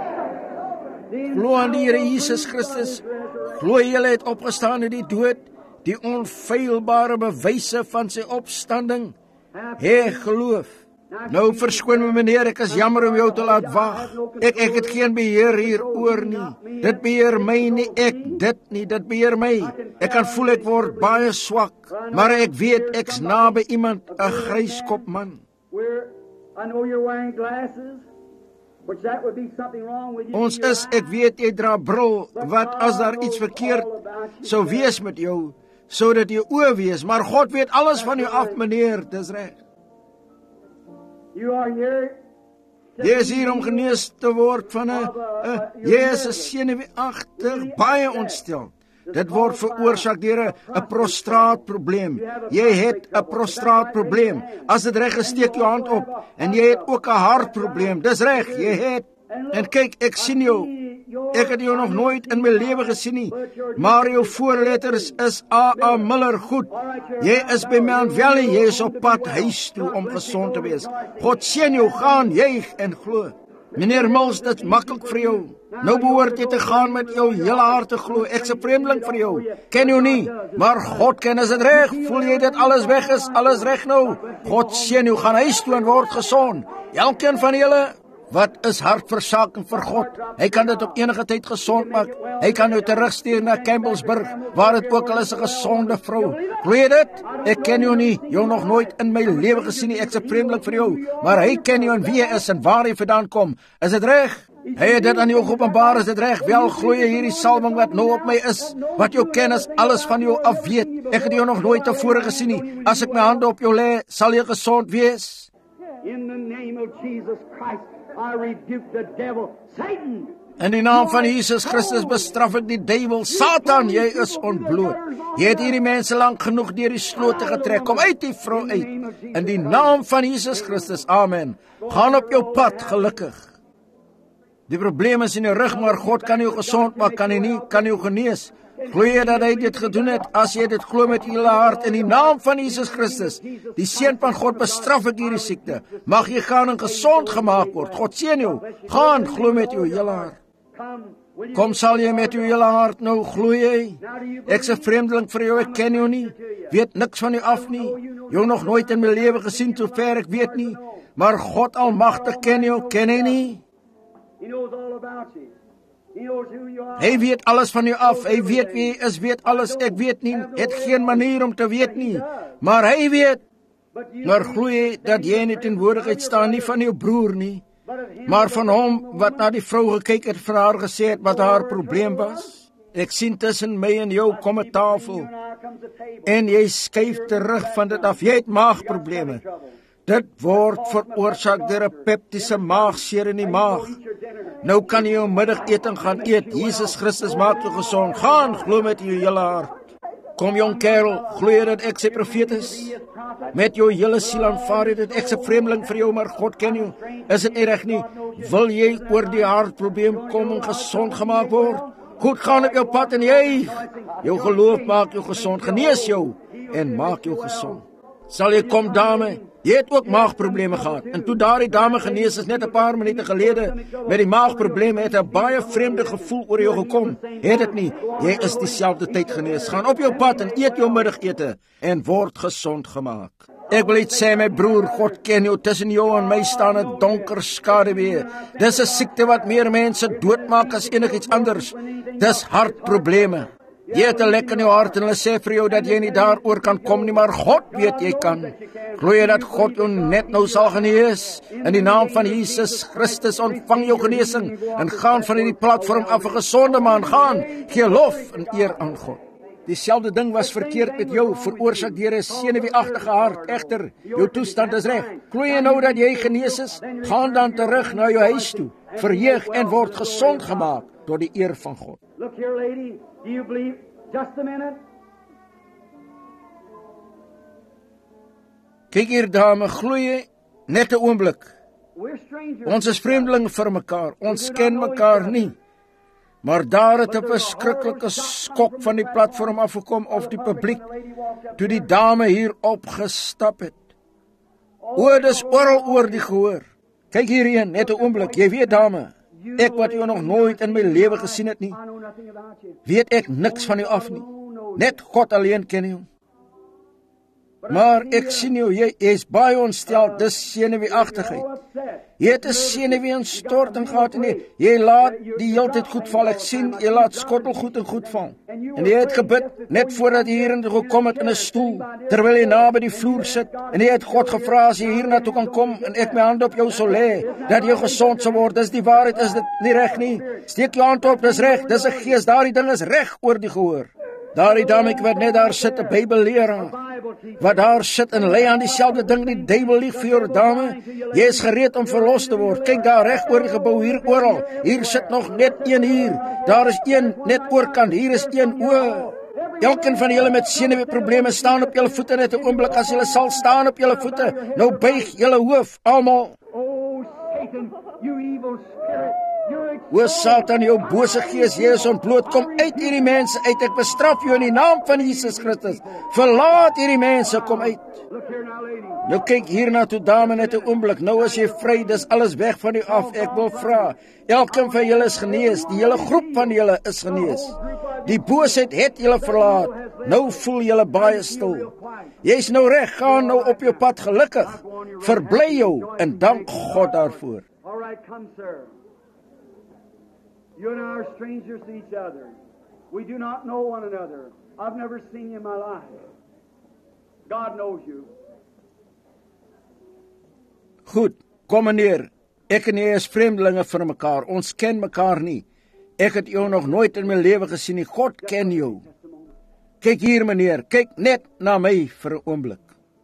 Glo aan die Here Jesus Christus. Glo jy hy het opgestaan uit die dood, die onfeilbare bewyse van sy opstanding. Hê geloof. Nou verskoon my meneer, ek is jammer om jou te laat wag. Ek ek het geen beheer hieroor nie. Dit beheer my nie, ek dit nie, dit beheer my. Ek kan voel ek word baie swak, maar ek weet ek's naby iemand, 'n gryskop man. I know you're wearing glasses, which that would be something wrong with you. Ons is, ek weet jy dra bril, wat as daar iets verkeerd sou wees met jou, sodat jy oë wees, maar God weet alles van jou af, meneer, dis reg. You are here. Jy is hier om genees te word van 'n jy is 'n senuweeagtig, baie ontstel. Dit word veroorsaak deur 'n prostraatprobleem. Jy het 'n prostraatprobleem. As dit reg is, steek jou hand op. En jy het ook 'n hartprobleem. Dis reg, jy het. En kyk, ek sien jou. Ek het jou nog nooit in my lewe gesien nie. Maar jou voorletters is A A Miller goed. Jy is by Mount Valley, jy is op pad huis toe om gesond te wees. God seën jou, gaan, juig en glo. Meneer Mills, dit is maklik vir jou. Nou behoort jy te gaan met jou hele hart te glo. Ek's 'n vreemdeling vir jou. Ken jou nie, maar God ken. Is dit reg? Voel jy dit alles weg is? Alles reg nou? God seën jou, gaan huis toe en word gesond. Elkeen van julle wat is hartversaking vir God. Hy kan dit op enige tyd gesond maak. Hy kan jou terugstuur na Campbellsburg, waar dit ook al is 'n gesonde vrou. Glo jy dit? Ek ken jou nie, jou nog nooit in my lewe gesien nie. Ek's 'n vreemdeling vir jou, maar hy ken jou en wie jy is en waar jy vandaan kom. Is dit reg? Hy het dit aan jou geopenbaar, is dit reg? Wel, glo jy hierdie salwing wat nou op my is, wat jou kennis alles van jou af weet. Ek het jou nog nooit tevore gesien nie. As ek my hande op jou lê, sal jy gesond wees. In the name of Jesus Christ, I rebuke the devil, Satan. In die naam van Jesus Christus bestraf ek die duiwel. Satan, jy is ontbloot. Jy het hierdie mense lank genoeg deur die slote getrek. Kom uit die vrou uit. In die naam van Jesus Christus. Amen. Gaan op jou pad gelukkig. Die probleem is in jou rug, maar God kan jou gesond maak, kan hy nie, kan jou genees. Glo jy dat hy dit gedoen het? As jy dit glo met jou hart in die naam van Jesus Christus, die seun van God, bestraf ek hierdie siekte. Mag jy gaan en gesond gemaak word. God seën jou. Gaan, glo met jou hele hart. Kom, sal jy met jou hele hart nou glo jy? Ek's 'n vreemdeling vir jou, ek ken jou nie. Weet niks van jou af nie. Jou nog nooit in my lewe gesien, so ver ek weet nie. Maar God Almagtig ken jou, ken hy nie? He knows all about you. He knows who you are. Hy weet alles van jou af. Hy weet wie jy is, weet alles. Ek weet nie, het geen manier om te weet nie. Maar hy weet. Maar glo jy dat jy in die teenwoordigheid staan, nie van jou broer nie, maar van hom wat na die vrou gekyk het, vir haar gesê het wat haar probleem was? Ek sien tussen my en jou kom 'n tafel. En jy skuif terug van dit af. Jy het maagprobleme. Dit word veroorsaak deur 'n peptiese maagseer in die maag. Nou kan jy jou middageten gaan eet. Jesus Christus maak jou gesond. Gaan, glo met jou hele hart. Kom jong kerel, glo jy dat ek sy profeet is? Met jou hele siel aanvaar jy dit. Ek is 'n vreemdeling vir jou, maar God ken jou. Is dit nie reg nie? Wil jy oor die hartprobleem kom en gesond gemaak word? Goed, gaan op jou pad en jy. Jou geloof maak jou gesond. Genees jou en maak jou gesond. Sal jy kom, dame? Jy het ook maagprobleme gehad. En toe daardie dame genees is net 'n paar minute gelede met die maagprobleme, het 'n baie vreemde gevoel oor jou gekom. Het dit nie? Jy is dieselfde tyd genees. Gaan op jou pad en eet jou middagete en word gesond gemaak. Ek wil iets sê, my broer, God ken jou. Tussen jou en my staan 'n donker skaduwee. Dis 'n siekte wat meer mense doodmaak as enigiets anders. Dis hartprobleme. Jy het 'n lek in jou hart en hulle sê vir jou dat jy nie daaroor kan kom nie, maar God weet jy kan. Glo jy dat God jou net nou sal genees? In die naam van Jesus Christus ontvang jou genesing en gaan van hierdie platform af 'n gesonde man. Gaan, gee lof en eer aan God. Dieselfde ding was verkeerd met jou, veroorsaak deur 'n senuweeagtige hart. Egter, jou toestand is reg. Glo jy nou dat jy genees is? Gaan dan terug na jou huis toe. Verheug en word gesond gemaak tot die eer van God. Look here, lady. Do you believe? Just a minute. Kyk hier, dame, glo jy? Net 'n oomblik. We're strangers. Ons is vreemdelinge vir mekaar. Ons ken mekaar nie. Maar daar het 'n verskriklike skok van die platform afgekom of die publiek toe die dame hier opgestap het. O, dis oral oor die gehoor. Kyk hierheen, net 'n oomblik. Jy weet, dame, ek wat jou nog nooit in my lewe gesien het nie, weet ek niks van jou af nie. Net God alleen ken jou. Maar ek sien jou, jy is baie ontstel, dis senuweeagtigheid. Jy het 'n senuweeinstorting gehad en jy, jy laat die hele tyd goed val. Ek sien, jy laat skottelgoed en goed val. En jy het gebid, net voordat jy hierin gekom het in 'n stoel, terwyl jy naby die vloer sit, en jy het God gevra as jy hiernatoe kan kom, en ek my hand op jou sal lê, dat jy gesond sal word. Dis die waarheid, is dit nie reg nie? Steek jou hand op, dis reg, dis 'n gees, daardie ding is reg oor die gehoor. Daardie dametjie wat net daar sit, 'n Bybelleraar, wat daar sit en lê aan dieselfde ding, die duiwel lieg vir jou, dame. Jy is gereed om verlos te word. Kyk daar reg oor die gebou, hier oral. Hier sit nog net een hier. Daar is een net oorkant. Hier is een. O, elkeen van julle met senuweeprobleme, staan op julle voete net 'n oomblik. As julle sal staan op julle voete, nou buig julle hoof, almal. O Satan, jou bose gees, jy is ontbloot. Kom uit hierdie mense uit. Ek bestraf jou in die naam van Jesus Christus. Verlaat hierdie mense, kom uit. Nou kyk hierna toe, dame, net 'n oomblik. Nou as jy vry, dis alles weg van u af. Ek wil vra, elkeen van julle is genees. Die hele groep van julle is genees. Die boosheid het julle verlaat. Nou voel julle baie stil. Jy's nou reg, gaan nou op jou pad, gelukkig. Verbly jou en dank God daarvoor. All right, come, sir. You and I are strangers to each other. We do not know one another. I've never seen you in my life. God knows you. Goed, kom meneer. Ek en jy is vreemdelinge vir mekaar. Ons ken mekaar nie. Ek het jou nog nooit in my lewe gesien nie. God ken jou. Kyk hier, meneer. Kyk net na my vir 'n oomblik.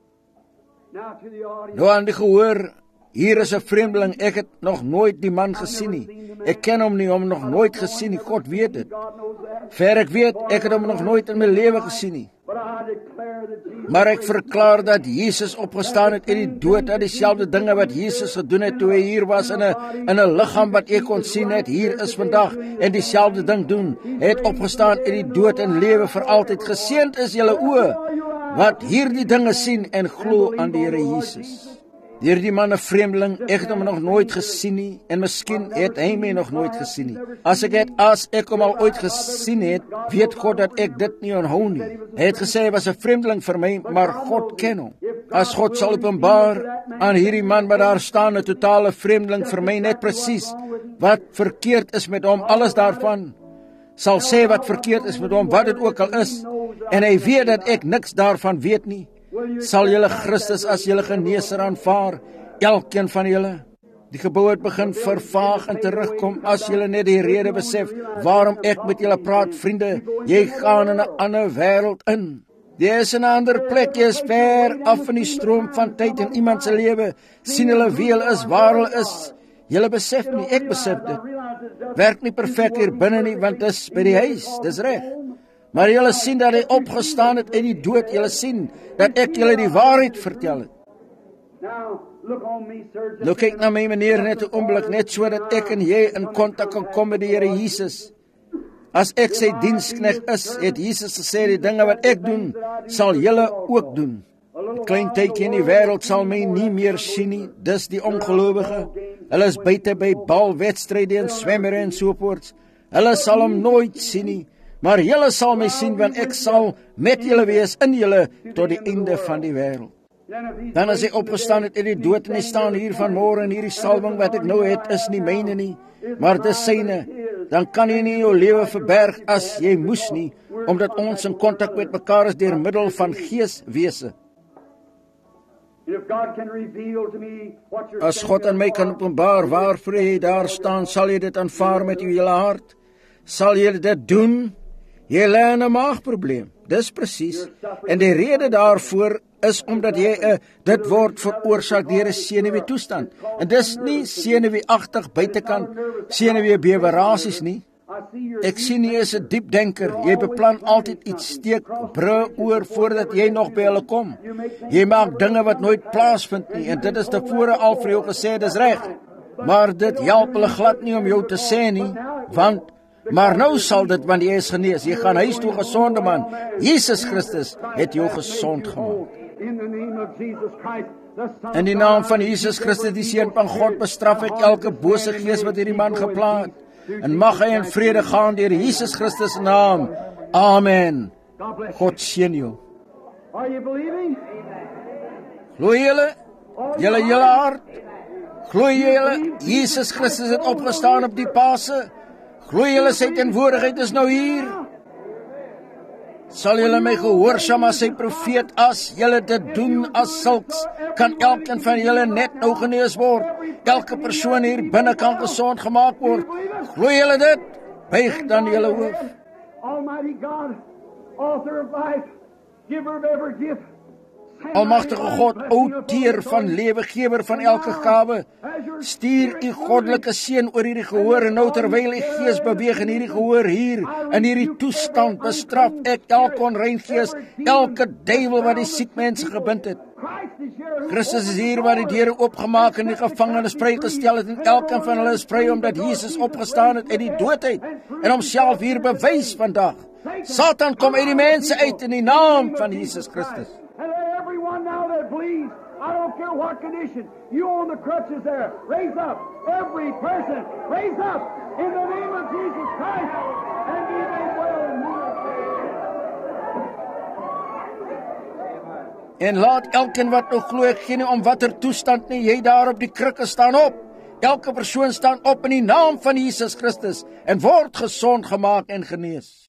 Nou aan die gehoor, hier is 'n vreemdeling. Ek het nog nooit die man gesien nie. Ek ken hom nie, hom nog nooit gesien nie. God weet dit. Ver ek weet, ek het hom nog nooit in my lewe gesien nie. Maar ek verklaar dat Jesus opgestaan het uit die dood, dat dieselfde dinge wat Jesus gedoen het toe hy hier was in 'n in 'n liggaam wat ek kon sien het, hier is vandag en dieselfde ding doen. Hy het opgestaan uit die dood en lewe vir altyd. Geseënd is julle oë wat hierdie dinge sien en glo aan die Here Jesus. Deur die man 'n vreemdeling, ek het hom nog nooit gesien nie, en miskien het hy my nog nooit gesien nie. As ek het, as ek hom al ooit gesien het, weet God dat ek dit nie onthou nie. Hy het gesê hy was 'n vreemdeling vir my, maar God ken hom. As God sal openbaar aan hierdie man wat daar staan, 'n totale vreemdeling vir my, net presies wat verkeerd is met hom, alles daarvan, sal sê wat verkeerd is met hom, wat dit ook al is, en hy weet dat ek niks daarvan weet nie, sal julle Christus as julle geneeser aanvaar, elkeen van julle. Die gebou het begin vervaag en terugkom, as julle net die rede besef, waarom ek met julle praat, vriende, jy gaan in 'n ander wêreld in. Jy is in 'n ander plek, jy is ver af van die stroom van tyd in iemand se lewe, sien hulle wie hulle is, waar hulle is. Julle besef nie, ek besef dit. Werk nie perfek hier binne nie, want dis by die huis, dis reg. Maar julle sien dat hy opgestaan het uit die dood. Julle sien dat ek julle die waarheid vertel het. Nou kyk na my, meneer, net 'n oomblik, net so dat ek en jy in kontak kan kom met die Here Jesus. As ek sy diensknegt is, het Jesus gesê, die dinge wat ek doen, sal julle ook doen. 'n Klein tydjie in die wêreld sal my nie meer sien nie, dis die ongelowige. Hulle is buite by balwedstryde en swemmery en sovoorts. Hulle sal hom nooit sien nie. Maar julle sal my sien, want ek sal met julle wees in julle tot die einde van die wêreld. Dan as hy opgestaan het uit die dood en hy staan hier vanmôre en hierdie salwing wat ek nou het is nie myne nie, maar dis syne, dan kan jy nie jou lewe verberg as jy moes nie, omdat ons in kontak met mekaar is deur middel van geeswese. As God aan my kan openbaar waarvoor hy daar staan, sal jy dit aanvaar met jou hele hart? Sal jy dit doen? Jy lê 'n maagprobleem, dis presies. En die rede daarvoor is omdat jy 'n uh, dit word veroorsaak deur 'n senuwee toestand. En dis nie senuweeagtig buitekant, senuwee bewerasies nie. Ek sien jy is 'n diep denker. Jy beplan altyd iets, steek brûe oor voordat jy nog by hulle kom. Jy maak dinge wat nooit plaasvind nie, en dit is tevore al vir jou gesê, dis reg. Maar dit help hulle glad nie om jou te sê nie, want maar nou sal dit, want jy is genees. Jy gaan huis toe, gesonde man. Jesus Christus het jou gesond gemaak. In the name of Jesus Christ, the Son In die naam van Jesus Christus, die Seun van God, bestraf ek elke bose gees wat hierdie man gepla het. En mag hy in vrede gaan deur Jesus Christus se naam. Amen. God seën jou. Are you believing? Glo julle? Julle hele hart? Glo julle Jesus Christus het opgestaan op die Paase? Glo julle sy teenwoordigheid is nou hier? Sal julle my gehoorsaam as sy profeet? As julle dit doen as sulks, kan elkeen van julle net nou genees word. Elke persoon hier binne kan gesond gemaak word. Glo julle dit? Buig dan julle hoof. Almighty God, author of life, giver of every gift. Almagtige God, outeur van lewe, gewer van elke gawe, stuur u goddelike seën oor hierdie gehoor, en nou terwyl die Gees beweeg in hierdie gehoor hier, in hierdie toestand, bestraf ek elke onrein gees, elke duiwel wat die siek mense gebind het. Christus is hier waar die deure oopgemaak en die gevangenes vrygestel het, en elkeen van hulle is vry omdat Jesus opgestaan het uit die doodheid, en homself hier bewys vandag. Satan, kom uit die mense uit in die naam van Jesus Christus. Everyone now that believes, I don't care what condition, you on the crutches there, raise up, every person, raise up, in the name of Jesus Christ, and be made well in Jesus. En laat elkeen wat nog glo, ek gee nie om watter toestand nie, jy daar op die krikke staan op. Elke persoon staan op in die naam van Jesus Christus, en word gesond gemaak en genees.